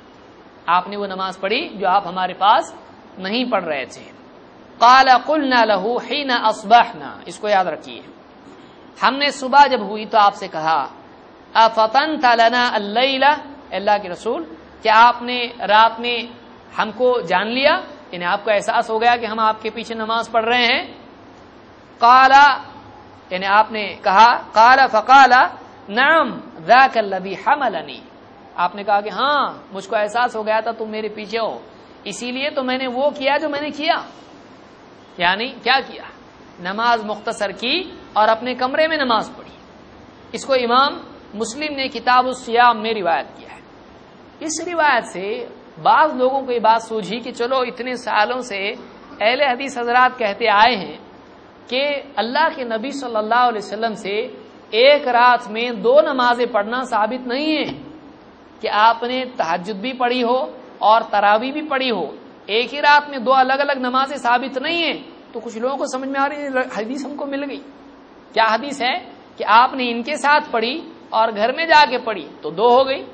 S1: آپ نے وہ نماز پڑھی جو آپ ہمارے پاس نہیں پڑھ رہے تھے. قال قلنا له حين اصبحنا، اس کو یاد رکھیے، ہم نے صبح جب ہوئی تو آپ سے کہا افطنت لنا الليل، اللہ کے رسول کیا آپ نے رات میں ہم کو جان لیا، یعنی آپ کو احساس ہو گیا کہ ہم آپ کے پیچھے نماز پڑھ رہے ہیں. قال، یعنی آپ نے کہا، قال فقال نعم ذاك الذي حملني، آپ نے کہا کہ ہاں مجھ کو احساس ہو گیا تھا تم میرے پیچھے ہو، اسی لیے تو میں نے وہ کیا جو میں نے کیا. یعنی کیا کیا؟ نماز مختصر کی اور اپنے کمرے میں نماز پڑھی. اس کو امام مسلم نے کتاب الصیام میں روایت کیا ہے. اس روایت سے بعض لوگوں کو یہ بات سوجھی کہ چلو اتنے سالوں سے اہل حدیث حضرات کہتے آئے ہیں کہ اللہ کے نبی صلی اللہ علیہ وسلم سے ایک رات میں 2 نمازیں پڑھنا ثابت نہیں ہے کہ آپ نے تہجد بھی پڑھی ہو اور تراویح بھی پڑھی ہو. ایک ہی رات میں 2 الگ الگ نمازیں ثابت نہیں ہیں. تو کچھ لوگوں کو سمجھ میں آ رہی ہے حدیث ہم کو مل گئی. کیا حدیث ہے کہ آپ نے ان کے ساتھ پڑھی اور گھر میں جا کے پڑھی تو 2 ہو گئی،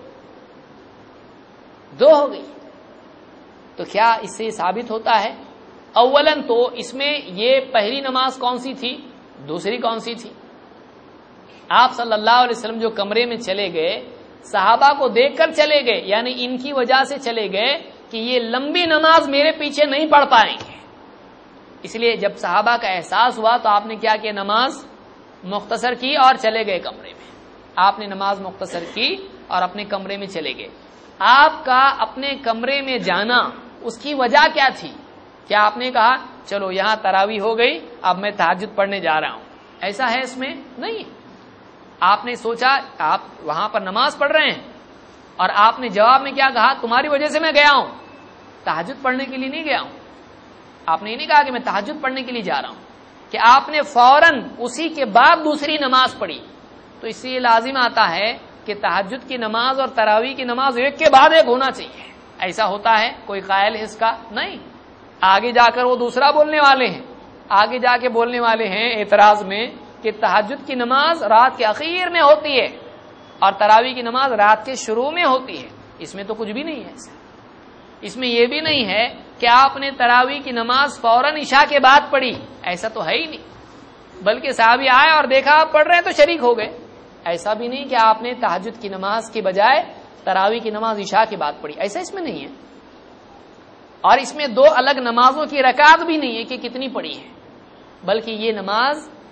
S1: 2 ہو گئی. تو کیا اس سے ثابت ہوتا ہے؟ اولاً تو اس میں یہ پہلی نماز کون سی تھی، دوسری کون سی تھی؟ آپ صلی اللہ علیہ وسلم جو کمرے میں چلے گئے صحابہ کو دیکھ کر چلے گئے، یعنی ان کی وجہ سے چلے گئے کہ یہ لمبی نماز میرے پیچھے نہیں پڑھ پائیں گے. اس لیے جب صحابہ کا احساس ہوا تو آپ نے کیا کیا؟ نماز مختصر کی اور چلے گئے کمرے میں. آپ نے نماز مختصر کی اور اپنے کمرے میں چلے گئے. آپ کا اپنے کمرے میں جانا اس کی وجہ کیا تھی؟ کیا آپ نے کہا چلو یہاں تراویح ہو گئی اب میں تہجد پڑھنے جا رہا ہوں؟ ایسا ہے اس میں نہیں. آپ نے سوچا آپ وہاں پر نماز پڑھ رہے ہیں اور آپ نے جواب میں کیا کہا؟ تمہاری وجہ سے میں گیا ہوں، تہجد پڑھنے کے لیے نہیں گیا ہوں. آپ نے یہ نہیں کہا کہ میں تہجد پڑھنے کے لیے جا رہا ہوں، کہ آپ نے فوراً اسی کے بعد دوسری نماز پڑھی. تو اس سے یہ لازم آتا ہے کہ تہجد کی نماز اور تراویح کی نماز ایک کے بعد ایک ہونا چاہیے. ایسا ہوتا ہے؟ کوئی قائل ہے اس کا؟ نہیں. آگے جا کر وہ دوسرا بولنے والے ہیں، آگے جا کے بولنے والے ہیں اعتراض میں کہ تہجد کی نماز رات کے اخیر میں ہوتی ہے اور تراویح کی نماز رات کے شروع میں ہوتی ہے. اس میں تو کچھ بھی نہیں ہے ایسا. اس میں یہ بھی نہیں ہے کہ آپ نے تراویح کی نماز فوراً عشاء کے بعد پڑھی، ایسا تو ہے ہی نہیں. بلکہ صحابی آئے اور دیکھا آپ پڑھ رہے ہیں تو شریک ہو گئے. ایسا بھی نہیں کہ آپ نے تہجد کی نماز کے بجائے تراویح کی نماز عشاء کے بعد پڑھی، ایسا اس میں نہیں ہے. اور اس میں 2 الگ نمازوں کی رکعت بھی نہیں ہے کہ کتنی پڑھی ہے، بلکہ یہ نماز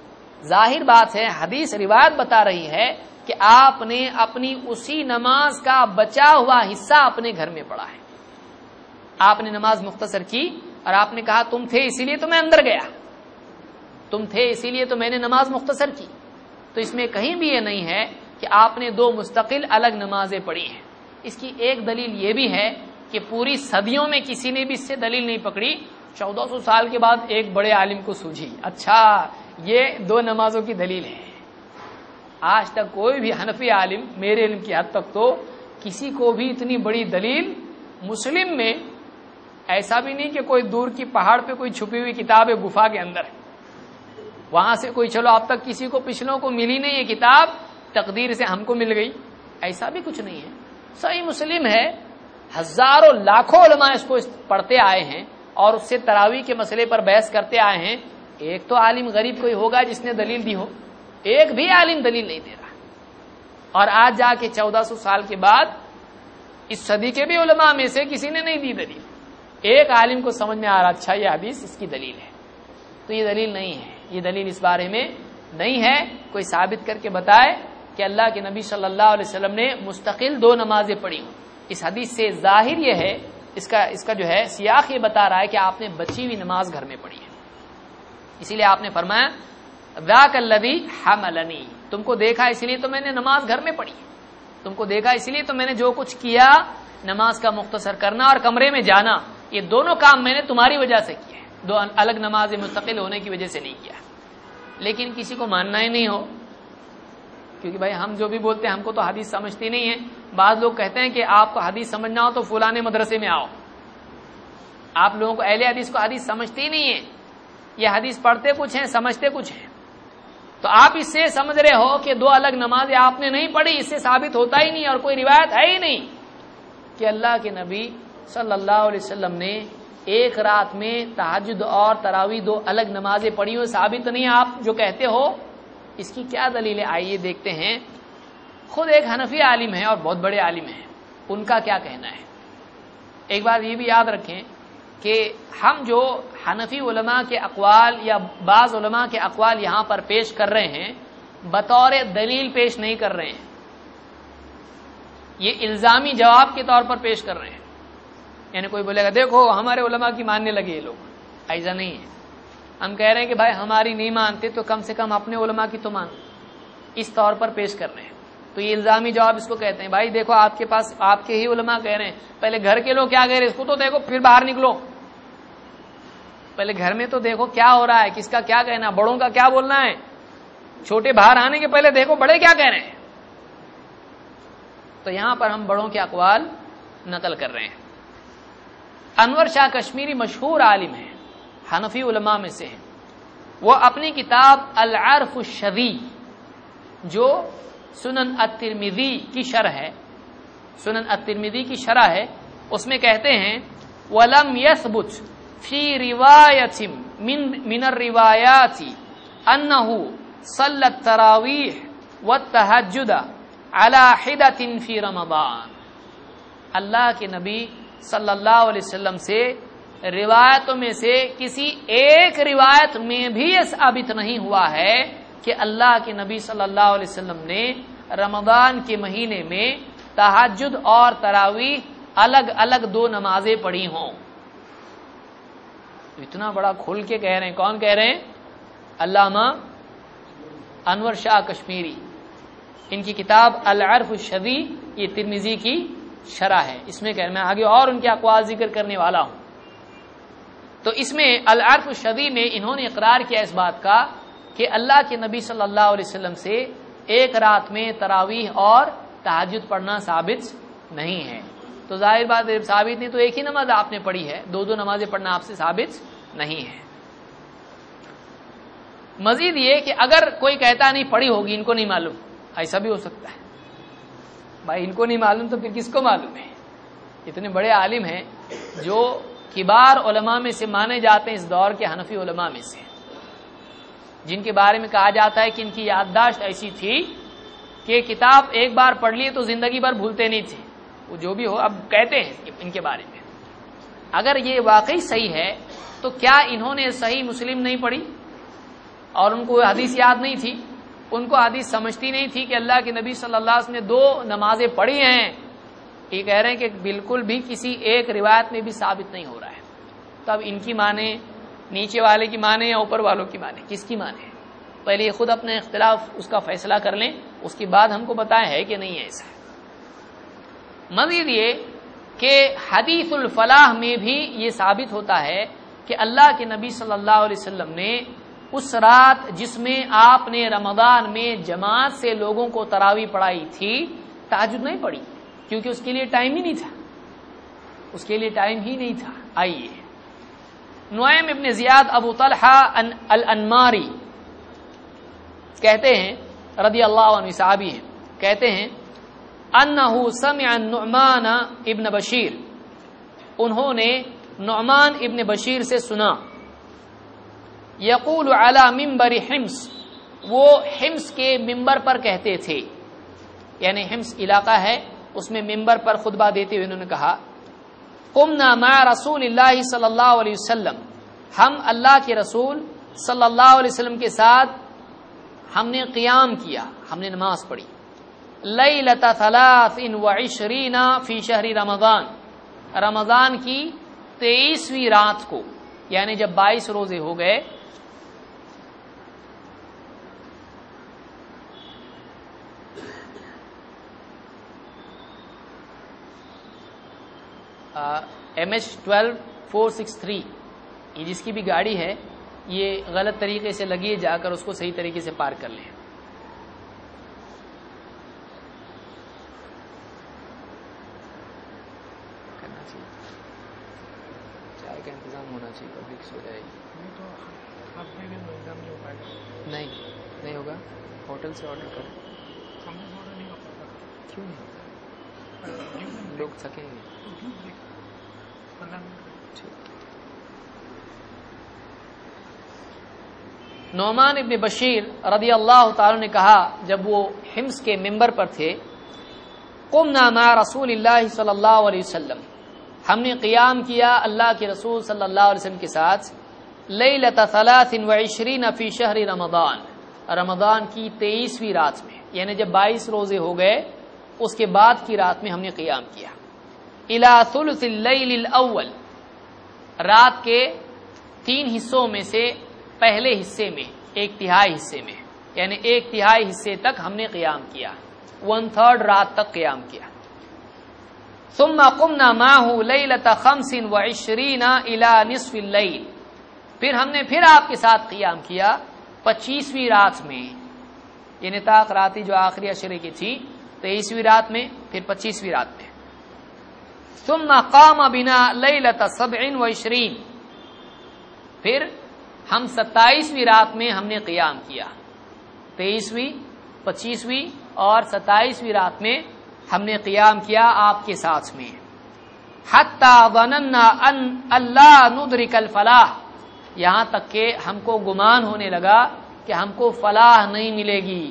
S1: ظاہر بات ہے، حدیث روایت بتا رہی ہے کہ آپ نے اپنی اسی نماز کا بچا ہوا حصہ اپنے گھر میں پڑھا ہے. آپ نے نماز مختصر کی اور آپ نے کہا تم تھے اسی لیے تو میں اندر گیا، تم تھے اسی لیے تو میں نے نماز مختصر کی. تو اس میں کہیں بھی یہ نہیں ہے کہ آپ نے دو مستقل الگ نمازیں پڑھی ہیں. اس کی ایک دلیل یہ بھی ہے کہ پوری صدیوں میں کسی نے بھی اس سے دلیل نہیں پکڑی. 1400 سال کے بعد ایک بڑے عالم کو سوجھی، اچھا یہ دو نمازوں کی دلیل ہے. آج تک کوئی بھی حنفی عالم میرے علم کی حد تک تو کسی کو بھی اتنی بڑی دلیل مسلم میں، ایسا بھی نہیں کہ کوئی دور کی پہاڑ پہ کوئی چھپی ہوئی کتاب ہے گفا کے اندر، وہاں سے کوئی چلو اب تک کسی کو پچھلوں کو ملی نہیں یہ کتاب، تقدیر سے ہم کو مل گئی، ایسا بھی کچھ نہیں ہے. صحیح مسلم ہے، ہزاروں لاکھوں علماء اس کو پڑھتے آئے ہیں اور اس سے تراویح کے مسئلے پر بحث کرتے آئے ہیں. ایک تو عالم غریب کوئی ہوگا جس نے دلیل دی ہو، ایک بھی عالم دلیل نہیں دے رہا. اور آج جا کے 1400 سال کے بعد اس صدی کے بھی علماء میں سے کسی نے نہیں دی دلیل. ایک عالم کو سمجھ میں آ رہا اچھا یہ حدیث اس کی دلیل ہے، تو یہ دلیل نہیں ہے. یہ دلیل اس بارے میں نہیں ہے. کوئی ثابت کر کے بتائے کہ اللہ کے نبی صلی اللہ علیہ وسلم نے مستقل دو نمازیں پڑھی ہوں. اس حدیث سے ظاہر یہ ہے، اس کا جو ہے سیاق یہ بتا رہا ہے کہ آپ نے بچی ہوئی نماز گھر میں پڑھی ہے. اسی لیے آپ نے فرمایا ذاک الذی حملنی، تم کو دیکھا اس لیے تو میں نے نماز گھر میں پڑھی، تم کو دیکھا اس لیے تو میں نے جو کچھ کیا نماز کا مختصر کرنا اور کمرے میں جانا، یہ دونوں کام میں نے تمہاری وجہ سے کیا ہے، دو الگ نمازیں مستقل ہونے کی وجہ سے نہیں کیا. لیکن کسی کو ماننا ہی نہیں ہو، کیونکہ بھائی ہم جو بھی بولتے ہیں ہم کو تو حدیث سمجھتی نہیں ہے. بعض لوگ کہتے ہیں کہ آپ کو حدیث سمجھنا ہو تو فلانے مدرسے میں آؤ. آپ لوگوں کو اہل حدیث کو حدیث سمجھتی ہی نہیں ہے، یہ حدیث پڑھتے کچھ ہیں سمجھتے کچھ ہیں. تو آپ اس سے سمجھ رہے ہو کہ دو الگ نمازیں آپ نے نہیں پڑھی، اس سے ثابت ہوتا ہی نہیں اور کوئی روایت ہے ہی نہیں کہ اللہ کے نبی صلی اللہ علیہ وسلم نے ایک رات میں تہجد اور تراویح دو الگ نمازیں پڑھی ہو. ثابت نہیں. آپ جو کہتے ہو اس کی کیا دلیل ہے؟ آئیے دیکھتے ہیں. خود ایک حنفی عالم ہے اور بہت بڑے عالم ہیں، ان کا کیا کہنا ہے. ایک بات یہ بھی یاد رکھیں کہ ہم جو حنفی علماء کے اقوال یا بعض علماء کے اقوال یہاں پر پیش کر رہے ہیں بطور دلیل پیش نہیں کر رہے ہیں، یہ الزامی جواب کے طور پر پیش کر رہے ہیں. یعنی کوئی بولے گا دیکھو ہمارے علماء کی ماننے لگے یہ لوگ، ایسا نہیں ہے. ہم کہہ رہے ہیں کہ بھائی ہماری نہیں مانتے تو کم سے کم اپنے علماء کی تو مان، اس طور پر پیش کر رہے ہیں. تو یہ الزامی جواب اس کو کہتے ہیں. بھائی دیکھو آپ کے پاس آپ کے ہی علماء کہہ رہے ہیں، پہلے گھر کے لوگ کیا کہہ رہے ہیں اس کو تو دیکھو، پھر باہر نکلو. پہلے گھر میں تو دیکھو کیا ہو رہا ہے، کس کا کیا کہنا، بڑوں کا کیا بولنا ہے. چھوٹے باہر آنے کے پہلے دیکھو بڑے کیا کہہ رہے ہیں. تو یہاں پر ہم بڑوں کے اقوال نقل کر رہے ہیں. انور شاہ کشمیری مشہور عالم ہیں، حنفی علماء میں سے ہیں. وہ اپنی کتاب العرف الشذی جو سنن الترمذی کی شرح ہے، سنن الترمذی کی شرح ہے، اس میں کہتے ہیں وَلَمْ يَثْبُتْ فِي رِوَایَةٍ مِنَ الرِّوَایَاتِ أَنَّهُ صَلَّى التَّرَاوِیحَ وَالتَّہَجُّدَ عَلَى حِدَةٍ فِي رَمَضَانَ. اللہ کے نبی صلی اللہ علیہ وسلم سے روایتوں میں سے کسی ایک روایت میں بھی یہ ثابت نہیں ہوا ہے کہ اللہ کے نبی صلی اللہ علیہ وسلم نے رمضان کے مہینے میں تہجد اور تراویح الگ الگ دو نمازیں پڑھی ہوں. اتنا بڑا کھل کے کہہ رہے ہیں. کون کہہ رہے ہیں؟ علامہ انور شاہ کشمیری. ان کی کتاب العرف الشذی یہ ترمذی کی شرح ہے. اس میں کہہ رہے میں آگے اور ان کے اقوال ذکر کرنے والا ہوں. تو اس میں العرف الشذی میں انہوں نے اقرار کیا اس بات کا کہ اللہ کے نبی صلی اللہ علیہ وسلم سے ایک رات میں تراویح اور تہجد پڑھنا ثابت نہیں ہے. تو ظاہر بات ثابت نہیں تو ایک ہی نماز آپ نے پڑھی ہے، دو دو نمازیں پڑھنا آپ سے ثابت نہیں ہے. مزید یہ کہ اگر کوئی کہتا نہیں پڑھی ہوگی ان کو نہیں معلوم، ایسا بھی ہو سکتا ہے. بھائی ان کو نہیں معلوم تو پھر کس کو معلوم ہے؟ اتنے بڑے عالم ہیں جو کبار علماء میں سے مانے جاتے ہیں اس دور کے حنفی علماء میں سے، جن کے بارے میں کہا جاتا ہے کہ ان کی یادداشت ایسی تھی کہ کتاب ایک بار پڑھ لی تو زندگی بھر بھولتے نہیں تھے. وہ جو بھی ہو اب کہتے ہیں ان کے بارے میں. اگر یہ واقعی صحیح ہے تو کیا انہوں نے صحیح مسلم نہیں پڑھی؟ اور ان کو حدیث یاد نہیں تھی، ان کو حدیث سمجھتی نہیں تھی کہ اللہ کے نبی صلی اللہ علیہ وسلم نے 2 نمازیں پڑھی ہیں، یہ کہہ رہے ہیں کہ بالکل بھی کسی ایک روایت میں بھی ثابت نہیں ہو رہا ہے. تو اب ان کی مانے، نیچے والے کی مانے یا اوپر والوں کی مانے، کس کی مانے؟ پہلے یہ خود اپنا اختلاف اس کا فیصلہ کر لیں، اس کے بعد ہم کو بتائیں ہے کہ نہیں ہے ایسا. مزید یہ کہ حدیث الفلاح میں بھی یہ ثابت ہوتا ہے کہ اللہ کے نبی صلی اللہ علیہ وسلم نے اس رات جس میں آپ نے رمضان میں جماعت سے لوگوں کو تراویح پڑھائی تھی، تہجد نہیں پڑھی، کیونکہ اس کے لیے ٹائم ہی نہیں تھا، اس کے لیے ٹائم ہی نہیں تھا. آئیے نعیم ابن زیاد ابو طلحہ الانماری کہتے ہیں رضی اللہ عنہ، صحابی ہیں، کہتے ہیں انہ سمع النعمان ابن بشیر، انہوں نے نعمان ابن بشیر سے سنا، یقول علی منبر حمص، وہ حمص کے ممبر پر کہتے تھے، یعنی حمص علاقہ ہے، اس میں ممبر پر خطبہ دیتے ہوئے انہوں نے کہا قمنا مع رسول اللہ صلی اللہ علیہ وسلم، ہم اللہ کے رسول صلی اللہ علیہ وسلم کے ساتھ ہم نے قیام کیا، ہم نے نماز پڑھی، لیلۃ 23 فی شہر رمضان، رمضان کی 23ویں رات کو، یعنی جب 22 روزے ہو گئے، MH12463 یہ جس کی بھی گاڑی ہے یہ غلط طریقے سے لگی، جا کر اس کو صحیح طریقے سے پار کر لیں. کرنا چاہیے، چائے کا انتظام ہونا چاہیے، پبلک سو جائے گی. نہیں ہوگا، ہوٹل سے آرڈر کریں. کیوں نہیں؟ لوگ تھکیں گے. نعمان ابن بشیر رضی اللہ تعالی نے کہا جب وہ حمص کے ممبر پر تھے، قمنا مع رسول اللہ صلی اللہ علیہ وسلم، ہم نے قیام کیا اللہ کے رسول صلی اللہ علیہ وسلم کے ساتھ، لیلۃ 23 فی شہر رمضان، رمضان کی 23ویں رات میں، یعنی جب 22 روزے ہو گئے اس کے بعد کی رات میں ہم نے قیام کیا. الی ثلث اللیل الاول، رات کے 3 حصوں میں سے پہلے حصے میں، 1/3 حصے میں، یعنی 1/3 حصے تک ہم نے قیام کیا، 1/3 رات تک قیام کیا. ثم قمنا معه لیلۃ 25 الی نصف اللیل، پھر ہم نے پھر آپ کے ساتھ قیام کیا 25ویں رات میں، یعنی تاک راتی جو آخری عشرے کی تھی، 23ویں رات میں، پھر 25ویں رات میں. ثم قام بنا لیلۃ 27، پھر ہم 27ویں رات میں ہم نے قیام کیا، 23ویں، 25ویں اور 27ویں رات میں ہم نے قیام کیا آپ کے ساتھ میں. حتی ظننا ان اللہ ندرک الفلاح، یہاں تک کہ ہم کو گمان ہونے لگا کہ ہم کو فلاح نہیں ملے گی.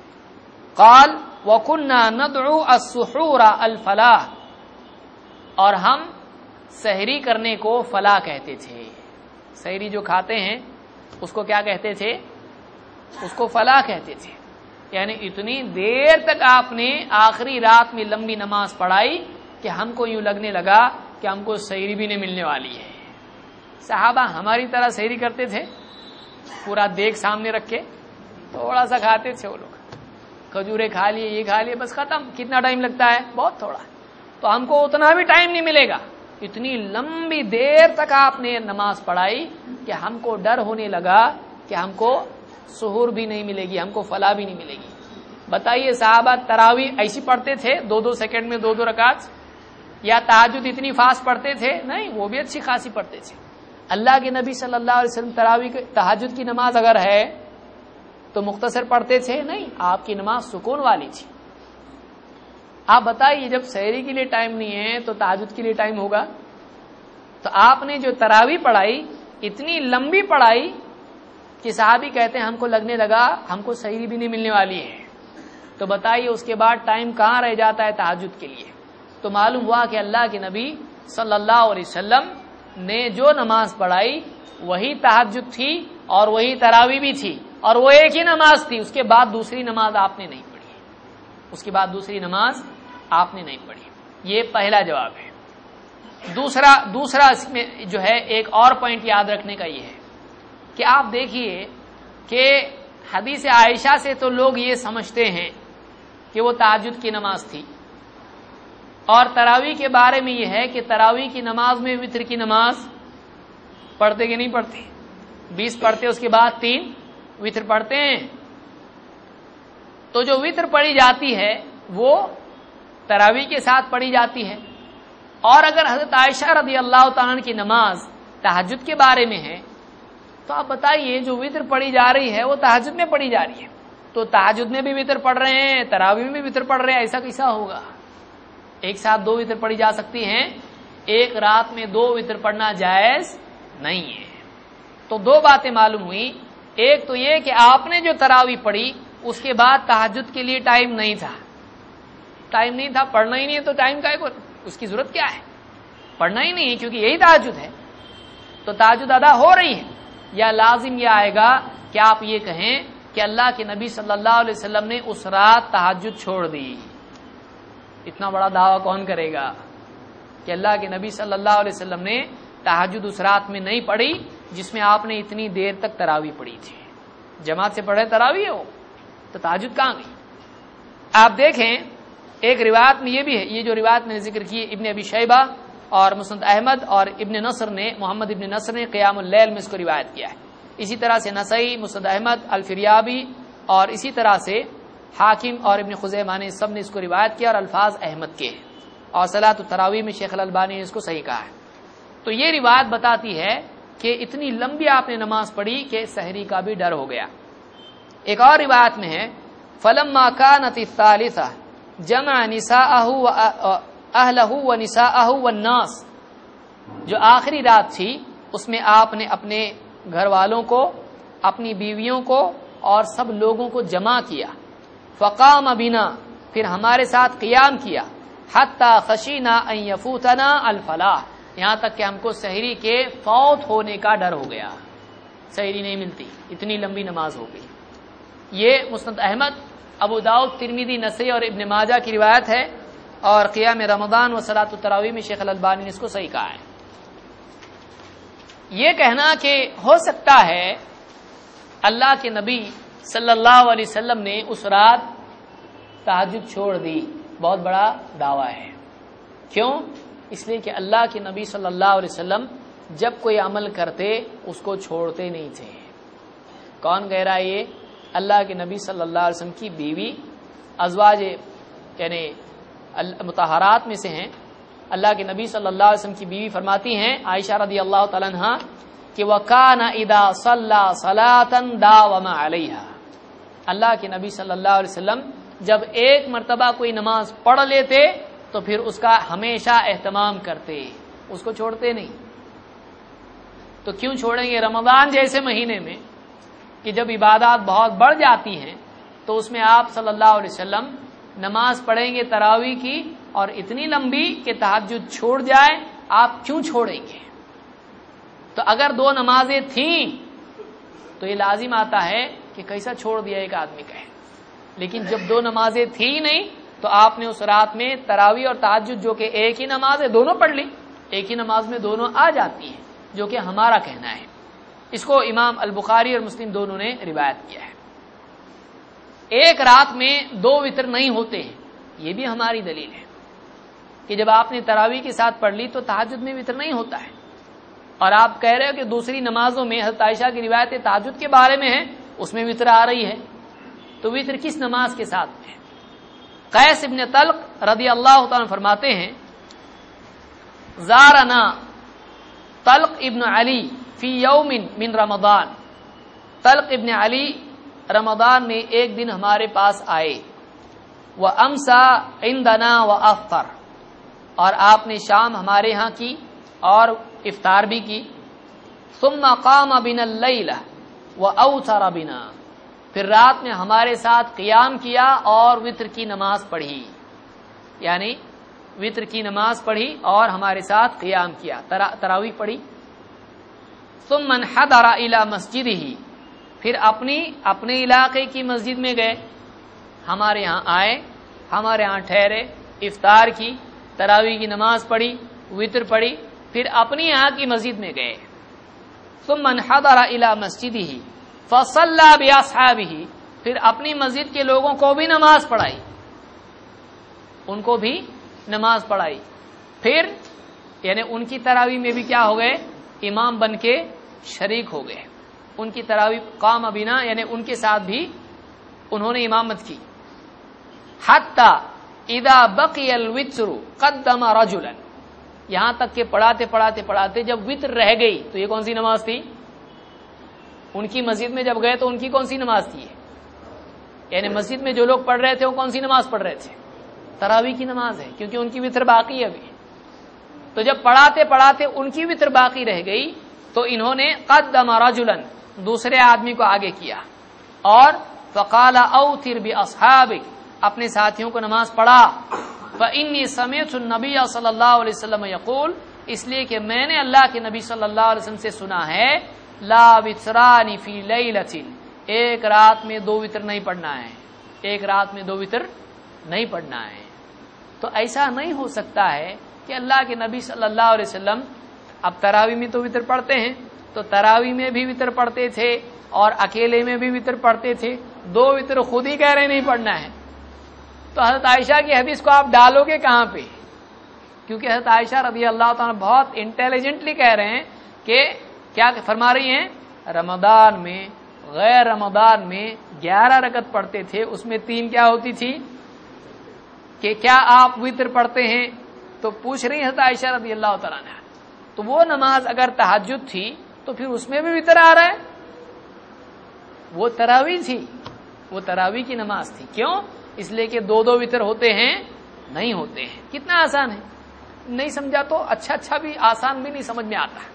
S1: قال وَكُنَّا نَدْعُو السُّحُورَ الْفَلَاحَ، اور ہم سحری کرنے کو فلاح کہتے تھے. سحری جو کھاتے ہیں اس کو کیا کہتے تھے؟ اس کو فلاح کہتے تھے. یعنی اتنی دیر تک آپ نے آخری رات میں لمبی نماز پڑھائی کہ ہم کو یوں لگنے لگا کہ ہم کو سحری بھی نہیں ملنے والی ہے. صحابہ ہماری طرح سحری کرتے تھے، پورا دیگ سامنے رکھ کے تھوڑا سا کھاتے تھے، وہ لوگ کھجورے کھا لیے، یہ کھا لیے، بس ختم. کتنا ٹائم لگتا ہے؟ بہت تھوڑا. تو ہم کو اتنا بھی ٹائم نہیں ملے گا. اتنی لمبی دیر تک آپ نے نماز پڑھائی کہ ہم کو ڈر ہونے لگا کہ ہم کو سحور بھی نہیں ملے گی، ہم کو فلاح بھی نہیں ملے گی. بتائیے صحابہ تراویح ایسی پڑھتے تھے 2-2 سیکنڈ میں 2-2 رکعت، یا تہجد اتنی فاسٹ پڑھتے تھے؟ نہیں، وہ بھی اچھی خاصی پڑھتے تھے. اللہ کے نبی صلی اللہ علیہ وسلم تراویح تہجد کی نماز اگر ہے تو مختصر پڑھتے تھے؟ نہیں، آپ کی نماز سکون والی تھی. آپ بتائیے جب سحری کے لیے ٹائم نہیں ہے تو تہجد کے لیے ٹائم ہوگا؟ تو آپ نے جو تراویح پڑھائی اتنی لمبی پڑھائی کہ صحابی کہتے ہیں ہم کو لگنے لگا ہم کو سحری بھی نہیں ملنے والی ہے. تو بتائیے اس کے بعد ٹائم کہاں رہ جاتا ہے تہجد کے لیے؟ تو معلوم ہوا کہ اللہ کے نبی صلی اللہ علیہ وسلم نے جو نماز پڑھائی وہی تہجد تھی اور وہی تراویح بھی تھی. اور وہ ایک ہی نماز تھی، اس کے بعد دوسری نماز آپ نے نہیں پڑھی، اس کے بعد دوسری نماز آپ نے نہیں پڑھی. یہ پہلا جواب ہے. دوسرا اس میں جو ہے ایک اور پوائنٹ یاد رکھنے کا یہ ہے کہ آپ دیکھیے کہ حدیث عائشہ سے تو لوگ یہ سمجھتے ہیں کہ وہ تہجد کی نماز تھی، اور تراویح کے بارے میں یہ ہے کہ تراویح کی نماز میں وتر کی نماز پڑھتے کہ نہیں پڑھتے؟ 20 پڑھتے، اس کے بعد 3 وتر پڑھتے ہیں. تو جو وتر پڑھی جاتی ہے وہ تراویح کے ساتھ پڑھی جاتی ہے. اور اگر حضرت عائشہ رضی اللہ تعالیٰ عنہ کی نماز تہجد کے بارے میں ہے تو آپ بتائیے جو وتر پڑھی جا رہی ہے وہ تہجد میں پڑھی جا رہی ہے، تو تہجد میں بھی وتر پڑھ رہے ہیں، تراویح میں بھی وتر پڑھ رہے ہیں، ایسا کیسا ہوگا؟ ایک ساتھ 2 وتر پڑھی جا سکتی ہیں، ایک رات میں 2 وتر پڑھنا جائز نہیں ہے. تو 2 باتیں معلوم ہوئی. ایک تو یہ کہ آپ نے جو تراویح پڑھی اس کے بعد تہجد کے لیے ٹائم نہیں تھا، پڑھنا ہی نہیں ہے تو ٹائم کا اس کی ضرورت کیا ہے؟ پڑھنا ہی نہیں ہے کیونکہ یہی تہجد ہے، تو تہجد ادا ہو رہی ہے. یا لازم یہ آئے گا کہ آپ یہ کہیں کہ اللہ کے نبی صلی اللہ علیہ وسلم نے اس رات تہجد چھوڑ دی. اتنا بڑا دعویٰ کون کرے گا کہ اللہ کے نبی صلی اللہ علیہ وسلم نے تہجد اس رات میں نہیں پڑھی جس میں آپ نے اتنی دیر تک تراویح پڑھی تھی؟ جماعت سے پڑھے تراویح ہو تو تہجد کہاں گئی؟ آپ دیکھیں ایک روایت میں یہ بھی ہے، یہ جو روایت میں نے ذکر کی ابن ابی شیبہ اور مسند احمد اور محمد ابن نصر نے قیام اللیل میں اس کو روایت کیا ہے. اسی طرح سے نسائی، مسند احمد، الفریابی اور اسی طرح سے حاکم اور ابن خزیمہ نے سب نے اس کو روایت کیا اور الفاظ احمد کے ہیں. اور صلاۃ التراویح میں شیخ الالبانی نے اس کو صحیح کہا ہے. تو یہ روایت بتاتی ہے کہ اتنی لمبی آپ نے نماز پڑھی کہ سحری کا بھی ڈر ہو گیا. ایک اور روایت میں ہے فلما كانت الثالثة جمع نساءه واهله ونساءه والناس، جو آخری رات تھی اس میں آپ نے اپنے گھر والوں کو، اپنی بیویوں کو اور سب لوگوں کو جمع کیا. فقام بنا، پھر ہمارے ساتھ قیام کیا. حتی خشینا ان یفوتنا الفلاح، یہاں تک کہ ہم کو سحری کے فوت ہونے کا ڈر ہو گیا، سحری نہیں ملتی، اتنی لمبی نماز ہو گئی. یہ مسند احمد، ابو داؤد، ترمذی، نسائی اور ابن ماجہ کی روایت ہے، اور قیام رمضان و صلاۃ التراویح میں شیخ الالبانی نے اس کو صحیح کہا ہے. یہ کہنا کہ ہو سکتا ہے اللہ کے نبی صلی اللہ علیہ وسلم نے اس رات تہجد چھوڑ دی، بہت بڑا دعویٰ ہے. کیوں؟ اس لیے کہ اللہ کے نبی صلی اللہ علیہ وسلم جب کوئی عمل کرتے اس کو چھوڑتے نہیں تھے. کون کہہ رہا ہے یہ؟ اللہ کے نبی صلی اللہ علیہ وسلم کی بیوی، ازواج یعنی مطہرات میں سے ہیں. اللہ کے نبی صلی اللہ علیہ وسلم کی بیوی فرماتی ہیں عائشہ رضی اللہ تعالیٰ عنہا کہ وَكَانَ إِذَا صَلَّى صَلَاةً دَاوَمَ عَلَيْهَا، اللہ کے نبی صلی اللہ علیہ وسلم جب ایک مرتبہ کوئی نماز پڑھ لیتے تو پھر اس کا ہمیشہ اہتمام کرتے، اس کو چھوڑتے نہیں. تو کیوں چھوڑیں گے؟ رمضان جیسے مہینے میں کہ جب عبادات بہت بڑھ جاتی ہیں تو اس میں آپ صلی اللہ علیہ وسلم نماز پڑھیں گے تراویح کی اور اتنی لمبی کہ تہجد چھوڑ جائے، آپ کیوں چھوڑیں گے؟ تو اگر 2 نمازیں تھیں تو یہ لازم آتا ہے کہ کیسا چھوڑ دیا ایک آدمی کہے. لیکن جب 2 نمازیں تھیں نہیں تو آپ نے اس رات میں تراویح اور تہجد جو کہ ایک ہی نماز ہے دونوں پڑھ لی. ایک ہی نماز میں دونوں آ جاتی ہیں، جو کہ ہمارا کہنا ہے. اس کو امام البخاری اور مسلم دونوں نے روایت کیا ہے. ایک رات میں 2 وتر نہیں ہوتے ہیں، یہ بھی ہماری دلیل ہے کہ جب آپ نے تراویح کے ساتھ پڑھ لی تو تہجد میں وتر نہیں ہوتا ہے. اور آپ کہہ رہے ہو کہ دوسری نمازوں میں حضرت عائشہ کی روایت تہجد کے بارے میں ہے، اس میں وتر آ رہی ہے، تو وتر کس نماز کے ساتھ ہے؟ قیس ابن طلق رضی اللہ تعالیٰ فرماتے ہیں زارنا طلق ابن علی فی یوم من رمضان، طلق ابن علی رمضان میں ایک دن ہمارے پاس آئے. وَأَمْسَى عِنْدَنَا وَأَفْطَرَ، اور آپ نے شام ہمارے ہاں کی اور افطار بھی کی. ثُمَّ قَامَ بِنَا اللَّيْلَ وَأَوْتَرَ بِنَا، پھر رات میں ہمارے ساتھ قیام کیا اور وتر کی نماز پڑھی، یعنی وتر کی نماز پڑھی اور ہمارے ساتھ قیام کیا، تراویح پڑھی. ثُمَّ انْحَدَرَ إِلَى مَسْجِدِهِ، پھر اپنے علاقے کی مسجد میں گئے، ہمارے ہاں آئے، ہمارے ہاں ٹھہرے، افطار کی، تراویح کی نماز پڑھی، وتر پڑھی، پھر اپنی یہاں کی مسجد میں گئے، ثم انحدر الى مسجده فصلى باصحابه، پھر اپنی مسجد کے لوگوں کو بھی نماز پڑھائی، ان کو بھی نماز پڑھائی، پھر یعنی ان کی تراویح میں بھی کیا ہو گئے، امام بن کے شریک ہو گئے، ان کی تراویح قام بنا یعنی ان کے ساتھ بھی انہوں نے امامت کی، حتی اذا بقی الوتر قدم رجلا، یہاں تک کہ پڑھاتے جب وتر رہ گئی، تو یہ کون سی نماز تھی؟ ان کی مسجد میں جب گئے تو ان کی کون سی نماز تھی؟ یعنی مسجد میں جو لوگ پڑھ رہے تھے وہ کون سی نماز پڑھ رہے تھے؟ تراویح کی نماز ہے، کیونکہ ان کی وتر باقی ہے ابھی۔ تو جب پڑھاتے ان کی وتر باقی رہ گئی تو انہوں نے قدم رجلا، دوسرے آدمی کو آگے کیا، اور فقال اوتر باصحابک، اپنے ساتھیوں کو نماز پڑھا، فإنی سمعت النبی صلی اللہ علیہ وسلم یقول، اس لیے کہ میں نے اللہ کے نبی صلی اللہ علیہ وسلم سے سنا ہے، لا وتران فی لیلۃ، ایک رات میں 2 وتر نہیں پڑھنا ہے، ایک رات میں 2 وتر نہیں پڑھنا ہے۔ تو ایسا نہیں ہو سکتا ہے کہ اللہ کے نبی صلی اللہ علیہ وسلم، اب تراویح میں تو وتر پڑھتے ہیں، تو تراویح میں بھی وتر پڑھتے تھے اور اکیلے میں بھی وتر پڑھتے تھے، 2 وتر خود ہی کہہ رہے نہیں پڑھنا ہے، تو حضرت عائشہ کی حدیث کو آپ ڈالو گے کہاں پہ؟ کیونکہ حضرت عائشہ رضی اللہ تعالیٰ بہت انٹیلیجنٹلی کہہ رہے ہیں کہ کیا فرما رہی ہیں، رمضان میں غیر رمضان میں 11 رکعت پڑھتے تھے، اس میں 3 کیا ہوتی تھی کہ کیا آپ وتر پڑھتے ہیں؟ تو پوچھ رہی حضرت عائشہ رضی اللہ تعالیٰ عنہ، تو وہ نماز اگر تہجد تھی تو پھر اس میں بھی وتر آ رہا ہے؟ وہ تراویح تھی، وہ تراویح کی نماز تھی، کیوں؟ اس لیے کہ 2 وتر ہوتے ہیں، نہیں ہوتے ہیں۔ کتنا آسان ہے، نہیں سمجھا تو اچھا بھی آسان بھی نہیں سمجھ میں آتا۔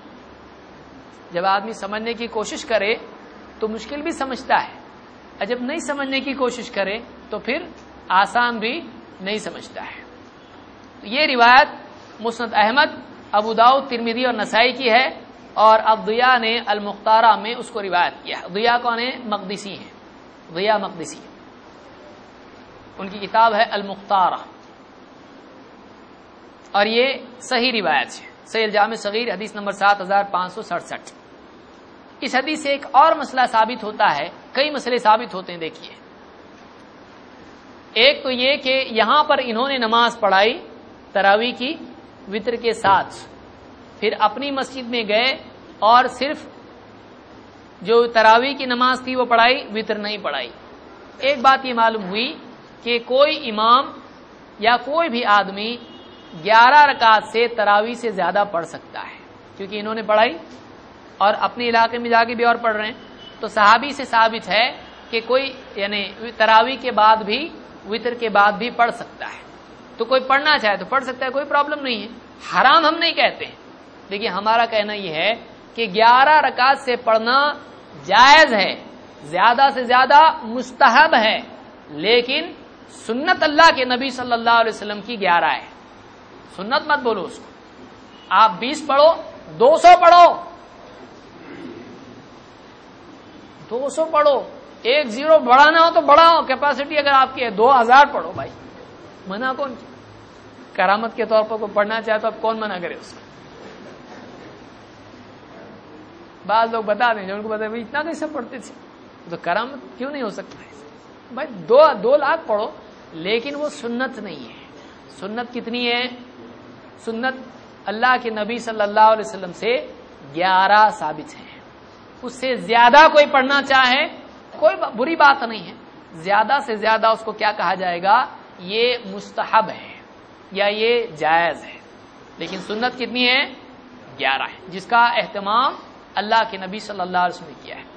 S1: جب آدمی سمجھنے کی کوشش کرے تو مشکل بھی سمجھتا ہے، اور جب نہیں سمجھنے کی کوشش کرے تو پھر آسان بھی نہیں سمجھتا ہے۔ تو یہ روایت مسند احمد، ابو داؤد، ترمذی اور نسائی کی ہے، اور اب ضیاء نے المختارہ میں اس کو روایت کیا ہے۔ ضیاء کون ہے؟ مقدسی ہیں، ضیاء مقدسی، ان کی کتاب ہے المختارہ، اور یہ صحیح روایت ہے، صحیح الجامع صغیر حدیث نمبر 7567۔ اس حدیث سے ایک اور مسئلہ ثابت ہوتا ہے، کئی مسئلے ثابت ہوتے ہیں، دیکھیے۔ ایک تو یہ کہ یہاں پر انہوں نے نماز پڑھائی تراویح کی وتر کے ساتھ، پھر اپنی مسجد میں گئے اور صرف جو تراویح کی نماز تھی وہ پڑھائی، وتر نہیں پڑھائی۔ ایک بات یہ معلوم ہوئی کہ کوئی امام یا کوئی بھی آدمی 11 رکعت سے تراویح سے زیادہ پڑھ سکتا ہے، کیونکہ انہوں نے پڑھائی اور اپنے علاقے میں جا کے بھی اور پڑھ رہے ہیں۔ تو صحابی سے ثابت ہے کہ کوئی یعنی تراویح کے بعد بھی، وتر کے بعد بھی پڑھ سکتا ہے، تو کوئی پڑھنا چاہے تو پڑھ سکتا ہے، کوئی پرابلم نہیں ہے، حرام ہم نہیں کہتے ہیں۔ دیکھیے ہمارا کہنا یہ ہے کہ 11 رکعت سے پڑھنا جائز ہے، زیادہ سے زیادہ مستحب ہے، لیکن سنت اللہ کے نبی صلی اللہ علیہ وسلم کی 11 ہے، سنت مت بولو اس کو۔ آپ 20 پڑھو، 200 پڑھو، 200 پڑھو، 1 0 بڑھانا ہو تو بڑھاؤ، کیپیسٹی اگر آپ کی ہے 2000 پڑھو بھائی، منع کون کیا؟ کرامت کے طور پر کوئی پڑھنا چاہے تو اب کون منع کرے اس کو؟ بعض لوگ بتا دیں، جو ان کو بتا دیں اتنا کیسے پڑھتے تھے، تو کرامت کیوں نہیں ہو سکتا ہے بھائی؟ 2 لاکھ پڑھو، لیکن وہ سنت نہیں ہے۔ سنت کتنی ہے؟ سنت اللہ کے نبی صلی اللہ علیہ وسلم سے 11 ثابت ہے، اس سے زیادہ کوئی پڑھنا چاہے کوئی بری بات نہیں ہے، زیادہ سے زیادہ اس کو کیا کہا جائے گا؟ یہ مستحب ہے یا یہ جائز ہے، لیکن سنت کتنی ہے؟ 11 ہے، جس کا اہتمام اللہ کے نبی صلی اللہ علیہ وسلم نے کیا ہے۔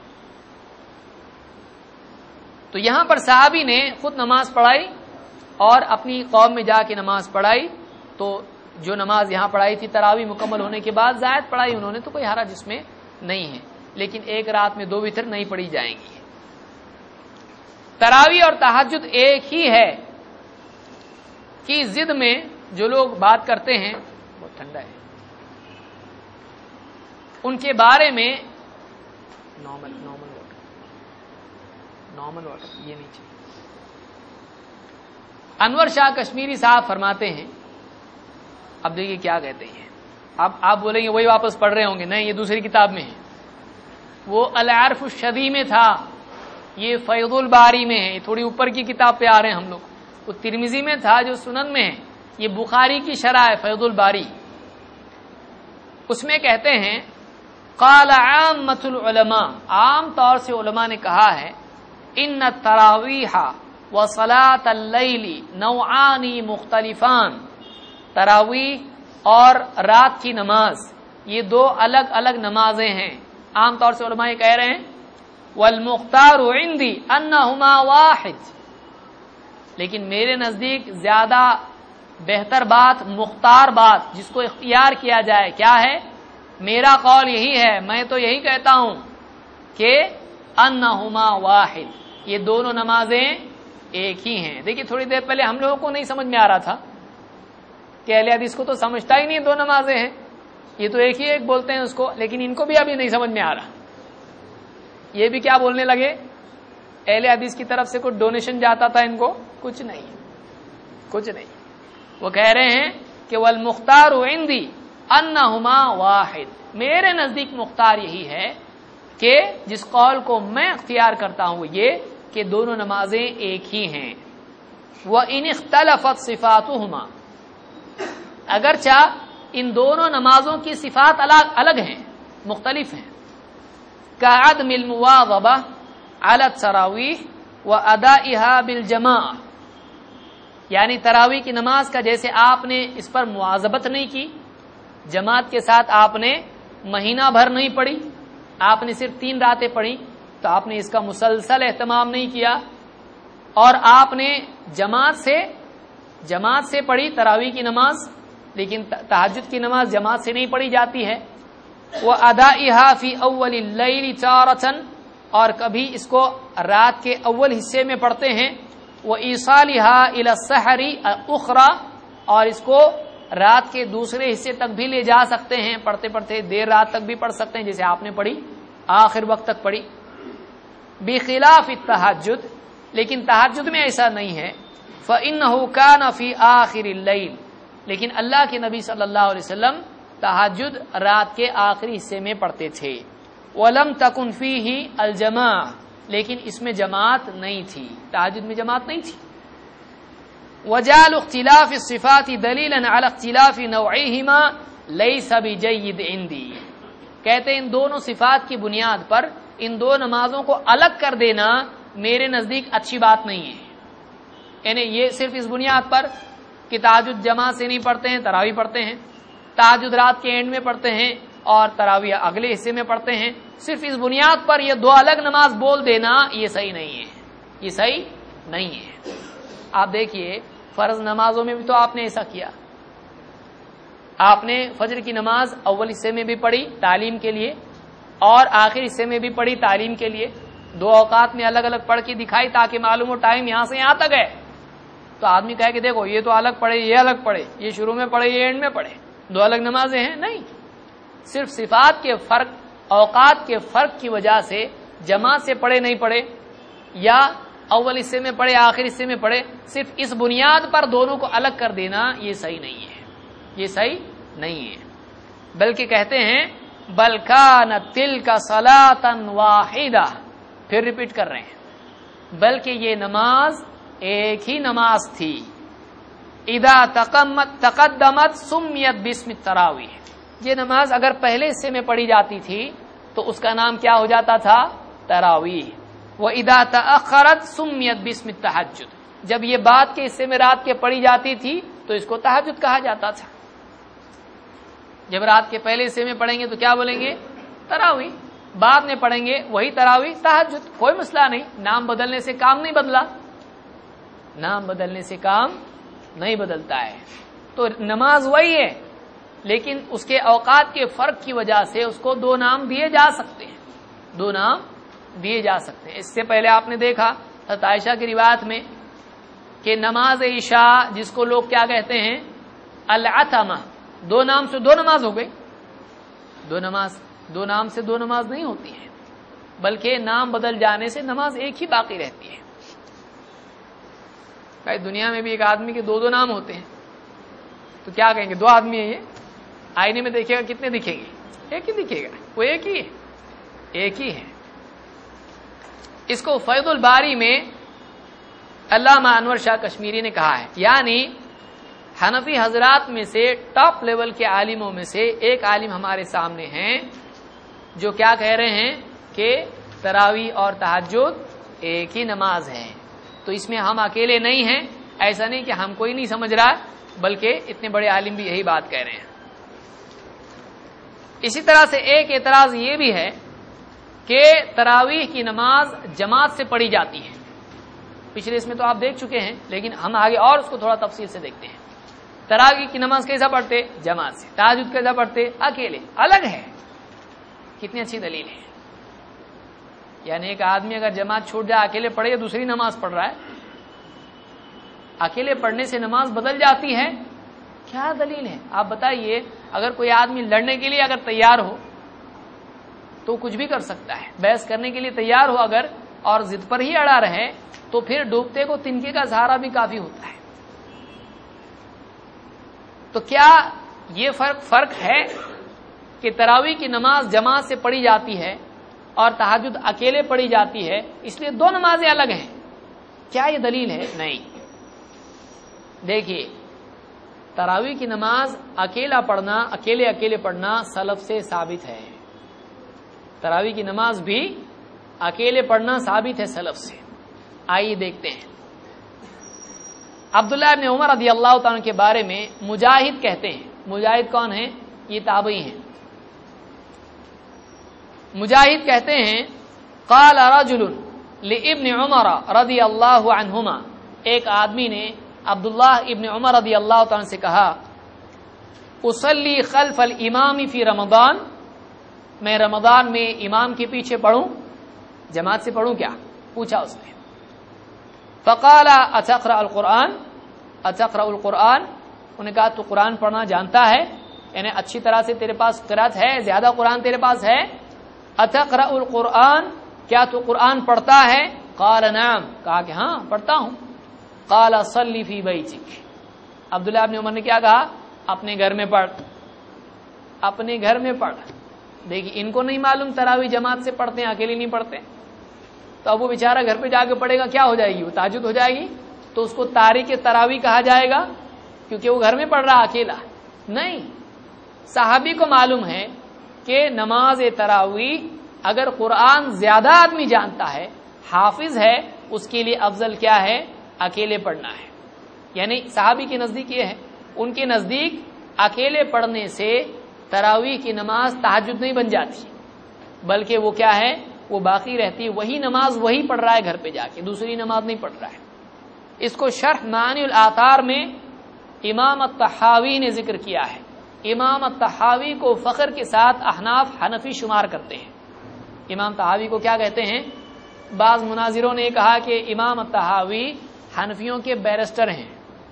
S1: تو یہاں پر صحابی نے خود نماز پڑھائی اور اپنی قوم میں جا کے نماز پڑھائی، تو جو نماز یہاں پڑھائی تھی تراویح مکمل ہونے کے بعد زائد پڑھائی انہوں نے، تو کوئی حرج اس میں نہیں ہے، لیکن ایک رات میں 2 وتر نہیں پڑھی جائیں گی۔ تراویح اور تہجد ایک ہی ہے کی ضد میں جو لوگ بات کرتے ہیں، بہت ٹھنڈا ہے، ان کے بارے میں نارمل نارمل واٹر یہ نہیں چاہیے. انور شاہ کشمیری صاحب فرماتے ہیں, اب دیکھیے کیا کہتے ہیں, اب آپ بولیں گے وہی واپس پڑھ رہے ہوں گے, نہیں یہ دوسری کتاب میں ہے, وہ العرف الشدی میں تھا, یہ فیض الباری میں ہے, تھوڑی اوپر کی کتاب پہ آ رہے ہیں ہم لوگ. وہ ترمذی میں تھا جو سنن میں ہے, یہ بخاری کی شرح ہے فیض الباری. اس میں کہتے ہیں قال عامۃ العلماء, عام طور سے علماء نے کہا ہے, ان التراویح وصلاۃ اللیل نوعان مختلفان, تراویح اور رات کی نماز یہ دو الگ الگ نمازیں ہیں. عام طور سے علماء یہ کہہ رہے ہیں والمختار عندي انہما واحد, لیکن میرے نزدیک زیادہ بہتر بات, مختار بات جس کو اختیار کیا جائے کیا ہے, میرا قول یہی ہے, میں تو یہی کہتا ہوں کہ انہما واحد, یہ دونوں نمازیں ایک ہی ہیں. دیکھیے تھوڑی دیر پہلے ہم لوگوں کو نہیں سمجھ میں آ رہا تھا کہ اہل حدیث کو تو سمجھتا ہی نہیں دو نمازیں ہیں, یہ تو ایک ہی ایک بولتے ہیں اس کو, لیکن ان کو بھی ابھی نہیں سمجھ میں آ رہا. یہ بھی کیا بولنے لگے, اہل حدیث کی طرف سے کچھ ڈونیشن جاتا تھا ان کو, کچھ نہیں, کچھ نہیں. وہ کہہ رہے ہیں کہ والمختار عندي انہما واحد, میرے نزدیک مختار یہی ہے کہ جس قول کو میں اختیار کرتا ہوں یہ کہ دونوں نمازیں ایک ہی ہیں. وَإِنِ اخْتَلَفَتْ صِفَاتُهُمَا, اگرچہ ان دونوں نمازوں کی صفات الگ ہیں, مختلف ہیں. كَعَدْمِ الْمُوَاظَبَةِ عَلَى التَّرَاوِيحِ وَأَدَائِهَا بِالْجَمَاعَةِ, یعنی تراویح کی نماز کا جیسے آپ نے اس پر مواظبت نہیں کی, جماعت کے ساتھ آپ نے مہینہ بھر نہیں پڑھی, آپ نے صرف 3 راتیں پڑھی, تو آپ نے اس کا مسلسل اہتمام نہیں کیا, اور آپ نے جماعت سے پڑھی تراویح کی نماز, لیکن تہجد کی نماز جماعت سے نہیں پڑھی جاتی ہے. وَأَدَائِهَا فِي أَوَّلِ اللَّيْلِ تَارَةً, اور کبھی اس کو رات کے اول حصے میں پڑھتے ہیں. وَإِيصَالِهَا إِلَى السَّحَرِ أُخْرَى, اور اس کو رات کے دوسرے حصے تک بھی لے جا سکتے ہیں, پڑھتے پڑھتے دیر رات تک بھی پڑھ سکتے ہیں جیسے آپ نے پڑھی, آخر وقت تک پڑھی. بخلاف التہجد, لیکن تہجد میں ایسا نہیں ہے. فإنه كان في آخر الليل, لیکن اللہ کے نبی صلی اللہ علیہ وسلم تہجد رات کے آخری حصے میں پڑھتے تھے. وَلَمْ تَكُنْ فِيهِ الْجَمَاعَةُ, لیکن اس میں جماعت نہیں تھی, تہجد میں جماعت نہیں تھی. وَجَعَلُ اخْتِلَافِ الصِّفَاتِ دَلِيلًا عَلَى اخْتِلَافِ نَوْعِهِمَا لَيْسَ بِجَيِّدٍ عِندِي, کہتے ہیں ان دونوں صفات کی بنیاد پر ان دو نمازوں کو الگ کر دینا میرے نزدیک اچھی بات نہیں ہے. یعنی یہ صرف اس بنیاد پر کہ تہجد جماعت سے نہیں پڑھتے ہیں, تراویح پڑھتے ہیں, تہجد رات کے اینڈ میں پڑھتے ہیں اور تراویح اگلے حصے میں پڑھتے ہیں, صرف اس بنیاد پر یہ دو الگ نماز بول دینا یہ صحیح نہیں ہے, یہ صحیح نہیں ہے. آپ دیکھیے فرض نمازوں میں بھی تو آپ نے ایسا کیا, آپ نے فجر کی نماز اول حصے میں بھی پڑھی تعلیم کے لیے اور آخر حصے میں بھی پڑھی تعلیم کے لیے, 2 اوقات میں الگ الگ پڑھ کے دکھائی تاکہ معلوم ہو ٹائم یہاں سے یہاں تک ہے. تو آدمی کہے کہ دیکھو یہ تو الگ پڑھے, یہ الگ پڑھے, یہ شروع میں پڑھے, یہ اینڈ میں پڑھے, 2 الگ نمازیں ہیں. نہیں, صرف صفات کے فرق, اوقات کے فرق کی وجہ سے جماعت سے پڑھے نہیں پڑھے یا اول حصے میں پڑھے آخر حصے میں پڑھے, صرف اس بنیاد پر دونوں کو الگ کر دینا یہ صحیح نہیں ہے, یہ صحیح نہیں ہے. بلکہ کہتے ہیں بل کانت تلک صلاۃ واحدہ, پھر ریپیٹ کر رہے ہیں, بلکہ یہ نماز ایک ہی نماز تھی. اذا تقدمت سمیت باسم التراویح, یہ نماز اگر پہلے حصے میں پڑھی جاتی تھی تو اس کا نام کیا ہو جاتا تھا, تراویح. وَإِذَا تَأَخَّرَتْ سُمِّيَتْ بِاسْمِ التَّہَجُّد, جب یہ بعد کے حصے میں رات کے پڑھی جاتی تھی تو اس کو تہجد کہا جاتا تھا. جب رات کے پہلے حصے میں پڑھیں گے تو کیا بولیں گے, تراویح, بعد میں پڑھیں گے وہی تراویح تہجد, کوئی مسئلہ نہیں, نام بدلنے سے کام نہیں بدلا, نام بدلنے سے کام نہیں بدلتا ہے. تو نماز وہی ہے لیکن اس کے اوقات کے فرق کی وجہ سے اس کو 2 نام دیے جا سکتے ہیں, 2 نام دیے جا سکتے ہیں. اس سے پہلے آپ نے دیکھا حضرت عائشہ کی روایت میں کہ نماز عشاء جس کو لوگ کیا کہتے ہیں, العتمہ, 2 نام سے 2 نماز ہو گئی. 2 نام سے 2 نماز نہیں ہوتی ہے. بلکہ نام بدل جانے سے نماز ایک ہی باقی رہتی ہے۔ بھائی دنیا میں بھی ایک آدمی کے دو نام ہوتے ہیں، تو کیا کہیں گے؟ دو آدمی ہیں، یہ آئینے میں دیکھے گا کتنے دکھیں گے؟ ایک ہی دکھے گا، وہ ایک ہی ہے، ایک ہی ہے۔ اس کو فیض الباری میں علامہ انور شاہ کشمیری نے کہا ہے، یعنی حنفی حضرات میں سے ٹاپ لیول کے عالموں میں سے ایک عالم ہمارے سامنے ہیں جو کیا کہہ رہے ہیں کہ تراویح اور تہجد ایک ہی نماز ہے، تو اس میں ہم اکیلے نہیں ہیں۔ ایسا نہیں کہ ہم کوئی نہیں سمجھ رہا، بلکہ اتنے بڑے عالم بھی یہی بات کہہ رہے ہیں۔ اسی طرح سے ایک اعتراض یہ بھی ہے کہ تراویح کی نماز جماعت سے پڑھی جاتی ہے، پچھلے اس میں تو آپ دیکھ چکے ہیں، لیکن ہم آگے اور اس کو تھوڑا تفصیل سے دیکھتے ہیں۔ تراویح کی نماز کیسا پڑھتے؟ جماعت سے۔ تہجد کیسا پڑھتے؟ اکیلے، الگ ہے۔ کتنی اچھی دلیل ہے، یعنی ایک آدمی اگر جماعت چھوٹ جائے، اکیلے پڑھے، یا دوسری نماز پڑھ رہا ہے، اکیلے پڑھنے سے نماز بدل جاتی ہے، کیا دلیل ہے؟ آپ بتائیے، اگر کوئی آدمی لڑنے کے لیے اگر تیار ہو تو کچھ بھی کر سکتا ہے، بحث کرنے کے لیے تیار ہو اگر، اور ضد پر ہی اڑا رہے تو پھر ڈوبتے کو تنکے کا سہارا بھی کافی ہوتا ہے۔ تو کیا یہ فرق ہے کہ تراویح کی نماز جماعت سے پڑھی جاتی ہے اور تہجد اکیلے پڑھی جاتی ہے، اس لیے دو نمازیں الگ ہیں؟ کیا یہ دلیل ہے؟ نہیں۔ دیکھیے، تراویح کی نماز اکیلا پڑھنا، اکیلے پڑھنا سلف سے ثابت ہے۔ تراویح کی نماز بھی اکیلے پڑھنا ثابت ہے سلف سے۔ آئیے دیکھتے ہیں۔ عبداللہ ابن عمر رضی اللہ تعالیٰ کے بارے میں مجاہد کہتے ہیں، مجاہد کون ہیں؟ یہ تابعی ہیں۔ مجاہد کہتے ہیں قال رجل لابن عمر رضی اللہ عنہما، ایک آدمی نے عبداللہ ابن عمر رضی اللہ تعالیٰ سے کہا اصلی خلف الامام فی رمضان، میں رمضان میں امام کے پیچھے پڑھوں، جماعت سے پڑھوں کیا؟ پوچھا اس نے۔ فقال اتقرأ القرآن، اتقرأ القرآن، انہوں نے کہا تو قرآن پڑھنا جانتا ہے، یعنی اچھی طرح سے تیرے پاس قرأت ہے، زیادہ قرآن تیرے پاس ہے؟ اتقرأ القرآن، کیا تو قرآن پڑھتا ہے؟ قال نعم، کہا کہ ہاں پڑھتا ہوں۔ قال صلی فی بیتک، عبداللہ ابن عمر نے کیا کہا؟ اپنے گھر میں پڑھ، اپنے گھر میں پڑھ۔ دیکھیے، ان کو نہیں معلوم تراویح جماعت سے پڑھتے ہیں، اکیلے نہیں پڑھتے، تو اب وہ بیچارہ گھر پہ جا کے پڑھے گا، کیا ہو جائے گی؟ وہ تہجد ہو جائے گی، تو اس کو تارک تراویح کہا جائے گا کیونکہ وہ گھر میں پڑھ رہا اکیلا نہیں۔ صحابی کو معلوم ہے کہ نماز تراویح اگر قرآن زیادہ آدمی جانتا ہے، حافظ ہے، اس کے لیے افضل کیا ہے؟ اکیلے پڑھنا ہے۔ یعنی صحابی کے نزدیک یہ ہے، ان کے نزدیک اکیلے پڑھنے سے تراویح کی نماز تہجد نہیں بن جاتی، بلکہ وہ کیا ہے؟ وہ باقی رہتی ہے، وہی نماز وہی پڑھ رہا ہے گھر پہ جا کے، دوسری نماز نہیں پڑھ رہا ہے۔ اس کو شرح معانی الآثار میں امام الطحاوی نے ذکر کیا ہے۔ امام الطحاوی کو فخر کے ساتھ احناف حنفی شمار کرتے ہیں۔ امام طحاوی کو کیا کہتے ہیں؟ بعض مناظروں نے کہا کہ امام الطحاوی حنفیوں کے بیرسٹر ہیں۔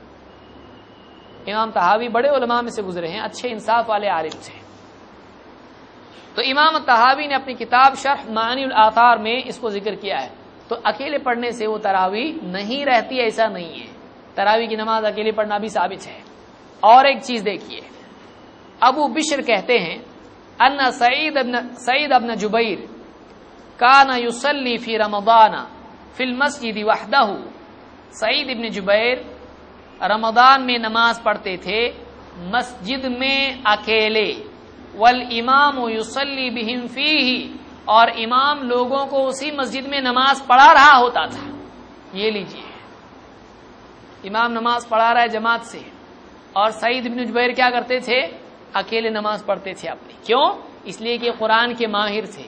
S1: امام طحاوی بڑے علماء میں سے گزرے ہیں، اچھے انصاف والے عالم تھے۔ تو امام الطحاوی نے اپنی کتاب شرح معانی الآثار میں اس کو ذکر کیا ہے۔ تو اکیلے پڑھنے سے وہ تراویح نہیں رہتی، ایسا نہیں ہے، تراویح کی نماز اکیلے پڑھنا بھی ثابت ہے۔ اور ایک چیز دیکھیے، ابو بشر کہتے ہیں ان سعید ابن جبیر کان یصلی فی رمضان فی المسجد وحدہ، سعید ابن جبیر رمضان میں نماز پڑھتے تھے مسجد میں اکیلے، والامام یصلی بہم فیہ، اور امام لوگوں کو اسی مسجد میں نماز پڑھا رہا ہوتا تھا۔ یہ لیجئے، امام نماز پڑھا رہا ہے جماعت سے، اور سعید ابن جبیر کیا کرتے تھے؟ اکیلے نماز پڑھتے تھے اپنی۔ کیوں؟ اس لیے کہ قرآن کے ماہر تھے،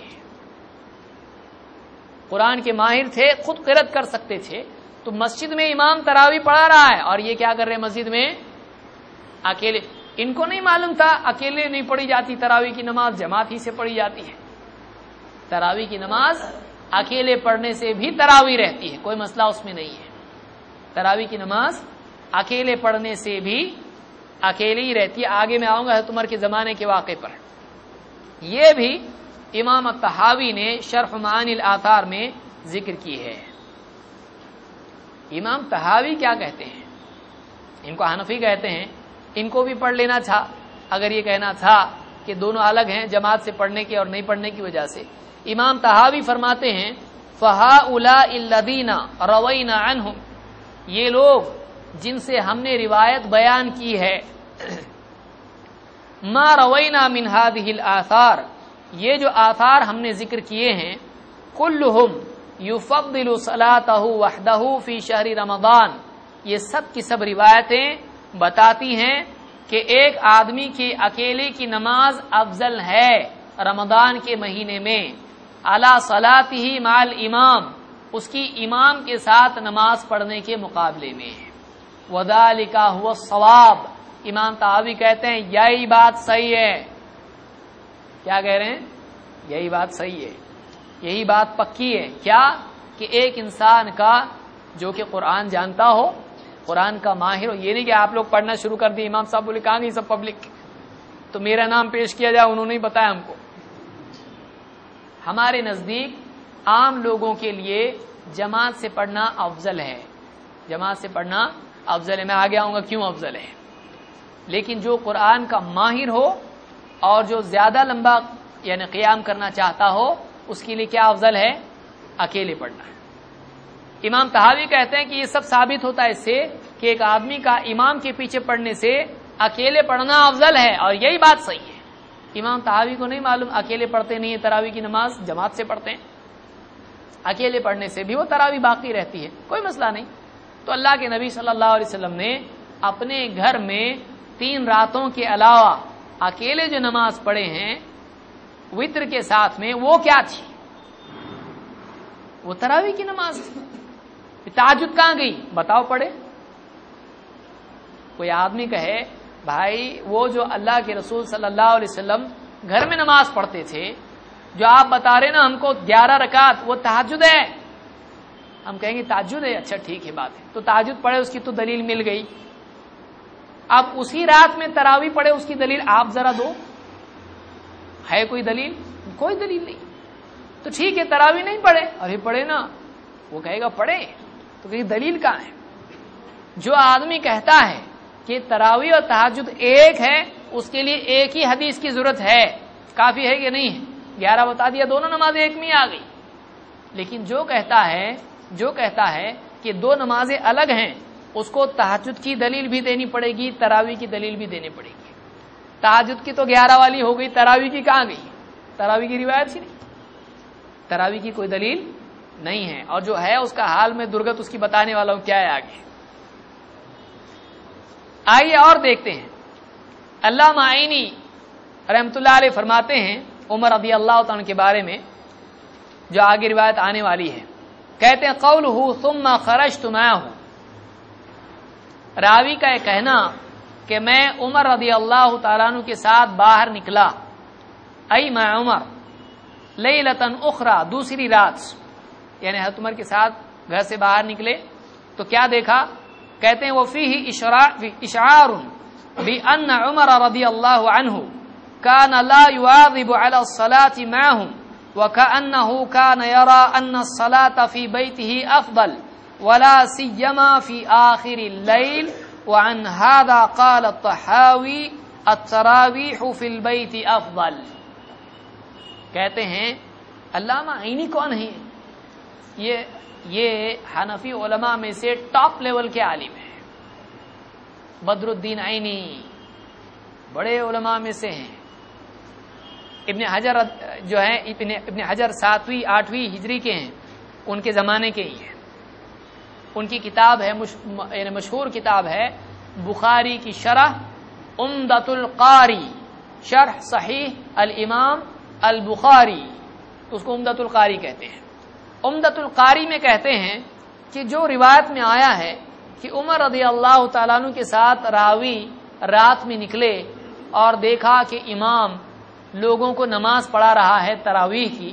S1: قرآن کے ماہر تھے، خود قرأت کر سکتے تھے۔ تو مسجد میں امام تراویح پڑھا رہا ہے اور یہ کیا کر رہے ہیں مسجد میں؟ اکیلے۔ ان کو نہیں معلوم تھا اکیلے نہیں پڑھی جاتی تراویح کی نماز، جماعت ہی سے پڑھی جاتی ہے۔ تراویح کی نماز اکیلے پڑھنے سے بھی تراویح رہتی ہے، کوئی مسئلہ اس میں نہیں ہے۔ تراویح کی نماز اکیلے پڑھنے سے بھی اکیلے ہی رہتی ہے۔ آگے میں آؤں گا حضرت عمر کے زمانے کے واقعے پر۔ یہ بھی امام الطحاوی نے شرح معانی الآثار میں ذکر کی ہے۔ امام طحاوی کیا کہتے ہیں؟ ان کو حنفی کہتے ہیں، ان کو بھی پڑھ لینا تھا اگر یہ کہنا تھا کہ دونوں الگ ہیں جماعت سے پڑھنے کی اور نہیں پڑھنے کی وجہ سے۔ امام طحاوی فرماتے ہیں فَهَؤُلَاءِ الَّذِينَ رَوَيْنَا عَنْهُمْ، یہ لوگ جن سے ہم نے روایت بیان کی ہے، مَا رَوَيْنَا مِنْ هَذِهِ الْآثَارِ، یہ جو آثار ہم نے ذکر کیے ہیں، كُلُّهُمْ يُفَضِّلُ صَلَاتَهُ وَحْدَهُ فِي شَهْرِ رمضان، یہ سب کی سب روایتیں بتاتی ہیں کہ ایک آدمی کی اکیلے کی نماز افضل ہے رمضان کے مہینے میں، علی صلاتہ مع الامام، اس کی امام کے ساتھ نماز پڑھنے کے مقابلے میں، وذالک هو الصواب، امام طحاوی کہتے ہیں یہی بات صحیح ہے۔ کیا کہہ رہے ہیں؟ یہی بات صحیح ہے، یہی بات پکی ہے۔ کیا؟ کہ ایک انسان کا جو کہ قرآن جانتا ہو، قرآن کا ماہر ہو، یہ نہیں کہ آپ لوگ پڑھنا شروع کر دی، امام صاحب بولے کہاں گئی سب پبلک، تو میرا نام پیش کیا جائے، انہوں نے بتایا ہم کو۔ ہمارے نزدیک عام لوگوں کے لیے جماعت سے پڑھنا افضل ہے، جماعت سے پڑھنا افضل ہے۔ میں آگے آؤں گا کیوں افضل ہے۔ لیکن جو قرآن کا ماہر ہو اور جو زیادہ لمبا یعنی قیام کرنا چاہتا ہو، اس کے لیے کیا افضل ہے؟ اکیلے پڑھنا۔ امام طحاوی کہتے ہیں کہ یہ سب ثابت ہوتا ہے اس سے کہ ایک آدمی کا امام کے پیچھے پڑھنے سے اکیلے پڑھنا افضل ہے، اور یہی بات صحیح ہے۔ امام طحاوی کو نہیں معلوم اکیلے پڑھتے نہیں ہیں تراویح کی نماز، جماعت سے پڑھتے ہیں، اکیلے پڑھنے سے بھی وہ تراویح باقی رہتی ہے، کوئی مسئلہ نہیں۔ تو اللہ کے نبی صلی اللہ علیہ وسلم نے اپنے گھر میں 3 راتوں کے علاوہ اکیلے جو نماز پڑھے ہیں وتر کے ساتھ میں، وہ کیا تھی؟ وہ تراویح کی نماز تھی۔ تہجد کہاں گئی؟ بتاؤ پڑھے۔ کوئی آدمی کہے بھائی وہ جو اللہ کے رسول صلی اللہ علیہ وسلم گھر میں نماز پڑھتے تھے، جو آپ بتا رہے نا ہم کو 11 رکعت، وہ تہجد ہے۔ ہم کہیں گے تہجد ہے، اچھا ٹھیک ہے بات ہے، تو تہجد پڑھے اس کی تو دلیل مل گئی۔ اب اسی رات میں تراویح پڑھے اس کی دلیل آپ ذرا دو، ہے کوئی دلیل؟ کوئی دلیل نہیں۔ تو ٹھیک ہے تراویح نہیں پڑھے، ارے پڑھے نا، وہ کہے گا پڑھے، تو کہ دلیل کہاں ہے؟ جو آدمی کہتا ہے کہ تراویح اور تہجد ایک ہے، اس کے لیے ایک ہی حدیث کی ضرورت ہے، کافی ہے کہ نہیں ہے؟ 11 بتا دیا، دونوں نمازیں ایک میں آ گئی۔ لیکن جو کہتا ہے کہ 2 نمازیں الگ ہیں، اس کو تہجد کی دلیل بھی دینی پڑے گی، تراویح کی دلیل بھی دینی پڑے گی۔ تہجد کی تو 11 والی ہو گئی، تراویح کی کہاں گئی؟ تراویح کی روایت ہی نہیں، تراویح کی کوئی دلیل نہیں ہے، اور جو ہے اس کا حال میں درگت اس کی بتانے والا ہوں، کیا ہے آگے۔ آئیے اور دیکھتے ہیں، علامہ عینی رحمۃ اللہ علیہ فرماتے ہیں عمر رضی اللہ تعالیٰ کے بارے میں، جو آگے روایت آنے والی ہے، کہتے ہیں قولہ ثم خرجت معه، راوی کا یہ کہنا کہ میں عمر رضی اللہ تعالیٰ عنہ کے ساتھ باہر نکلا، ای مع عمر لیلۃ اخرى، دوسری رات، یعنی حضرت عمر کے ساتھ گھر سے باہر نکلے تو کیا دیکھا؟ کہتے ہیں وفیہ اشعار بأن عمر رضی اللہ عنہ كان لا يواظب على الصلاة معهم وكأنه كان يرى أن الصلاة في بيته أفضل ولا سيما في آخر الليل، وعن هذا قال الطحاوي التراويح في البيت أفضل۔ کہتے ہیں علامہ عینی کون ہے؟ یہ حنفی علماء میں سے ٹاپ لیول کے عالم ہیں، بدر الدین عینی بڑے علماء میں سے ہیں۔ ابن حجر جو ہیں، ابن حجر 7ویں 8ویں ہجری کے ہیں، ان کے زمانے کے ہی ہیں۔ ان کی کتاب ہے یعنی مشہور کتاب ہے بخاری کی شرح عمدۃ القاری، شرح صحیح الامام البخاری، اس کو عمدۃ القاری کہتے ہیں۔ عمدۃ القاری میں کہتے ہیں کہ جو روایت میں آیا ہے کہ عمر رضی اللہ تعالیٰ عنہ کے ساتھ راوی رات میں نکلے اور دیکھا کہ امام لوگوں کو نماز پڑھا رہا ہے تراویح کی،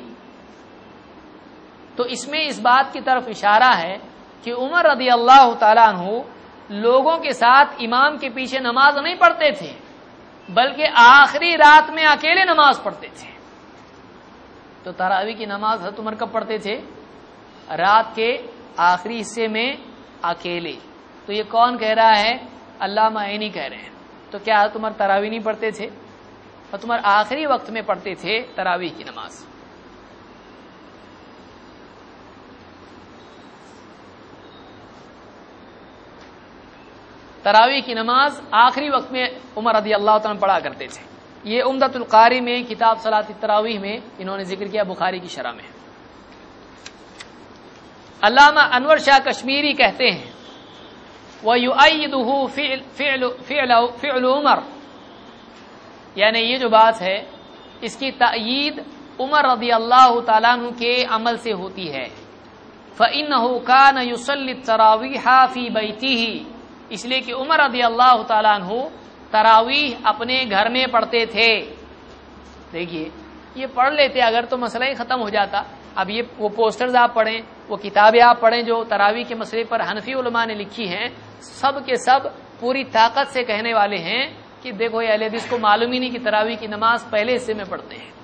S1: تو اس میں اس بات کی طرف اشارہ ہے کہ عمر رضی اللہ تعالیٰ عنہ لوگوں کے ساتھ امام کے پیچھے نماز نہیں پڑھتے تھے، بلکہ آخری رات میں اکیلے نماز پڑھتے تھے۔ تو تراویح کی نماز حضرت عمر کب پڑھتے تھے؟ رات کے آخری حصے میں اکیلے. تو یہ کون کہہ رہا ہے؟ علامہ عینی کہہ رہے ہیں. تو کیا حضرت عمر تراویح نہیں پڑھتے تھے؟ حضرت عمر آخری وقت میں پڑھتے تھے تراویح کی نماز. تراویح کی نماز آخری وقت میں عمر رضی اللہ تعالیٰ پڑھا کرتے تھے. یہ عمدۃ القاری میں کتاب صلاۃ التراویح میں انہوں نے ذکر کیا، بخاری کی شرح میں. علامہ انور شاہ کشمیری کہتے ہیں وَيُؤَيِّدُهُ فِعْلُ عمر، یعنی یہ جو بات ہے اس کی تأیید عمر رضی اللہ تعالیٰ عنہ کے عمل سے ہوتی ہے. فَإِنَّهُ كَانَ يُصَلِّي التَّرَاوِيحَ فِي بَيْتِهِ، اس لیے کہ عمر رضی اللہ تعالیٰ عنہ تراویح اپنے گھر میں پڑھتے تھے. دیکھیے یہ پڑھ لیتے اگر تو مسئلہ ہی ختم ہو جاتا. اب یہ وہ پوسٹرز آپ پڑھیں، وہ کتابیں آپ پڑھیں جو تراویح کے مسئلے پر حنفی علماء نے لکھی ہیں، سب کے سب پوری طاقت سے کہنے والے ہیں کہ دیکھو یہ اہل حدیث کو معلوم ہی نہیں کہ تراویح کی نماز پہلے حصے میں پڑھتے ہیں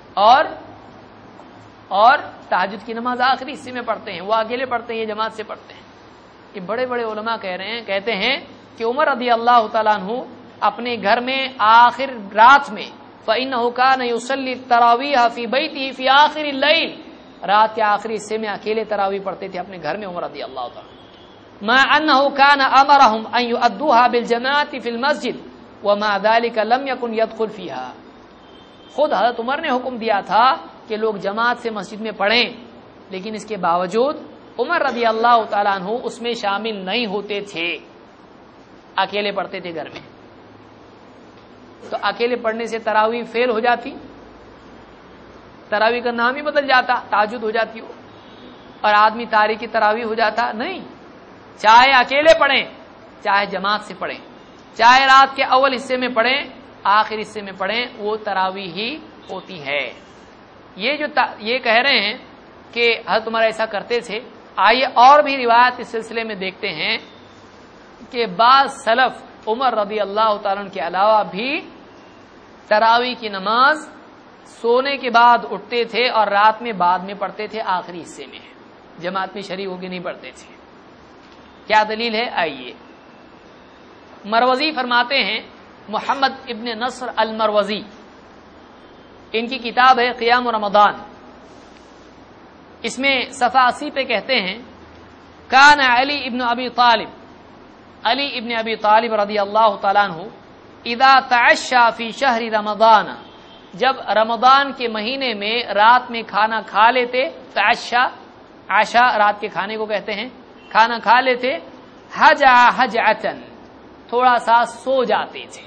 S1: اور تہجد کی نماز آخری حصے میں پڑھتے ہیں. وہ اکیلے پڑھتے ہیں، یہ جماعت سے پڑھتے ہیں. کہ بڑے بڑے علماء کہتے ہیں کہ عمر رضی اللہ تعالیٰ عنہ اپنے گھر میں آخر رات میں فَإِنَّهُ كَانَ يُصَلِّي التَّرَاوِيحَ فِي بَيْتِهِ فِي آخِرِ اللَّيْلِ، رات کے آخری حصے میں اکیلے تراویح پڑھتے تھے اپنے گھر میں عمر رضی اللہ تعالیٰ. مَا أَنَّهُ كَانَ أَمَرَهُمْ أَن يُؤَدُّوهَا بِالْجَمَاعَةِ فِي الْمَسْجِدِ وَمَا ذَلِكَ لَمْ يَكُنْ يَدْخُلْ فِيهَا. خود حضرت عمر نے حکم دیا تھا کہ لوگ جماعت سے مسجد میں پڑھیں، لیکن اس کے باوجود عمر رضی اللہ تعالیٰ عنہ اس میں شامل نہیں ہوتے تھے، اکیلے پڑھتے تھے گھر میں. تو اکیلے پڑھنے سے تراویح فیل ہو جاتی، تراویح کا نام ہی بدل جاتا، تہجد ہو جاتی ہو، اور آدمی تاریخی تراویح ہو جاتا. نہیں، چاہے اکیلے پڑھیں چاہے جماعت سے پڑھیں، چاہے رات کے اول حصے میں پڑھیں آخر حصے میں پڑھیں، وہ تراویح ہی ہوتی ہے. یہ کہہ رہے ہیں کہ حضرت عمر ایسا کرتے تھے. آئیے اور بھی روایت اس سلسلے میں دیکھتے ہیں کہ بعض سلف عمر رضی اللہ تعالیٰ عنہ کے علاوہ بھی تراویح کی نماز سونے کے بعد اٹھتے تھے اور رات میں بعد میں پڑھتے تھے، آخری حصے میں جماعت میں شریک ہو کے نہیں پڑھتے تھے. کیا دلیل ہے؟ آئیے. مروزی فرماتے ہیں، محمد ابن نصر المروزی، ان کی کتاب ہے قیام رمضان، اس میں صفحہ 80 پہ کہتے ہیں کان علی ابن ابی طالب رضی اللہ تعالیٰ عنہ اذا تعشى فی شہر رمضان، جب رمضان کے مہینے میں رات میں کھانا کھا لیتے، تعشى عشاء رات کے کھانے کو کہتے ہیں، کھانا کھا لیتے، حجع حجعتا، تھوڑا سا سو جاتے تھے.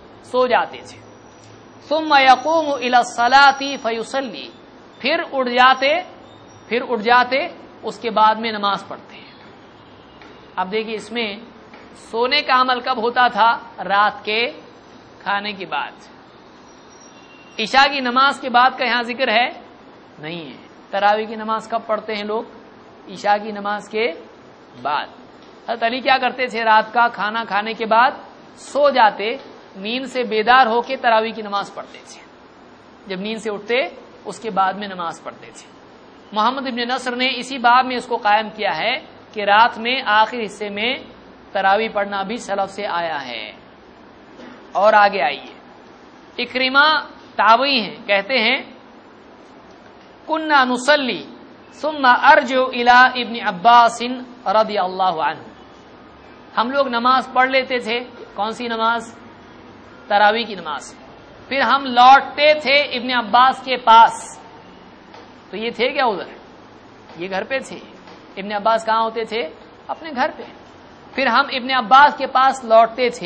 S1: ثم يقوم الى الصلاة فيصلي، پھر اٹھ جاتے اس کے بعد میں نماز پڑھتے ہیں. اب دیکھیے اس میں سونے کا عمل کب ہوتا تھا؟ رات کے کھانے کے بعد. عشاء کی نماز کے بعد کا یہاں ذکر ہے نہیں ہے. تراویح کی نماز کب پڑھتے ہیں لوگ؟ عشاء کی نماز کے بعد. حضرت علی کیا کرتے تھے؟ رات کا کھانا کھانے کے بعد سو جاتے، نیند سے بیدار ہو کے تراویح کی نماز پڑھتے تھے. جب نیند سے اٹھتے اس کے بعد میں نماز پڑھتے تھے. محمد ابن نصر نے اسی باب میں اس کو قائم کیا ہے کہ رات میں آخر حصے میں تراویح پڑھنا بھی سلف سے آیا ہے. اور آگے آئیے، اکرمہ تابعی ہیں، کہتے ہیں کننا نصلی ثم ارجع الى ابن عباس رضی اللہ عنہ، ہم لوگ نماز پڑھ لیتے تھے. کون سی نماز؟ تراویح کی نماز. پھر ہم لوٹتے تھے ابن عباس کے پاس. تو یہ تھے کیا ادھر؟ یہ گھر پہ تھے. ابن عباس کہاں ہوتے تھے؟ اپنے گھر پہ. پھر ہم ابن عباس کے پاس لوٹتے تھے.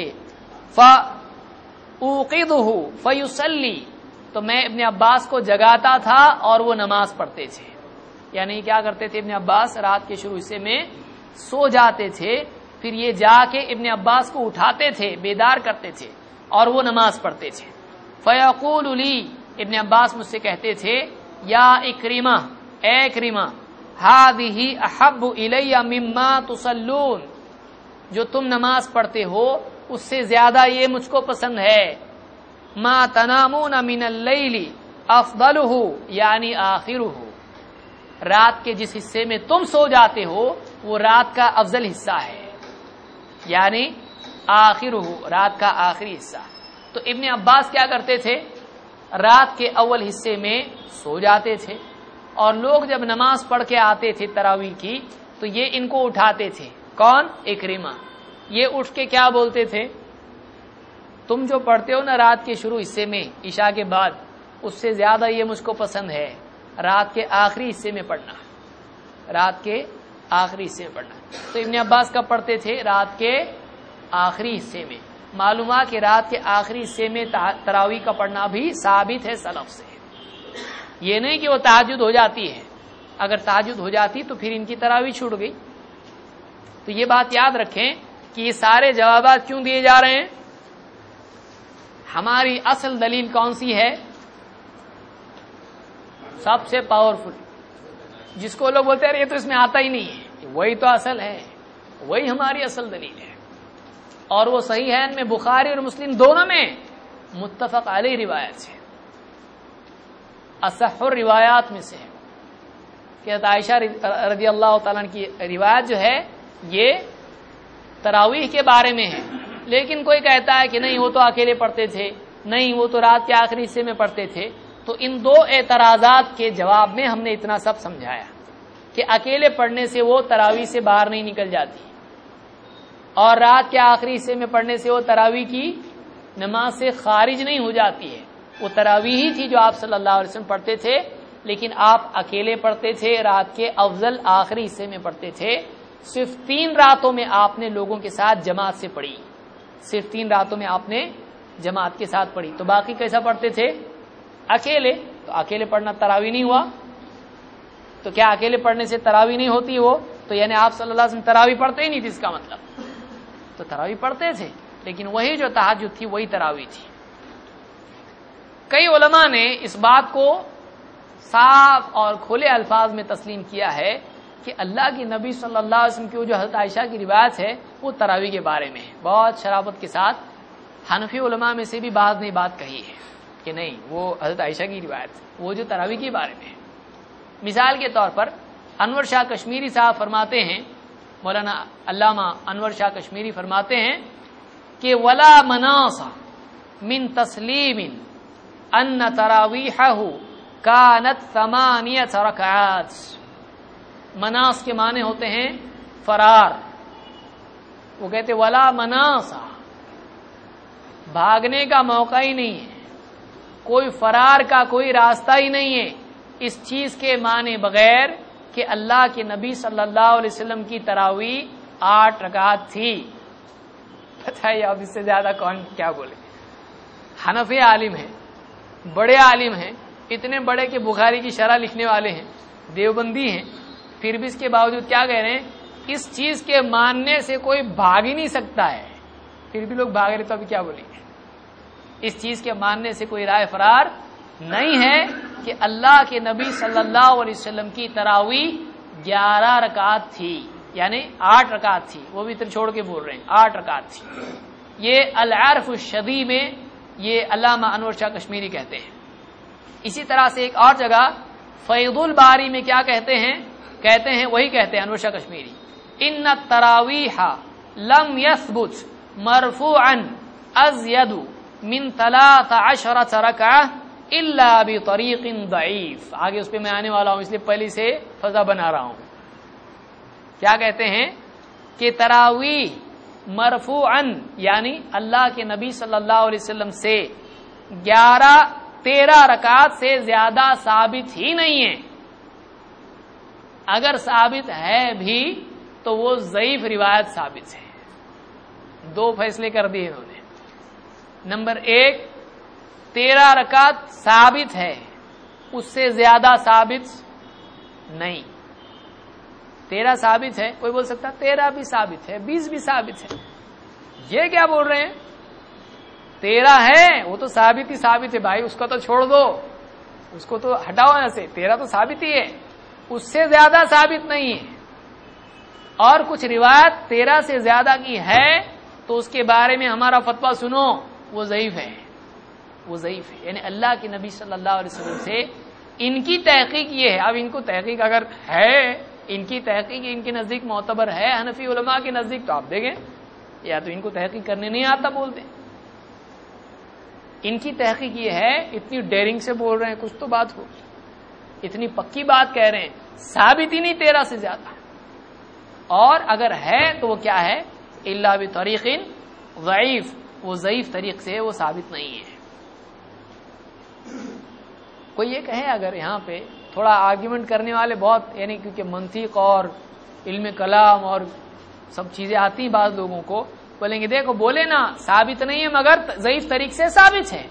S1: فَأُوقِظُهُ فَيُصَلِّي، تو میں ابن عباس کو جگاتا تھا اور وہ نماز پڑھتے تھے. یعنی کیا کرتے تھے؟ ابن عباس رات کے شروع حصے میں سو جاتے تھے، پھر یہ جا کے ابن عباس کو اٹھاتے تھے، بیدار کرتے تھے اور وہ نماز پڑھتے تھے. فَيَقُولُ لِي، ابن عباس مجھ سے کہتے تھے، یا اکرمہ، اے اکرمہ، هَذِهِ أَحَبُّ إِلَيَّ مِمَّا تُصَلُّونَ، جو تم نماز پڑھتے ہو اس سے زیادہ یہ مجھ کو پسند ہے. مَا تَنَامُونَ مِنَ اللَّيْلِ افضلہ یعنی آخرہ، رات کے جس حصے میں تم سو جاتے ہو وہ رات کا افضل حصہ ہے، یعنی آخرہ، رات کا آخری حصہ۔ تو ابن عباس کیا کرتے تھے؟ رات کے اول حصے میں سو جاتے تھے، اور لوگ جب نماز پڑھ کے آتے تھے تراویح کی تو یہ ان کو اٹھاتے تھے۔ کون؟ اکرمہ۔ یہ اٹھ کے کیا بولتے تھے؟ تم جو پڑھتے ہو نا رات کے شروع حصے میں عشاء کے بعد، اس سے زیادہ یہ مجھ کو پسند ہے رات کے آخری حصے میں پڑھنا، رات کے آخری حصے میں پڑھنا۔ تو ابن عباس کب پڑھتے تھے؟ رات کے آخری حصے میں۔ معلوم ہے کہ رات کے آخری حصے میں تراویح کا پڑھنا بھی ثابت ہے سلف سے، یہ نہیں کہ وہ تہجد ہو جاتی ہے، اگر تہجد ہو جاتی تو پھر ان کی تراویح چھوٹ گئی۔ تو یہ بات یاد رکھیں کہ یہ سارے جوابات کیوں دیے جا رہے ہیں؟ ہماری اصل دلیل کون سی ہے؟ سب سے پاورفل، جس کو لوگ بولتے ہیں یہ تو اس میں آتا ہی نہیں ہے، وہی تو اصل ہے، وہی ہماری اصل دلیل ہے، اور وہ صحیح ہے ان میں بخاری اور مسلم دونوں میں متفق علیہ روایت ہے، اصح الروایات میں سے ہے کہ عائشہ رضی اللہ تعالیٰ عنہ کی روایت جو ہے یہ تراویح کے بارے میں ہے، لیکن کوئی کہتا ہے کہ نہیں وہ تو اکیلے پڑھتے تھے، نہیں وہ تو رات کے آخری حصے میں پڑھتے تھے۔ تو ان دو اعتراضات کے جواب میں ہم نے اتنا سب سمجھایا کہ اکیلے پڑھنے سے وہ تراویح سے باہر نہیں نکل جاتی، اور رات کے آخری حصے میں پڑھنے سے وہ تراویح کی نماز سے خارج نہیں ہو جاتی ہے، وہ تراویح ہی تھی جو آپ صلی اللہ علیہ وسلم پڑھتے تھے، لیکن آپ اکیلے پڑھتے تھے، رات کے افضل آخری حصے میں پڑھتے تھے۔ صرف 3 راتوں میں آپ نے لوگوں کے ساتھ جماعت سے پڑھی، صرف 3 راتوں میں آپ نے جماعت کے ساتھ پڑھی، تو باقی کیسا پڑھتے تھے؟ اکیلے۔ تو اکیلے پڑھنا تراویح نہیں ہوا، تو کیا اکیلے پڑھنے سے تراویح نہیں ہوتی؟ وہ تو یعنی آپ صلی اللہ علیہ وسلم تراویح پڑھتے ہی نہیں تھے، اس کا مطلب تو تراویح پڑھتے تھے، لیکن وہی جو تہجد تھی وہی تراویح تھی۔ کئی علماء نے اس بات کو صاف اور کھلے الفاظ میں تسلیم کیا ہے کہ اللہ کے نبی صلی اللہ علیہ وسلم کی جو حضرت عائشہ کی روایت ہے وہ تراویح کے بارے میں ہے، بہت شرافت کے ساتھ حنفی علماء میں سے بھی بعض نے بات کہی ہے کہ نہیں وہ حضرت عائشہ کی روایت وہ جو تراویح کے بارے میں ہے۔ مثال کے طور پر انور شاہ کشمیری صاحب فرماتے ہیں، مولانا علامہ انور شاہ کشمیری فرماتے ہیں کہ ولا مناص من تسلیم ان تراویحہ کانت 8 رکعات۔ مناص کے معنی ہوتے ہیں فرار، وہ کہتے ولا مناص، بھاگنے کا موقع ہی نہیں ہے، کوئی فرار کا کوئی راستہ ہی نہیں ہے اس چیز کے معنی بغیر کہ اللہ کے نبی صلی اللہ علیہ وسلم کی تراویح 8 رکعات تھی۔ بتائیے اب اس سے زیادہ کون کیا بولے؟ حنفی عالم ہیں، بڑے عالم ہیں، اتنے بڑے کہ بخاری کی شرح لکھنے والے ہیں، دیوبندی ہیں، پھر بھی اس کے باوجود کیا کہہ رہے ہیں؟ اس چیز کے ماننے سے کوئی بھاگ ہی نہیں سکتا ہے، پھر بھی لوگ بھاگ رہے تو ابھی کیا بولیں گے؟ اس چیز کے ماننے سے کوئی رائے فرار نہیں ہے کہ اللہ کے نبی صلی اللہ علیہ وسلم کی تراویح 11 رکعات تھی، یعنی 8 رکعات تھی، وہ بھی اتنے چھوڑ کے بول رہے ہیں 8 رکعات تھی۔ یہ العرف الشدی میں یہ علامہ انور شاہ کشمیری کہتے ہیں۔ اسی طرح سے ایک اور جگہ فیض الباری میں کیا کہتے ہیں وہی کہتے ہیں انور شاہ کشمیری، ان التراویح لم یثبت مرفوعا ازید من 13 رکعہ الا بطریق ضعیف۔ آگے اس پہ میں آنے والا ہوں، اس لیے پہلے سے فضا بنا رہا ہوں۔ کیا کہتے ہیں کہ تراویح مرفوعا یعنی اللہ کے نبی صلی اللہ علیہ وسلم سے 13 رکعات سے زیادہ ثابت ہی نہیں ہے، اگر ثابت ہے بھی تو وہ ضعیف روایت ثابت ہے۔ 2 فیصلے کر دیے انہوں نے۔ نمبر 1، 13 رکعت ثابت ہے، اس سے زیادہ ثابت نہیں۔ 13 ثابت ہے، کوئی بول سکتا 13 بھی ثابت ہے، 20 بھی ثابت ہے، یہ کیا بول رہے ہیں؟ 13 ہے وہ تو ثابت ہی ثابت ہے بھائی، اس کو تو چھوڑ دو، اس کو تو ہٹاؤ یہاں سے، 13 تو ثابت ہی ہے، اس سے زیادہ ثابت نہیں ہے۔ اور کچھ روایت 13 سے زیادہ کی ہے تو اس کے بارے میں ہمارا فتویٰ سنو، وہ ضعیف ہے، وہ ضعیف ہے. یعنی اللہ کے نبی صلی اللہ علیہ وسلم سے ان کی تحقیق یہ ہے. اب ان کو تحقیق اگر ہے، ان کی تحقیق ان کے نزدیک معتبر ہے حنفی علماء کے نزدیک، تو آپ دیکھیں یا تو ان کو تحقیق کرنے نہیں آتا بولتے. ان کی تحقیق یہ ہے، اتنی ڈیرنگ سے بول رہے ہیں، کچھ تو بات ہو، اتنی پکی بات کہہ رہے ہیں، ثابت ہی نہیں 13 سے زیادہ. اور اگر ہے تو وہ کیا ہے؟ الا بطریق ضعیف، وہ ضعیف طریق سے وہ ثابت نہیں ہے. کوئی یہ کہے اگر یہاں پہ تھوڑا آرگیومنٹ کرنے والے بہت، یعنی کیونکہ منطق اور علم کلام اور سب چیزیں آتی ہیں بعض لوگوں کو، بولیں گے دیکھو بولے نا ثابت نہیں ہے مگر ضعیف طریق سے ثابت ہے.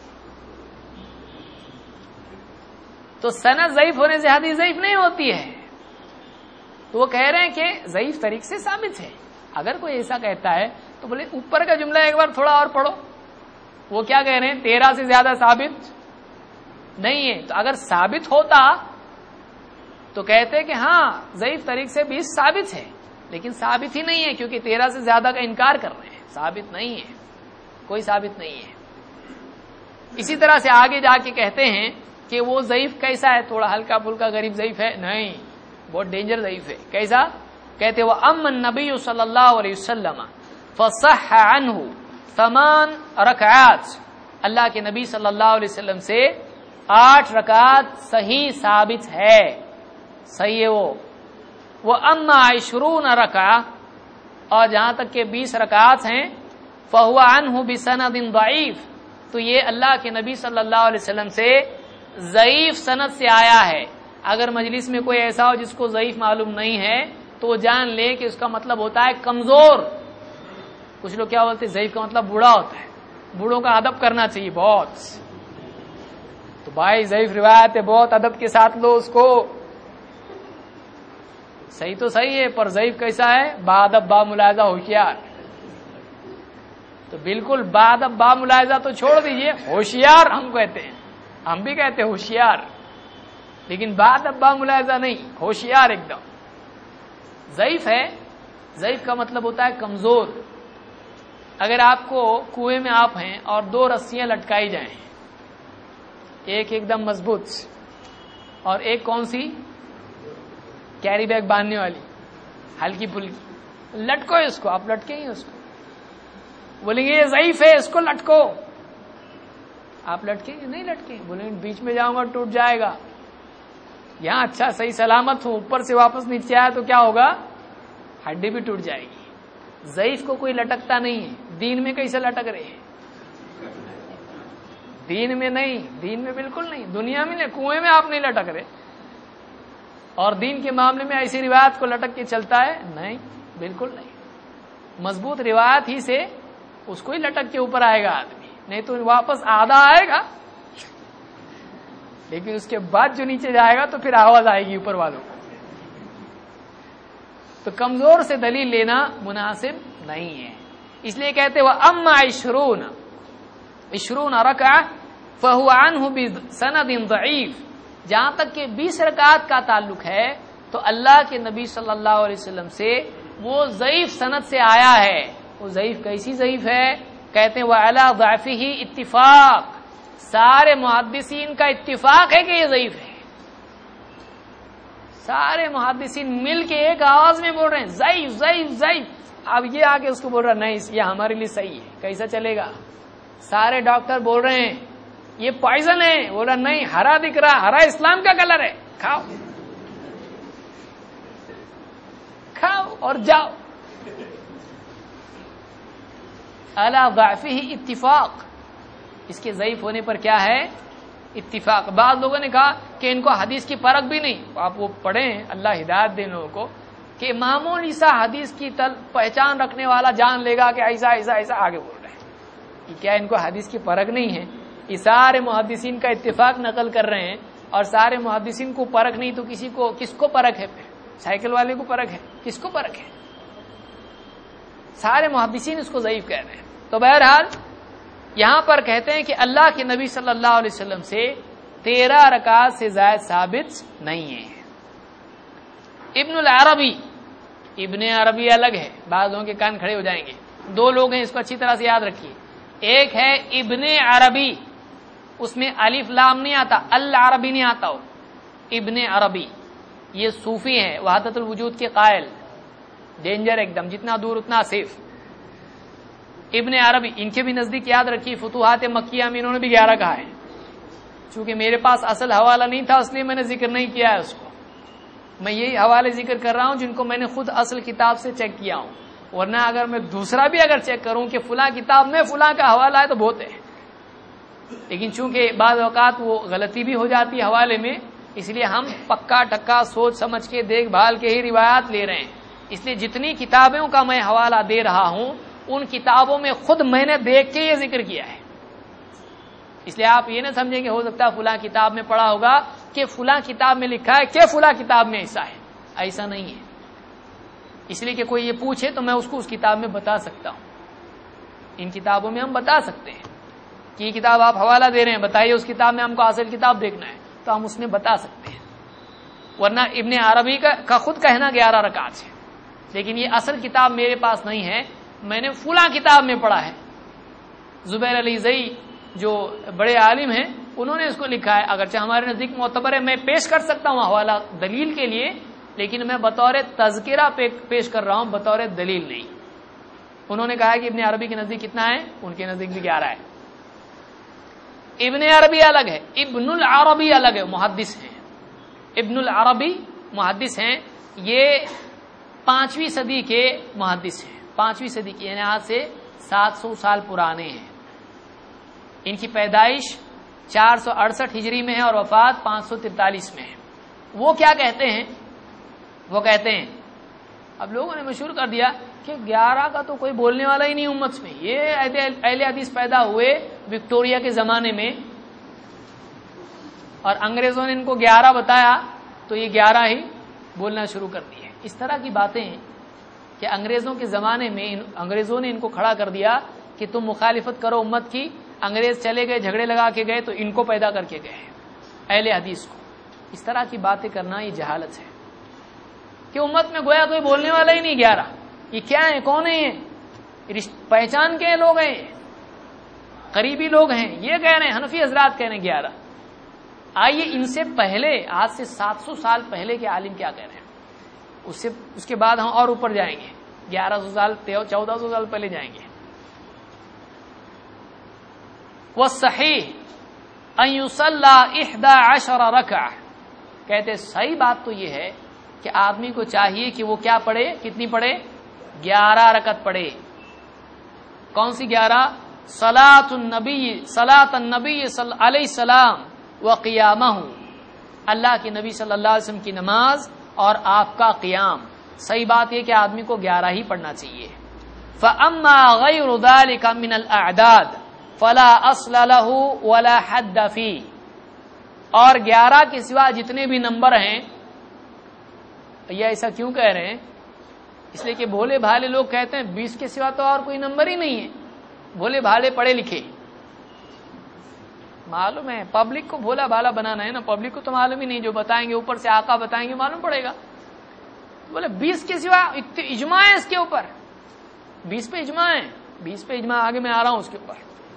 S1: تو سند ضعیف ہونے سے حدیث ضعیف نہیں ہوتی ہے. تو وہ کہہ رہے ہیں کہ ضعیف طریق سے ثابت ہے. اگر کوئی ایسا کہتا ہے تو بولے اوپر کا جملہ ایک بار تھوڑا اور پڑھو. وہ کیا کہہ رہے ہیں؟ 13 سے زیادہ ثابت نہیں ہے. تو اگر ثابت ہوتا تو کہتے کہ ہاں ضعیف طریق سے 20 ثابت ہے، لیکن ثابت ہی نہیں ہے کیونکہ 13 سے زیادہ کا انکار کر رہے ہیں. ثابت نہیں ہے، کوئی ثابت نہیں ہے. اسی طرح سے آگے جا کے کہتے ہیں کہ وہ ضعیف کیسا ہے؟ تھوڑا ہلکا پھلکا غریب ضعیف ہے؟ نہیں، بہت ڈینجر ضعیف ہے. کیسا؟ کہتے وہ اما النبی صلی اللہ علیہ وسلم فصح عنہ 8 رکعات، اللہ کے نبی صلی اللہ علیہ وسلم سے 8 رکعات صحیح ثابت ہے، صحیح ہے وہ اما 20 رکعہ، اور جہاں تک کہ 20 رکعات ہیں فہو عنہ بسند ضعیف، تو یہ اللہ کے نبی صلی اللہ علیہ وسلم سے ضعیف سند سے آیا ہے. اگر مجلس میں کوئی ایسا ہو جس کو ضعیف معلوم نہیں ہے تو وہ جان لے کہ اس کا مطلب ہوتا ہے کمزور. کچھ لوگ کیا بولتے ہیں؟ ضعیف کا مطلب بوڑھا ہوتا ہے. بوڑھوں کا ادب کرنا چاہیے بہت. تو بھائی ضعیف روایت ہے، بہت ادب کے ساتھ لو اس کو. صحیح تو صحیح ہے، پر ضعیف کیسا ہے؟ با ادب با ملاحظہ ہوشیار. تو بالکل با ادب با ملاحظہ تو چھوڑ دیجئے، ہوشیار ہم کہتے ہیں، ہم بھی کہتے ہیں ہوشیار، لیکن با ادب با ملاحظہ نہیں، ہوشیار ایک دم. ضعیف ہے، ضعیف کا مطلب ہوتا ہے کمزور. اگر آپ کو کنویں میں آپ ہیں اور 2 رسیاں لٹکائی جائیں، ایک دم مضبوط اور ایک کون سی؟ کیری بیگ باندھنے والی، ہلکی پھلکی. لٹکو اس کو، آپ لٹکیں گے اس کو، بولیں گے یہ ضعیف ہے اس کو لٹکو. آپ لٹکیں گے؟ نہیں لٹکیں. بولیں گے بیچ میں جاؤں گا ٹوٹ جائے گا. یہاں اچھا صحیح سلامت ہوں، اوپر سے واپس نیچے آیا تو کیا ہوگا؟ ہڈی بھی ٹوٹ جائے گی. ضعیف کو کوئی لٹکتا نہیں ہے. دین میں کیسے لٹک رہے ہیں؟ دین میں نہیں، دین میں بالکل نہیں، دنیا میں نہیں، کنویں میں آپ نہیں لٹک رہے. اور دین کے معاملے میں ایسی روایت کو لٹک کے چلتا ہے؟ نہیں، بالکل نہیں. مضبوط روایت ہی سے اس کو ہی لٹک کے اوپر آئے گا آدمی، نہیں تو واپس آدھا آئے گا، لیکن اس کے بعد جو نیچے جائے گا تو پھر آواز آئے گی اوپر والوں کو. تو کمزور سے دلیل لینا مناسب نہیں ہے. اس لیے کہتے وہ اما 20 رکعہ فہو عنہ بسند ضعیف، جہاں تک کہ 20 رکعات کا تعلق ہے تو اللہ کے نبی صلی اللہ علیہ وسلم سے وہ ضعیف سند سے آیا ہے. وہ ضعیف کیسی ضعیف ہے؟ کہتے ہیں وعلی ضعفہ اتفاق، سارے محدثین کا اتفاق ہے کہ یہ ضعیف ہے. سارے محدثین مل کے ایک آواز میں بول رہے ہیں ضعیف ضعیف ضعیف. اب یہ آگے اس کو بول رہا نہیں یہ ہمارے لیے صحیح ہے، کیسا چلے گا؟ سارے ڈاکٹر بول رہے ہیں یہ پوائزن ہے، بول رہا نہیں ہرا دکھ رہا، ہرا اسلام کا کلر ہے، کھاؤ کھاؤ اور جاؤ. علی ضعفہ اتفاق، اس کے ضعیف ہونے پر کیا ہے؟ اتفاق. بعض لوگوں نے کہا کہ ان کو حدیث کی پرکھ بھی نہیں. آپ وہ پڑھیں، اللہ ہدایت دے لوگوں کو، کہ معمولی سا حدیث کی پہچان رکھنے والا جان لے گا کہ ایسا ایسا ایسا. آگے بول رہے ہیں کہ کیا ان کو حدیث کی پرکھ نہیں ہے؟ یہ سارے محدثین کا اتفاق نقل کر رہے ہیں اور سارے محدثین کو پرکھ نہیں تو کس کو پرکھ ہے؟ پھر سائیکل والے کو پرکھ ہے؟ کس کو پرکھ ہے؟ سارے محدثین اس کو ضعیف کہہ رہے ہیں. تو بہرحال یہاں پر کہتے ہیں کہ اللہ کے نبی صلی اللہ علیہ وسلم سے 13 رکعات سے زائد ثابت نہیں ہے. ابن العربی، ابن عربی الگ ہے، بعض لوگوں کے کان کھڑے ہو جائیں گے. 2 لوگ ہیں، اس کو اچھی طرح سے یاد رکھیے. ایک ہے ابن عربی اس میں الف لام نہیں آتا، العربی نہیں آتا ہو، ابن عربی، یہ صوفی ہیں وحدت الوجود کے قائل، ڈینجر ایک دم، جتنا دور اتنا سیف۔ ابن عربی، ان کے بھی نزدیک یاد رکھیے فتوحات مکیہ میں انہوں نے بھی 11 کہا ہے، چونکہ میرے پاس اصل حوالہ نہیں تھا اس لیے میں نے ذکر نہیں کیا ہے اس کو، میں یہی حوالے ذکر کر رہا ہوں جن کو میں نے خود اصل کتاب سے چیک کیا ہوں، ورنہ اگر میں دوسرا بھی اگر چیک کروں کہ فلاں کتاب میں فلاں کا حوالہ ہے تو بہت ہے، لیکن چونکہ بعض اوقات وہ غلطی بھی ہو جاتی ہے حوالے میں، اس لیے ہم پکا ٹکا سوچ سمجھ کے دیکھ بھال کے ہی روایات لے رہے ہیں۔ اس لیے جتنی کتابوں کا میں حوالہ دے رہا ہوں ان کتابوں میں خود میں نے دیکھ کے یہ ذکر کیا ہے، اس لیے آپ یہ نہ سمجھیں کہ ہو سکتا ہے فلاں کتاب میں پڑھا ہوگا کہ فلاں کتاب میں لکھا ہے کہ فلاں کتاب میں ایسا ہے، ایسا نہیں ہے۔ اس لیے کہ کوئی یہ پوچھے تو میں اس کو اس کتاب میں بتا سکتا ہوں، ان کتابوں میں ہم بتا سکتے ہیں کہ یہ کتاب آپ حوالہ دے رہے ہیں، بتائیے اس کتاب میں ہم کو اصل کتاب دیکھنا ہے تو ہم اس میں بتا سکتے ہیں، ورنہ ابن عربی کا خود کہنا 11 رکعت ہے، لیکن یہ اصل کتاب میرے پاس نہیں ہے، میں نے فلاں کتاب میں پڑھا ہے۔ زبیر علی زئی جو بڑے عالم ہیں انہوں نے اس کو لکھا ہے، اگرچہ ہمارے نزدیک معتبر ہے، میں پیش کر سکتا ہوں حوالہ دلیل کے لیے، لیکن میں بطور تذکرہ پیش کر رہا ہوں، بطور دلیل نہیں۔ انہوں نے کہا کہ ابن عربی کے نزدیک کتنا ہے، ان کے نزدیک بھی 11 ہے۔ ابن عربی الگ ہے، ابن العربی الگ ہے، محدث ہیں۔ ابن العربی محدث ہیں، یہ 5ویں صدی کے محدث ہیں، 5ویں صدی کے، یعنی آج سے 700 سال پرانے ہیں۔ ان کی پیدائش 468 ہجری میں ہے اور وفات 543 میں ہے۔ وہ کیا کہتے ہیں؟ وہ کہتے ہیں، اب لوگوں نے مشہور کر دیا کہ 11 کا تو کوئی بولنے والا ہی نہیں امت میں، یہ اہل حدیث پیدا ہوئے وکٹوریہ کے زمانے میں اور انگریزوں نے ان کو 11 بتایا تو یہ 11 ہی بولنا شروع کر دیے۔ اس طرح کی باتیں کہ انگریزوں کے زمانے میں انگریزوں نے ان کو کھڑا کر دیا کہ تم مخالفت کرو امت کی، انگریز چلے گئے، جھگڑے لگا کے گئے تو ان کو پیدا کر کے گئے اہل حدیث کو۔ اس طرح کی باتیں کرنا یہ جہالت ہے کہ امت میں گویا کوئی بولنے والا ہی نہیں 11، یہ کیا ہے، کون ہے، یہ پہچان کے لوگ ہیں، قریبی لوگ ہیں، یہ کہہ رہے ہیں، حنفی حضرات کہہ رہے ہیں 11۔ آئیے ان سے پہلے، آج سے 700 سال پہلے کے عالم کیا کہہ رہے ہیں، اس کے بعد ہم اور اوپر جائیں گے، 1100 سال 1400 سال پہلے جائیں گے۔ وَالصَّحِيحُ أَن يُصَلَّى 11 رَكْعَةً، کہتے صحیح بات تو یہ ہے کہ آدمی کو چاہیے کہ وہ کیا پڑھے، کتنی پڑھے، 11 رکعت پڑھے۔ کون سی 11؟ صلاۃ النبی علیہ السلام وقیامہ، اللہ کے نبی صلی اللہ علیہ وسلم کی نماز اور آپ کا قیام۔ صحیح بات یہ کہ آدمی کو 11 ہی پڑھنا چاہیے۔ فَأَمَّا غَيْرُ ذَلِكَ مِنَ الْأَعْدَادِ فَلَا أَصْلَ لَهُ وَلَا حَدَّ فِيهِ، اور 11 کے سوا جتنے بھی نمبر ہیں، یہ ایسا کیوں کہہ رہے ہیں؟ اس لیے کہ بھولے بھالے لوگ کہتے ہیں 20 کے سوا تو اور کوئی نمبر ہی نہیں ہے، بھولے بھالے پڑھے لکھے، معلوم ہے پبلک کو بھولا بھالا بنانا ہے نا، پبلک کو تو معلوم ہی نہیں، جو بتائیں گے اوپر سے آقا بتائیں گے معلوم پڑے گا۔ بولے 20 کے سوا اجماع ہے اس کے اوپر، 20 پہ اجماع ہے، 20 پہ اجماع، آگے میں آ رہا ہوں اس کے اوپر۔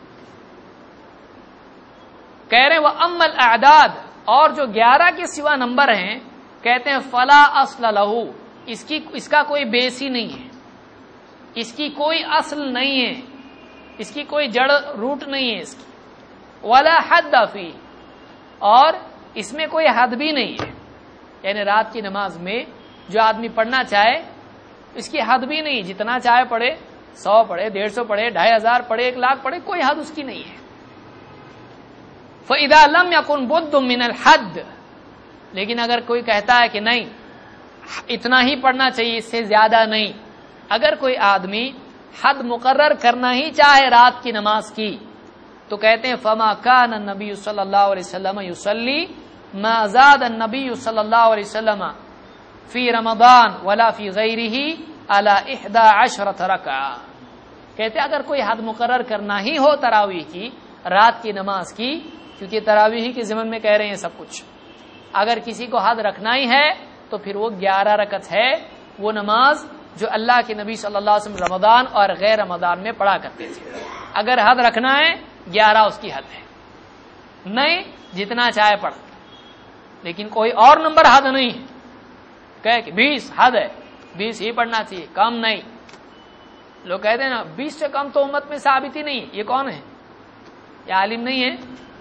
S1: کہہ رہے وہ ام الاعداد، اور جو 11 کے سوا نمبر ہیں کہتے ہیں فلا اصل لہو، اس کا کوئی بیس ہی نہیں ہے، اس کی کوئی اصل نہیں ہے، اس کی کوئی جڑ روٹ نہیں ہے اس کی، ولا حد فی، اور اس میں کوئی حد بھی نہیں ہے، یعنی رات کی نماز میں جو آدمی پڑھنا چاہے اس کی حد بھی نہیں، جتنا چاہے پڑھے، 100 پڑھے، 150 پڑھے، 2500 پڑھے، 1,00,000 پڑھے، کوئی حد اس کی نہیں ہے۔ فَإِذَا لَمْ يَكُنْ بُدٌّ مِّنَ الْحَدِّ، لیکن اگر کوئی کہتا ہے کہ نہیں اتنا ہی پڑھنا چاہیے، اس سے زیادہ نہیں، اگر کوئی آدمی حد مقرر کرنا ہی چاہے رات کی نماز کی تو کہتے ہیں فَمَا كَانَ النَّبِيُّ صلی اللہ علیہ وسلم يُصَلِّي مَا زَادَ النَّبِيُّ صلی اللہ علیہ وسلم فی رمضان ولا فی غیرہ علی 11 رکعہ، کہتے اگر کوئی حد مقرر کرنا ہی ہو تراویح کی، رات کی نماز کی، کیونکہ تراویح کے ضمن میں کہہ رہے ہیں سب کچھ، اگر کسی کو حد رکھنا ہی ہے تو پھر وہ 11 رکعت ہے، وہ نماز جو اللہ کے نبی صلی اللہ علیہ وسلم رمضان اور غیر رمضان میں پڑھا کرتے تھے، اگر حد رکھنا ہے 11 اس کی حد ہے۔ نہیں جتنا چاہے پڑھ، لیکن کوئی اور نمبر حد نہیں ہے کہ 20 حد ہے، 20 ہی پڑھنا چاہیے، کم نہیں۔ لوگ کہتے ہیں نا 20 سے کم تو امت میں ثابت ہی نہیں ہے۔ یہ کون ہے؟ یہ عالم نہیں ہے،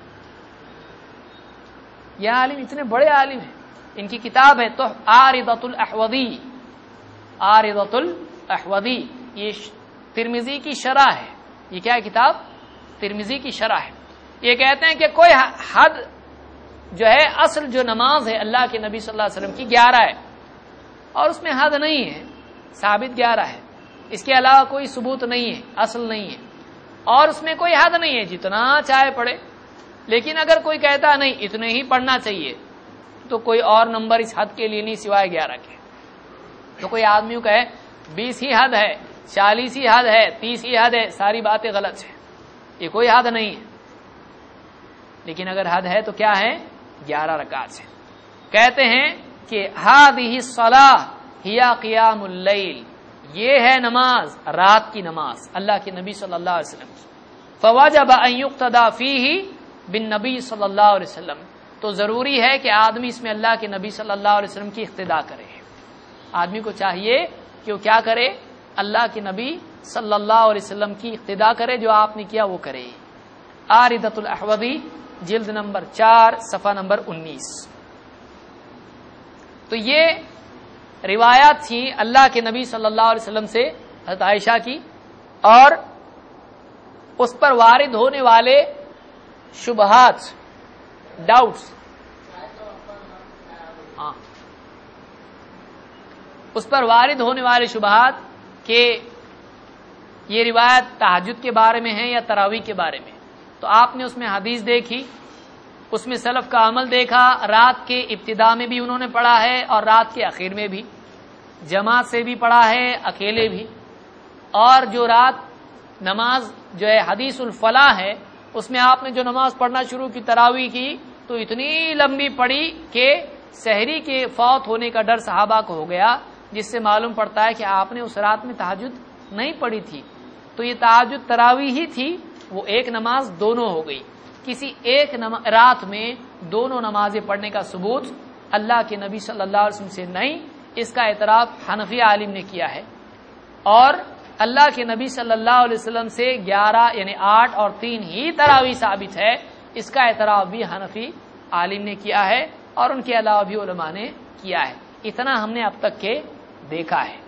S1: یہ عالم اتنے بڑے عالم ہیں، ان کی کتاب ہے تو عارضۃ الاحوذی، عارضۃ الاحوذی، یہ ترمذی کی شرح ہے۔ یہ کیا کتاب؟ ترمذی کی شرح ہے۔ یہ کہتے ہیں کہ کوئی حد جو ہے، اصل جو نماز ہے اللہ کے نبی صلی اللہ علیہ وسلم کی 11 ہے، اور اس میں حد نہیں ہے، ثابت 11 ہے، اس کے علاوہ کوئی ثبوت نہیں ہے، اصل نہیں ہے، اور اس میں کوئی حد نہیں ہے، جتنا چاہے پڑھے۔ لیکن اگر کوئی کہتا نہیں اتنے ہی پڑھنا چاہیے، تو کوئی اور نمبر اس حد کے لیے نہیں سوائے 11 کے۔ تو کوئی آدمی کہے 20 ہی حد ہے، 40 ہی حد ہے، 30 ہی حد ہے، ساری باتیں غلط ہیں، یہ کوئی حد نہیں ہے۔ لیکن اگر حد ہے تو کیا ہے؟ 11 رکعت ہے۔ کہتے ہیں کہ ہذہ الصلاۃ ہی قیام اللیل، یہ ہے نماز، رات کی نماز اللہ کے نبی صلی اللہ علیہ وسلم کی۔ فوجب ان یقتدی فیہ بالنبی صلی اللہ علیہ وسلم، تو ضروری ہے کہ آدمی اس میں اللہ کے نبی صلی اللہ علیہ وسلم کی اقتداء کرے۔ آدمی کو چاہیے کہ وہ کیا کرے؟ اللہ کے نبی صلی اللہ علیہ وسلم کی اقتداء کرے، جو آپ نے کیا وہ کرے۔ عارضۃ الاحوذی جلد نمبر 4 صفحہ نمبر 19۔ تو یہ روایات تھی اللہ کے نبی صلی اللہ علیہ وسلم سے حضرت عائشہ کی، اور اس پر وارد ہونے والے شبہات، ڈاؤٹس، اس پر وارد ہونے والے شبہات کہ یہ روایت تہجد کے بارے میں ہے یا تراویح کے بارے میں۔ تو آپ نے اس میں حدیث دیکھی، اس میں سلف کا عمل دیکھا، رات کے ابتدا میں بھی انہوں نے پڑھا ہے اور رات کے اخیر میں بھی، جماعت سے بھی پڑھا ہے، اکیلے بھی۔ اور جو رات نماز جو ہے حدیث الفلاح ہے، اس میں آپ نے جو نماز پڑھنا شروع کی، تراویح کی، تو اتنی لمبی پڑھی کہ سحری کے فوت ہونے کا ڈر صحابہ کو ہو گیا، جس سے معلوم پڑتا ہے کہ آپ نے اس رات میں تہجد نہیں پڑھی تھی۔ تو یہ تہجد تراویح ہی تھی، وہ ایک نماز دونوں ہو گئی۔ کسی ایک رات میں دونوں نمازیں پڑھنے کا ثبوت اللہ کے نبی صلی اللہ علیہ وسلم سے نہیں، اس کا اعتراف حنفی عالم نے کیا ہے۔ اور اللہ کے نبی صلی اللہ علیہ وسلم سے 11 یعنی 8 اور 3 ہی تراویح ثابت ہے، اس کا اعتراف بھی حنفی عالم نے کیا ہے، اور ان کے علاوہ بھی علماء نے کیا ہے۔ اتنا ہم نے اب تک کے دیکھا ہے۔